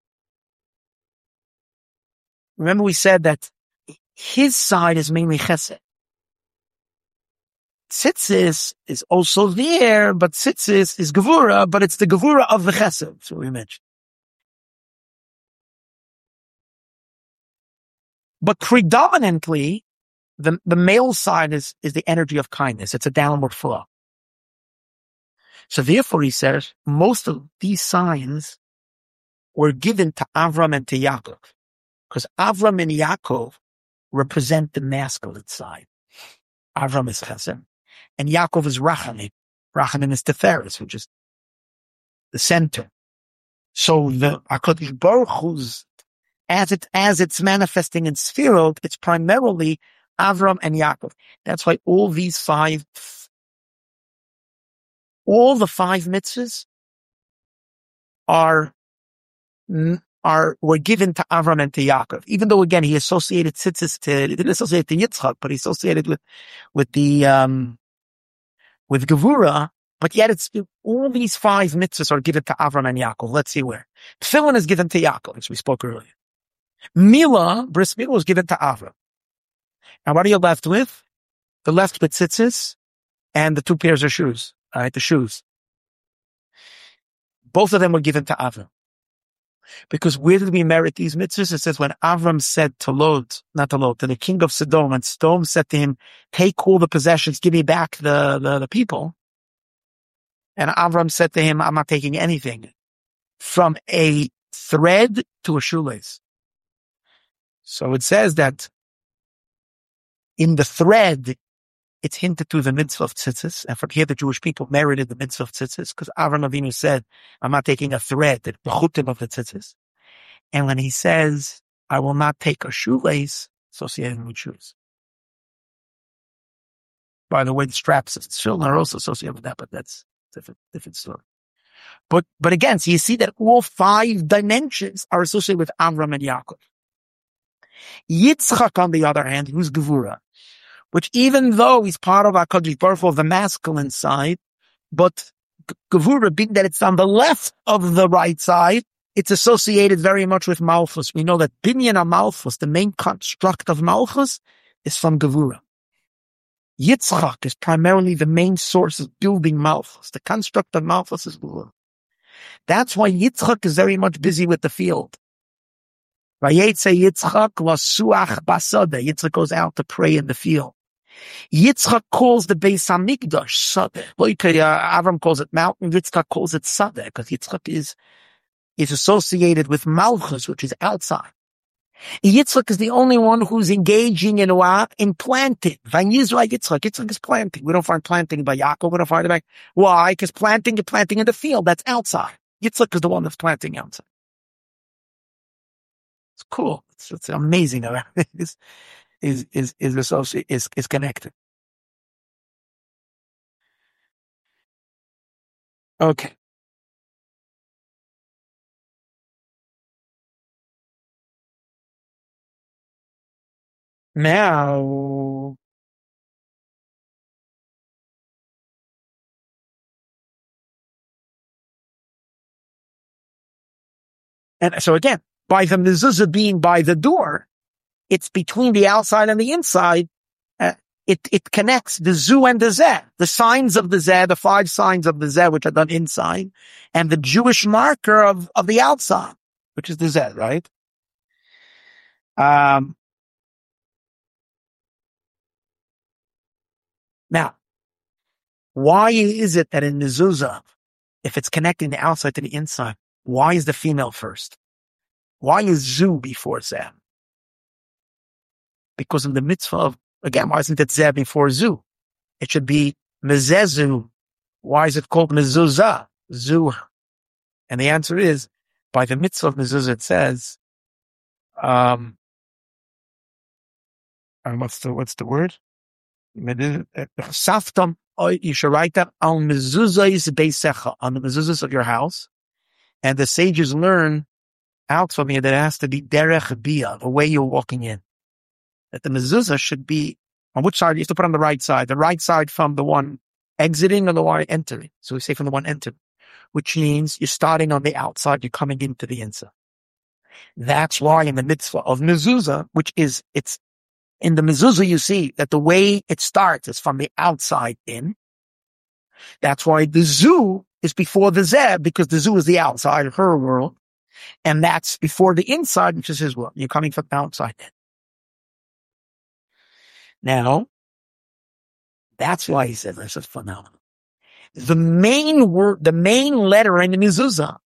remember we said that his side is mainly chesed. Tzitzis is also there, but tzitzis is gevura, but it's the gevura of the chesed. That's what we mentioned. But predominantly, the, the male side is, is the energy of kindness. It's a downward flow. So therefore, he says, most of these signs were given to Avram and to Yaakov. Because Avram and Yaakov represent the masculine side. Avram is chesed, and Yaakov is Rachanim. Rachanim is Tiferes, which is the center. So the HaKadosh Baruch Hu's, as it as it's manifesting in Sfirot, it's primarily Avram and Yaakov. That's why all these five all the five mitzvahs are, are, were given to Avram and to Yaakov. Even though, again, he associated tzitzis to, he didn't associate to Yitzchak, but he associated with, with the, um, with Gevura, but yet it's, all these five mitzvahs are given to Avram and Yaakov. Let's see where. Tefillin is given to Yaakov, as we spoke earlier. Milah, bris milah, was given to Avram. Now, what are you left with? The left with tzitzis and the two pairs of shoes. All right, the shoes. Both of them were given to Avram. Because where did we merit these mitzvahs? It says when Avram said to Lot, not to Lot, to the king of Sodom, and Sodom said to him, take all the possessions, give me back the, the, the people. And Avram said to him, I'm not taking anything. From a thread to a shoelace. So it says that in the thread, it's hinted to the mitzvah of tzitzis. And from here, the Jewish people merited the mitzvah of tzitzis because Avram Avinu said, I'm not taking a thread, the chutim of the tzitzis. And when he says, I will not take a shoelace associated with shoes. By the way, the straps of children are also associated with that, but that's a different, different story. But, but again, so you see that all five dimensions are associated with Avram and Yaakov. Yitzchak, on the other hand, who's Gevura, which even though he's part of HaKadosh Baruch Hu, the masculine side, but Gevura, being that it's on the left of the right side, it's associated very much with Malchus. We know that Binyan HaMalchus, the main construct of Malchus, is from Gevura. Yitzchak is primarily the main source of building Malchus. The construct of Malchus is Gevura. That's why Yitzchak is very much busy with the field. Vayetze Yitzchak lasuach basada. Yitzchak goes out to pray in the field. Yitzchak calls the Beis Hamikdash Sadeh. Avram calls it mountain. Yitzchak calls it Sadeh because Yitzchak is is associated with Malchus, which is outside. Yitzchak is the only one who's engaging in what? In planting. Van Yisrael Yitzchak. Yitzchak is planting. We don't find planting by Yaakov. We don't find it back. Why? Because planting, you're planting in the field. That's outside. Yitzchak is the one that's planting outside. It's cool. It's, it's amazing. Is is is is associated is is connected. Okay. Now, and so again, by the mezuzah being by the door, it's between the outside and the inside. Uh, it it connects the zu and the zeh, the signs of the zeh, the five signs of the zeh, which are done inside, and the Jewish marker of of the outside, which is the zeh, right? Um. Now, why is it that in mezuzah, if it's connecting the outside to the inside, why is the female first? Why is zu before zeh? Because of the mitzvah of, again, why isn't it zeh before zu? It should be mezezu. Why is it called mezuzah? Zu. And the answer is, by the mitzvah of mezuzah, it says, um, and what's the, what's the word? Saftam, you should write that on mezuzahs beisecha, on the mezuzahs of your house. And the sages learn out from here that it has to be derech bia, the way you're walking in. That the mezuzah should be, on which side? You have to put on the right side. The right side from the one exiting or the one entering. So we say from the one entering, which means you're starting on the outside, you're coming into the inside. That's why in the mitzvah of mezuzah, which is, it's, in the mezuzah, you see that the way it starts is from the outside in. That's why the zu is before the zeh, because the zu is the outside of her world. And that's before the inside, which is his world. You're coming from the outside in. Now, that's why he said this is phenomenal. The main word, the main letter in the mezuzah.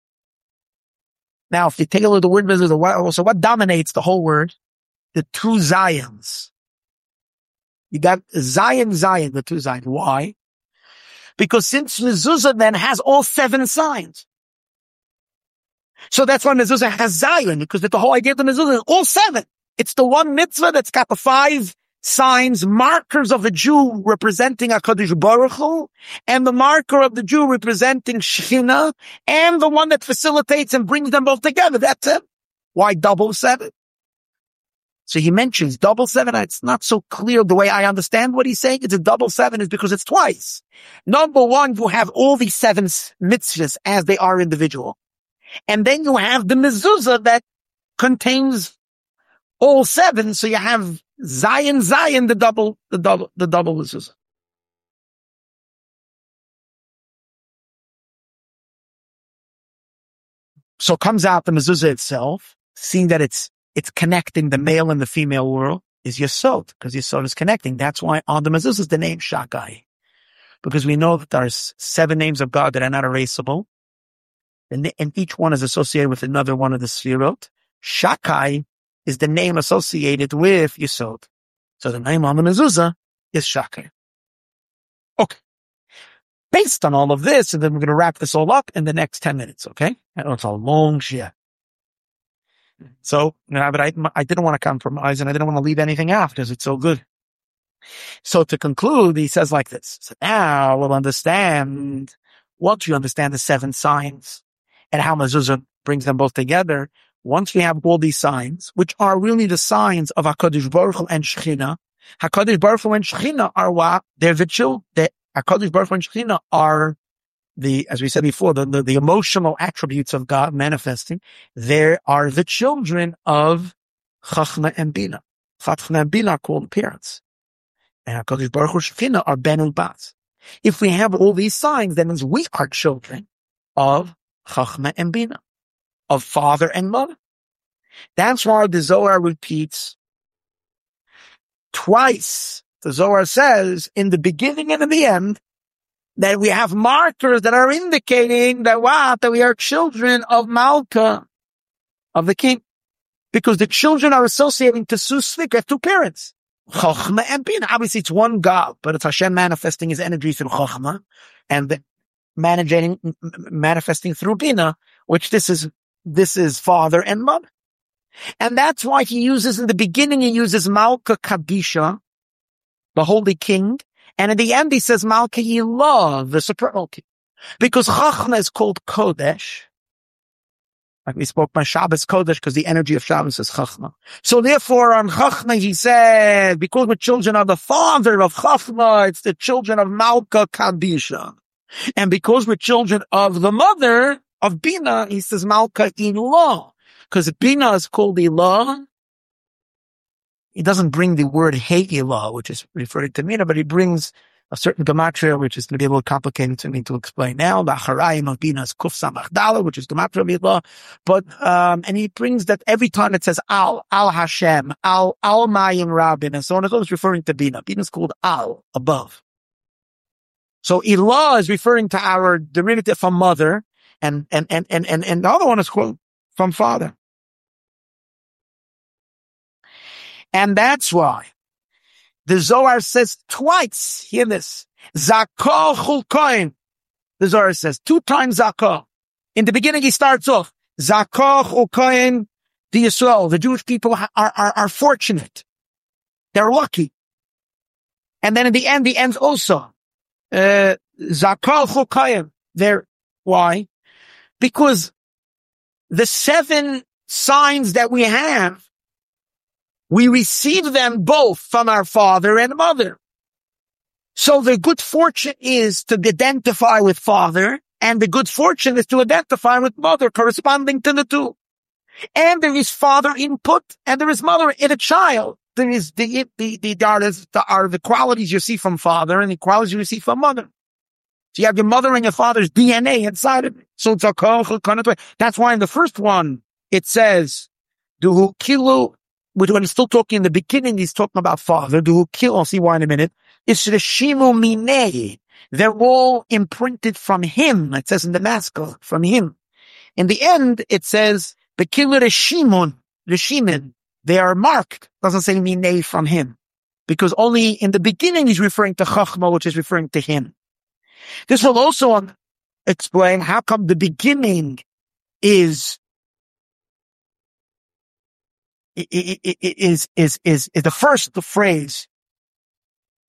Now, if you take a look at the word mezuzah, what, so what dominates the whole word? The two Zions. You got Zion, Zion, the two Zions. Why? Because since mezuzah then has all seven signs. So that's why mezuzah has Zion, because the whole idea of the mezuzah is all seven. It's the one mitzvah that's got the five signs, markers of the Jew representing HaKadosh Baruch Hu, and the marker of the Jew representing Shekhinah, and the one that facilitates and brings them both together. That's it. Why double seven? So he mentions double seven. It's not so clear the way I understand what he's saying. It's a double seven is because it's twice. Number one, you have all these seven mitzvahs as they are individual. And then you have the mezuzah that contains all seven. So you have Zion, Zion, the double, the double, the double mezuzah. So comes out the mezuzah itself, seeing that it's it's connecting the male and the female world, is Yesod, because Yesod is connecting. That's why on the mezuzah is the name Shakai, because we know that there's seven names of God that are not erasable, and, and each one is associated with another one of the Sfirot. Shakai is the name associated with Yesod. So the name on the mezuzah is Shakai. Okay. Based on all of this, and then we're going to wrap this all up in the next ten minutes, okay? I know it's a long shit. So, you know, but I, I didn't want to compromise, and I didn't want to leave anything out because it's so good. So to conclude, he says like this. So now we'll understand, once you understand the seven signs and how mezuzah brings them both together, once we have all these signs, which are really the signs of HaKadosh Baruch Hu and Shekhinah, HaKadosh Baruch Hu and Shekhinah are what? They're the children. HaKadosh Baruch Hu and Shekhinah are the, as we said before, the, the, the emotional attributes of God manifesting. They are the children of Chachma and Bina. Chachma and Bina are called parents. And HaKadosh Baruch Hu and Shekhinah are Ben and Bas. If we have all these signs, that means we are children of Chachma and Bina, of father and mother. That's why the Zohar repeats twice. The Zohar says in the beginning and in the end that we have markers that are indicating that what? That we are children of Malka, of the king. Because the children are associating to Susvik, have two parents. Chochmah and Bina. Obviously it's one God, but it's Hashem manifesting his energy through Chochmah and the managing, manifesting through Bina, which this is, this is father and mother. And that's why he uses, in the beginning he uses Malka Kadisha, the holy king, and at the end he says Malka Yilah, the supernal king. Because Chachma is called Kodesh. Like we spoke by Shabbos Kodesh, because the energy of Shabbos is Chachma. So therefore on Chachma he said, because we're children of the father of Chachma, it's the children of Malka Kadisha. And because we're children of the mother of Bina, he says Malka Yilah. Because Bina is called Ilah. He doesn't bring the word Heilah, which is referring to Bina, but he brings a certain gematria, which is going to be a little complicated to me to explain now. The Acharayim of Bina is Kuf Samach Dala, which is gematria of Ilah. But, um, and he brings that every time it says Al, Al Hashem, Al, Al Mayim Rabin, and so on, it's referring to Bina. Bina is called Al, above. So Ilah is referring to our derivative from mother, and, and, and, and, and, and the other one is called from father. And that's why the Zohar says twice, hear this, Zakah Chulkoin. The Zohar says two times Zakah. In the beginning he starts off, Zakah Chulkoin, the Yisrael, the Jewish people are, are, are fortunate. They're lucky. And then in the end, he ends also, uh, Zakah Chulkoin. They're, why? Because the seven signs that we have, we receive them both from our father and mother. So the good fortune is to identify with father, and the good fortune is to identify with mother, corresponding to the two. And there is father input, and there is mother in a child. There is the, the, the, the, are the qualities you see from father and the qualities you see from mother. So you have your mother and your father's D N A inside of it. So it's a, that's why in the first one, it says, Duhu kilu, which when he's still talking in the beginning, he's talking about father. Duhu kilu, I'll see why in a minute. It's Reshimu Minei. They're all imprinted from him. It says in the masculine, from him. In the end, it says, Bekilu Reshimun, Reshimin. They are marked. Doesn't say Minei from him. Because only in the beginning he's referring to Chachma, which is referring to him. This will also explain how come the beginning is Is, is, is, is the first phrase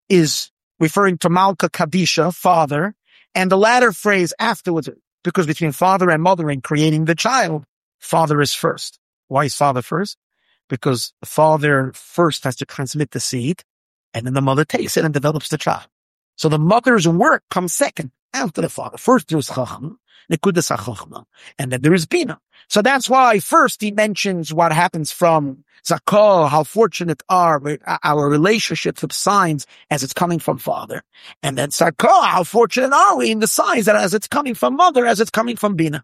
is referring to Malka Kadisha, father, and the latter phrase afterwards, because between father and mother in creating the child, father is first. Why is father first? Because the father first has to transmit the seed, and then the mother takes it and develops the child. So the mother's work comes second, after the father. First there is Chachma, Nekudas HaChachma, and then there is Bina. So that's why first he mentions what happens from Zakah, how fortunate are our relationships with signs as it's coming from father. And then Zakah, how fortunate are we in the signs that as it's coming from mother, as it's coming from Bina.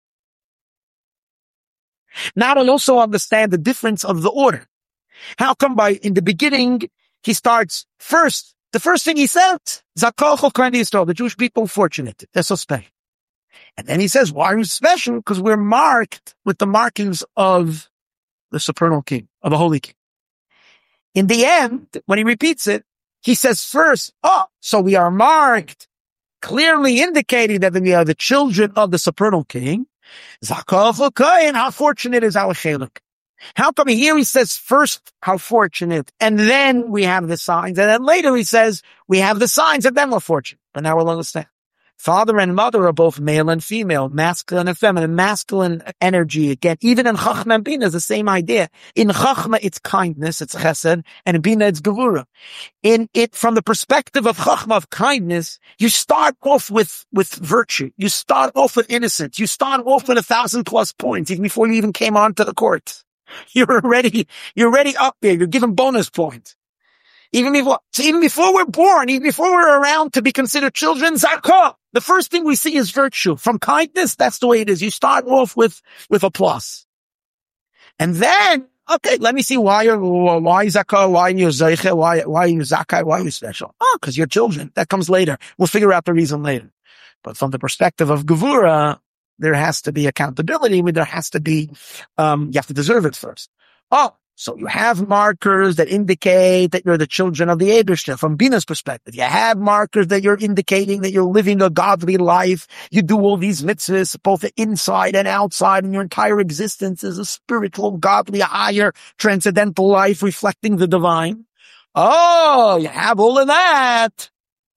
Now to also understand the difference of the order. How come by, in the beginning, he starts first, the first thing he said, Zakah Chokran Yisrael, the Jewish people fortunate. They're so special. And then he says, why are we special? Because we're marked with the markings of the supernal king, of the holy king. In the end, when he repeats it, he says first, oh, so we are marked, clearly indicating that we are the children of the supernal king. Zakah Chokayin, how fortunate is our Chelek. How come here he says first how fortunate, and then we have the signs, and then later he says we have the signs, and then we're fortunate. But now we'll understand. Father and mother are both male and female, masculine and feminine. Masculine energy, again, even in Chachma and Bina is the same idea. In Chachma, it's kindness, it's chesed, and in Bina, it's gevura. In it, from the perspective of Chachma, of kindness, you start off with, with virtue. You start off with innocence. You start off with a thousand plus points, even before you even came onto the court. You're already, you're already up there. You're given bonus points. Even before, so even before we're born, even before we're around to be considered children, Zakah, the first thing we see is virtue. From kindness, that's the way it is. You start off with, with a plus. And then, okay, let me see why you're, why Zakah, why you're Zeiche, why, why you're Zakai, why you're special. Oh, because you're children. That comes later. We'll figure out the reason later. But from the perspective of Gevura, there has to be accountability, there has to be, um, you have to deserve it first. Oh, so you have markers that indicate that you're the children of the Eibishter from Bina's perspective. You have markers that you're indicating that you're living a godly life. You do all these mitzvahs, both inside and outside, and your entire existence is a spiritual, godly, higher, transcendental life reflecting the divine. Oh, you have all of that.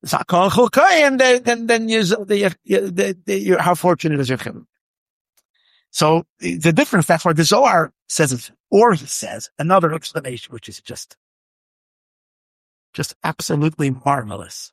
And then, then, then you, the, the, the, how fortunate is your children? So the difference, that's why the Zohar says it, or he says another explanation, which is just, just absolutely marvelous.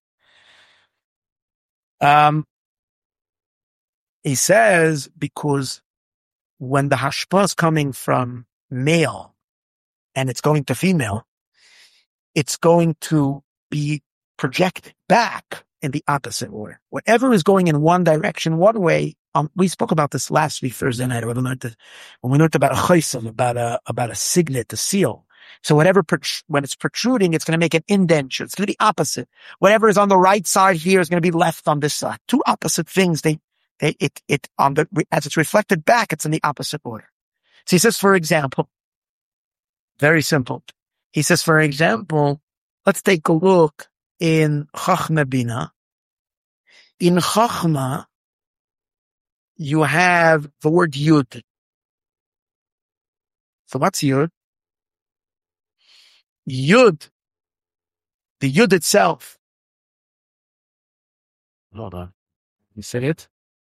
Um, he says, because when the hashpah is coming from male and it's going to female, it's going to be projected back in the opposite order. Whatever is going in one direction, one way, um, we spoke about this last week, Thursday night, when we learned, to, when we learned about a chaysim, about a, about a signet, a seal. So whatever, when it's protruding, it's going to make an indenture. It's going to be opposite. Whatever is on the right side here is going to be left on this side. Two opposite things. They, they, it, it, on the, as it's reflected back, it's in the opposite order. So he says, for example, very simple. He says, for example, let's take a look in Chachma Bina. In Chachma, you have the word Yud. So what's Yud? Yud, the Yud itself. Hold on. You see it?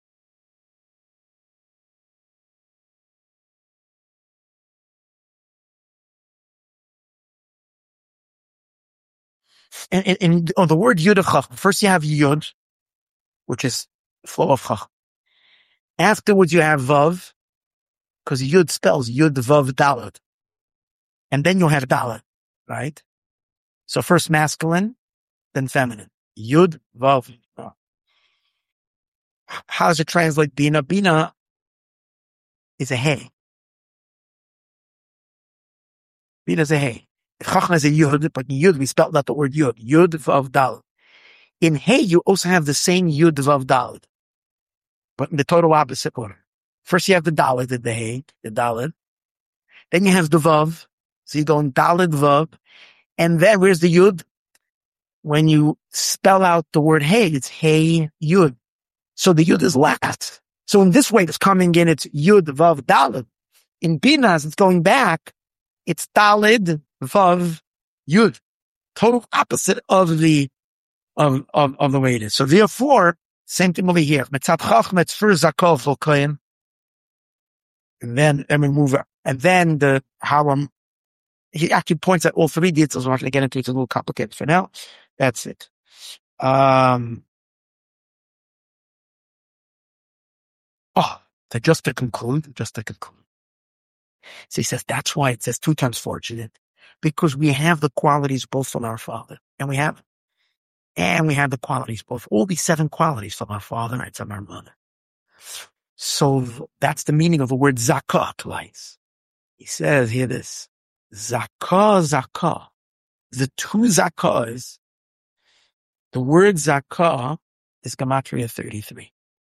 And, and, and on the word Yud of Chachma, first you have Yud, which is flow of Chachma. Afterwards you have Vav, because Yud spells Yud, Vav, Dalet. And then you'll have Dalet, right? So first masculine, then feminine. Yud, Vav. How does it translate Bina? Bina is a Hey. Bina is a Hey. Chachma is a Yud, but Yud, we spelled out the word Yud. Yud, Vav, Dalet. In Hey, you also have the same Yud, Vav, Dalet, but in the total opposite order. First you have the Dalet in the Hey, the Dalet. Then you have the Vav. So you go in Dalet, Vav. And then where's the Yud? When you spell out the word Hey, it's Hey, Yud. So the Yud is last. So in this way, it's coming in, it's Yud, Vav, Dalet. In Bina, as it's going back, it's Dalet, Vav, Yud. Total opposite of the of, of, of the way it is. So therefore, same thing over here. Mitzat Chachma, it's first Zakov Volkoyim. And then, and we move up. And then the, how um, he actually points out all three details. I'm not going to get into it. It's a little complicated for now. That's it. Um, oh, to just to conclude, just to conclude. So he says, that's why it says two times fortunate. Because we have the qualities both from our Father. And we have, and we have the qualities both, all these seven qualities from our Father and from our Mother. So that's the meaning of the word zakah twice. He says here this, zakah, zakah. The two zakahs, the word zakah is Gematria thirty-three.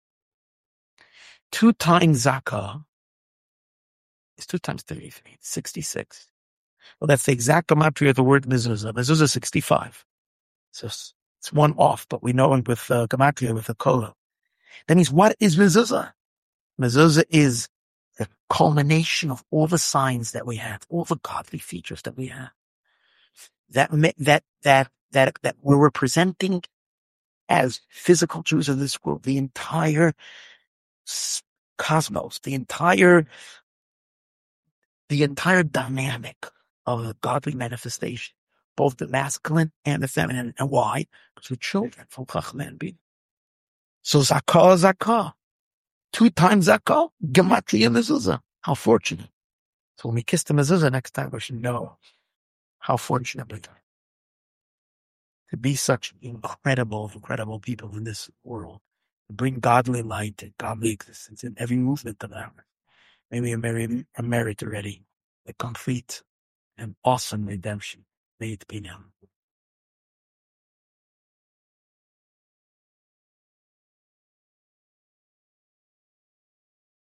Two times zakah is two times thirty-three, sixty-six. Well, that's the exact Gematria of the word mezuzah. Mezuzah is sixty-five. So it's one off, but we know it with uh, Gematria, with the kola. That means, what is mezuzah? Mezuzah is the culmination of all the signs that we have, all the godly features that we have. That, that, that, that, that we're representing as physical Jews of this world, the entire cosmos, the entire, the entire dynamic of a godly manifestation, both the masculine and the feminine. And why? Because we're children from Chachma and Bina. So zakah, zakah. Two times zakah, Gematria mezuzah. How fortunate. So when we kiss the mezuzah next time, we should know how fortunate we are to be such incredible, incredible people in this world, to bring godly light and godly existence in every movement of ours. May we merit already the complete and awesome redemption. May it be now.